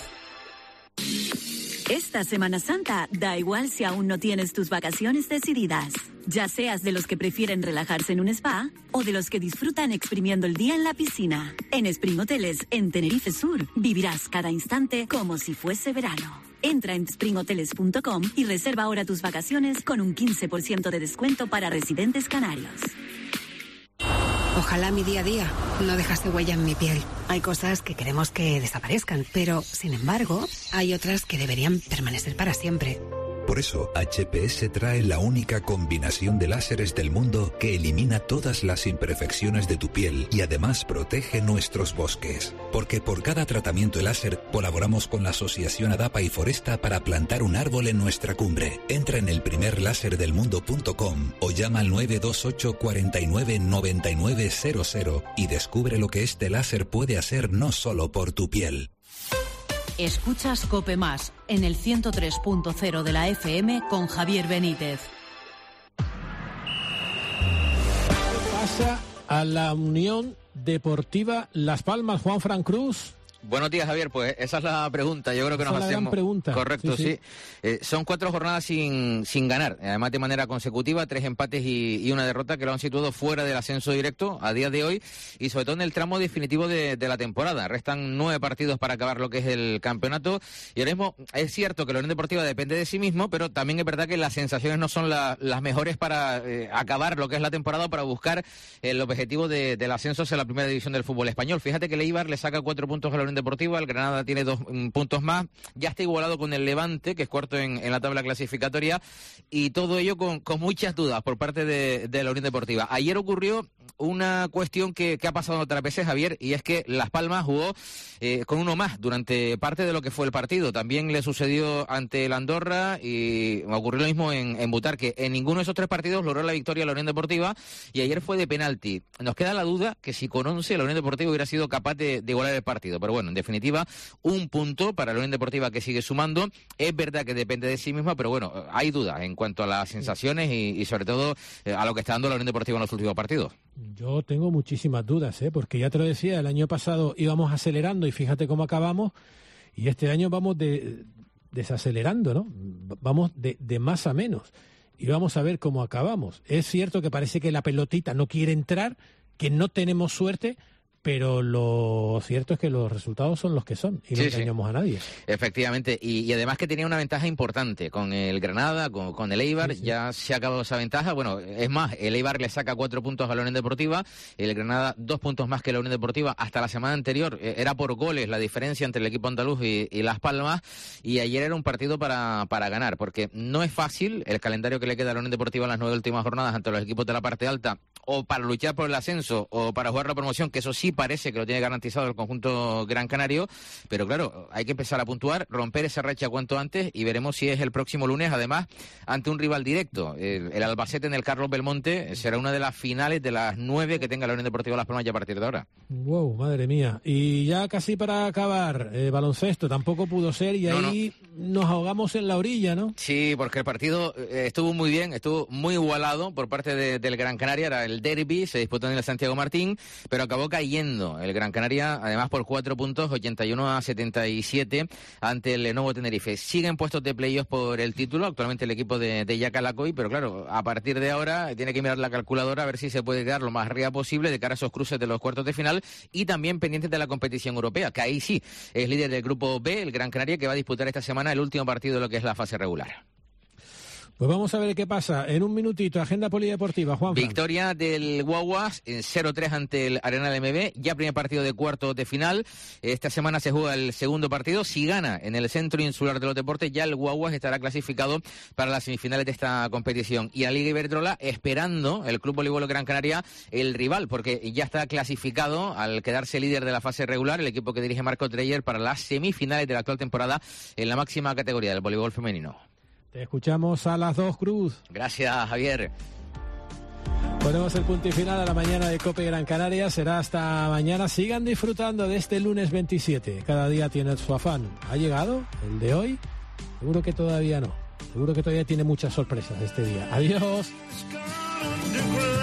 Esta Semana Santa da igual si aún no tienes tus vacaciones decididas. Ya seas de los que prefieren relajarse en un spa o de los que disfrutan exprimiendo el día en la piscina. En Spring Hoteles, en Tenerife Sur, vivirás cada instante como si fuese verano. Entra en springhoteles.com y reserva ahora tus vacaciones con un 15% de descuento para residentes canarios. Ojalá mi día a día no dejase huella en mi piel. Hay cosas que queremos que desaparezcan, pero, sin embargo, hay otras que deberían permanecer para siempre. Por eso, HPS trae la única combinación de láseres del mundo que elimina todas las imperfecciones de tu piel y además protege nuestros bosques. Porque por cada tratamiento láser colaboramos con la Asociación Adapa y Foresta para plantar un árbol en nuestra cumbre. Entra en elprimerlaserdelmundo.com o llama al 928 49 99 00 y descubre lo que este láser puede hacer no solo por tu piel. Escuchas COPE Más en el 103.0 de la FM con Javier Benítez. ¿Qué pasa a la Unión Deportiva Las Palmas, Juan Fran Cruz? Buenos días, Javier. Pues esa es la pregunta. Yo creo que esa nos es la hacemos. Gran pregunta. Correcto, sí. Son 4 jornadas sin ganar, además de manera consecutiva, 3 empates y una derrota que lo han situado fuera del ascenso directo a día de hoy y sobre todo en el tramo definitivo de la temporada. Restan 9 partidos para acabar lo que es el campeonato y ahora mismo es cierto que la Unión Deportiva depende de sí mismo, pero también es verdad que las sensaciones no son las mejores para acabar lo que es la temporada o para buscar el objetivo del ascenso hacia la primera división del fútbol español. Fíjate que el Eibar le saca 4 puntos a la Unión Deportiva, el Granada tiene 2 puntos más, ya está igualado con el Levante, que es cuarto en la tabla clasificatoria, y todo ello con muchas dudas por parte de la Unión Deportiva. Ayer ocurrió una cuestión que ha pasado otras veces, Javier, y es que Las Palmas jugó con uno más durante parte de lo que fue el partido. También le sucedió ante el Andorra y ocurrió lo mismo en Butarque. En ninguno de esos 3 partidos logró la victoria la Unión Deportiva y ayer fue de penalti. Nos queda la duda que si con 11 la Unión Deportiva hubiera sido capaz de igualar el partido. Pero bueno, en definitiva, un punto para la Unión Deportiva que sigue sumando. Es verdad que depende de sí misma, pero bueno, hay dudas en cuanto a las sensaciones y sobre todo a lo que está dando la Unión Deportiva en los últimos partidos. Yo tengo muchísimas dudas, porque ya te lo decía, el año pasado íbamos acelerando y fíjate cómo acabamos, y este año vamos desacelerando, ¿no? Vamos de más a menos, y vamos a ver cómo acabamos. Es cierto que parece que la pelotita no quiere entrar, que no tenemos suerte, pero lo cierto es que los resultados son los que son y no engañamos a nadie. Efectivamente, y además que tenía una ventaja importante con el Granada, con el Eibar, ya se ha acabado esa ventaja. Bueno, es más, el Eibar le saca 4 puntos a la Unión Deportiva, el Granada 2 puntos más que la Unión Deportiva. Hasta la semana anterior era por goles la diferencia entre el equipo andaluz y Las Palmas, y ayer era un partido para ganar, porque no es fácil el calendario que le queda a la Unión Deportiva en las 9 últimas jornadas ante los equipos de la parte alta, o para luchar por el ascenso o para jugar la promoción, que eso sí parece que lo tiene garantizado el conjunto gran canario, pero claro, hay que empezar a puntuar, romper esa racha cuanto antes, y veremos si es el próximo lunes, además, ante un rival directo. El Albacete en el Carlos Belmonte será una de las finales de las 9 que tenga la Unión Deportiva Las Palmas ya a partir de ahora. Wow, madre mía. Y ya casi para acabar, baloncesto tampoco pudo ser, y ahí nos ahogamos en la orilla, ¿no? Sí, porque el partido estuvo muy bien, estuvo muy igualado por parte del Gran Canaria, era el derbi, se disputó en el Santiago Martín, pero acabó cayendo el Gran Canaria, además por 4 puntos, 81-77 ante el Lenovo Tenerife. Siguen puestos de playoffs por el título, actualmente el equipo de Yacalacoy, pero claro, a partir de ahora tiene que mirar la calculadora a ver si se puede quedar lo más arriba posible de cara a esos cruces de los cuartos de final, y también pendientes de la competición europea, que ahí sí es líder del grupo B, el Gran Canaria, que va a disputar esta semana el último partido de lo que es la fase regular. Pues vamos a ver qué pasa. En un minutito, agenda polideportiva, Juan. Victoria del Guaguas en 0-3 ante el Arenal MB, ya primer partido de cuartos de final. Esta semana se juega el segundo partido. Si gana en el Centro Insular de los Deportes, ya el Guaguas estará clasificado para las semifinales de esta competición. Y a Liga Iberdrola, esperando el Club Voleibol Gran Canaria, el rival, porque ya está clasificado al quedarse líder de la fase regular, el equipo que dirige Marco Treyer, para las semifinales de la actual temporada en la máxima categoría del voleibol femenino. Te escuchamos a las 2, Cruz. Gracias, Javier. Ponemos el punto y final a la mañana de COPE Gran Canaria. Será hasta mañana. Sigan disfrutando de este lunes 27. Cada día tiene su afán. ¿Ha llegado el de hoy? Seguro que todavía no. Seguro que todavía tiene muchas sorpresas este día. Adiós.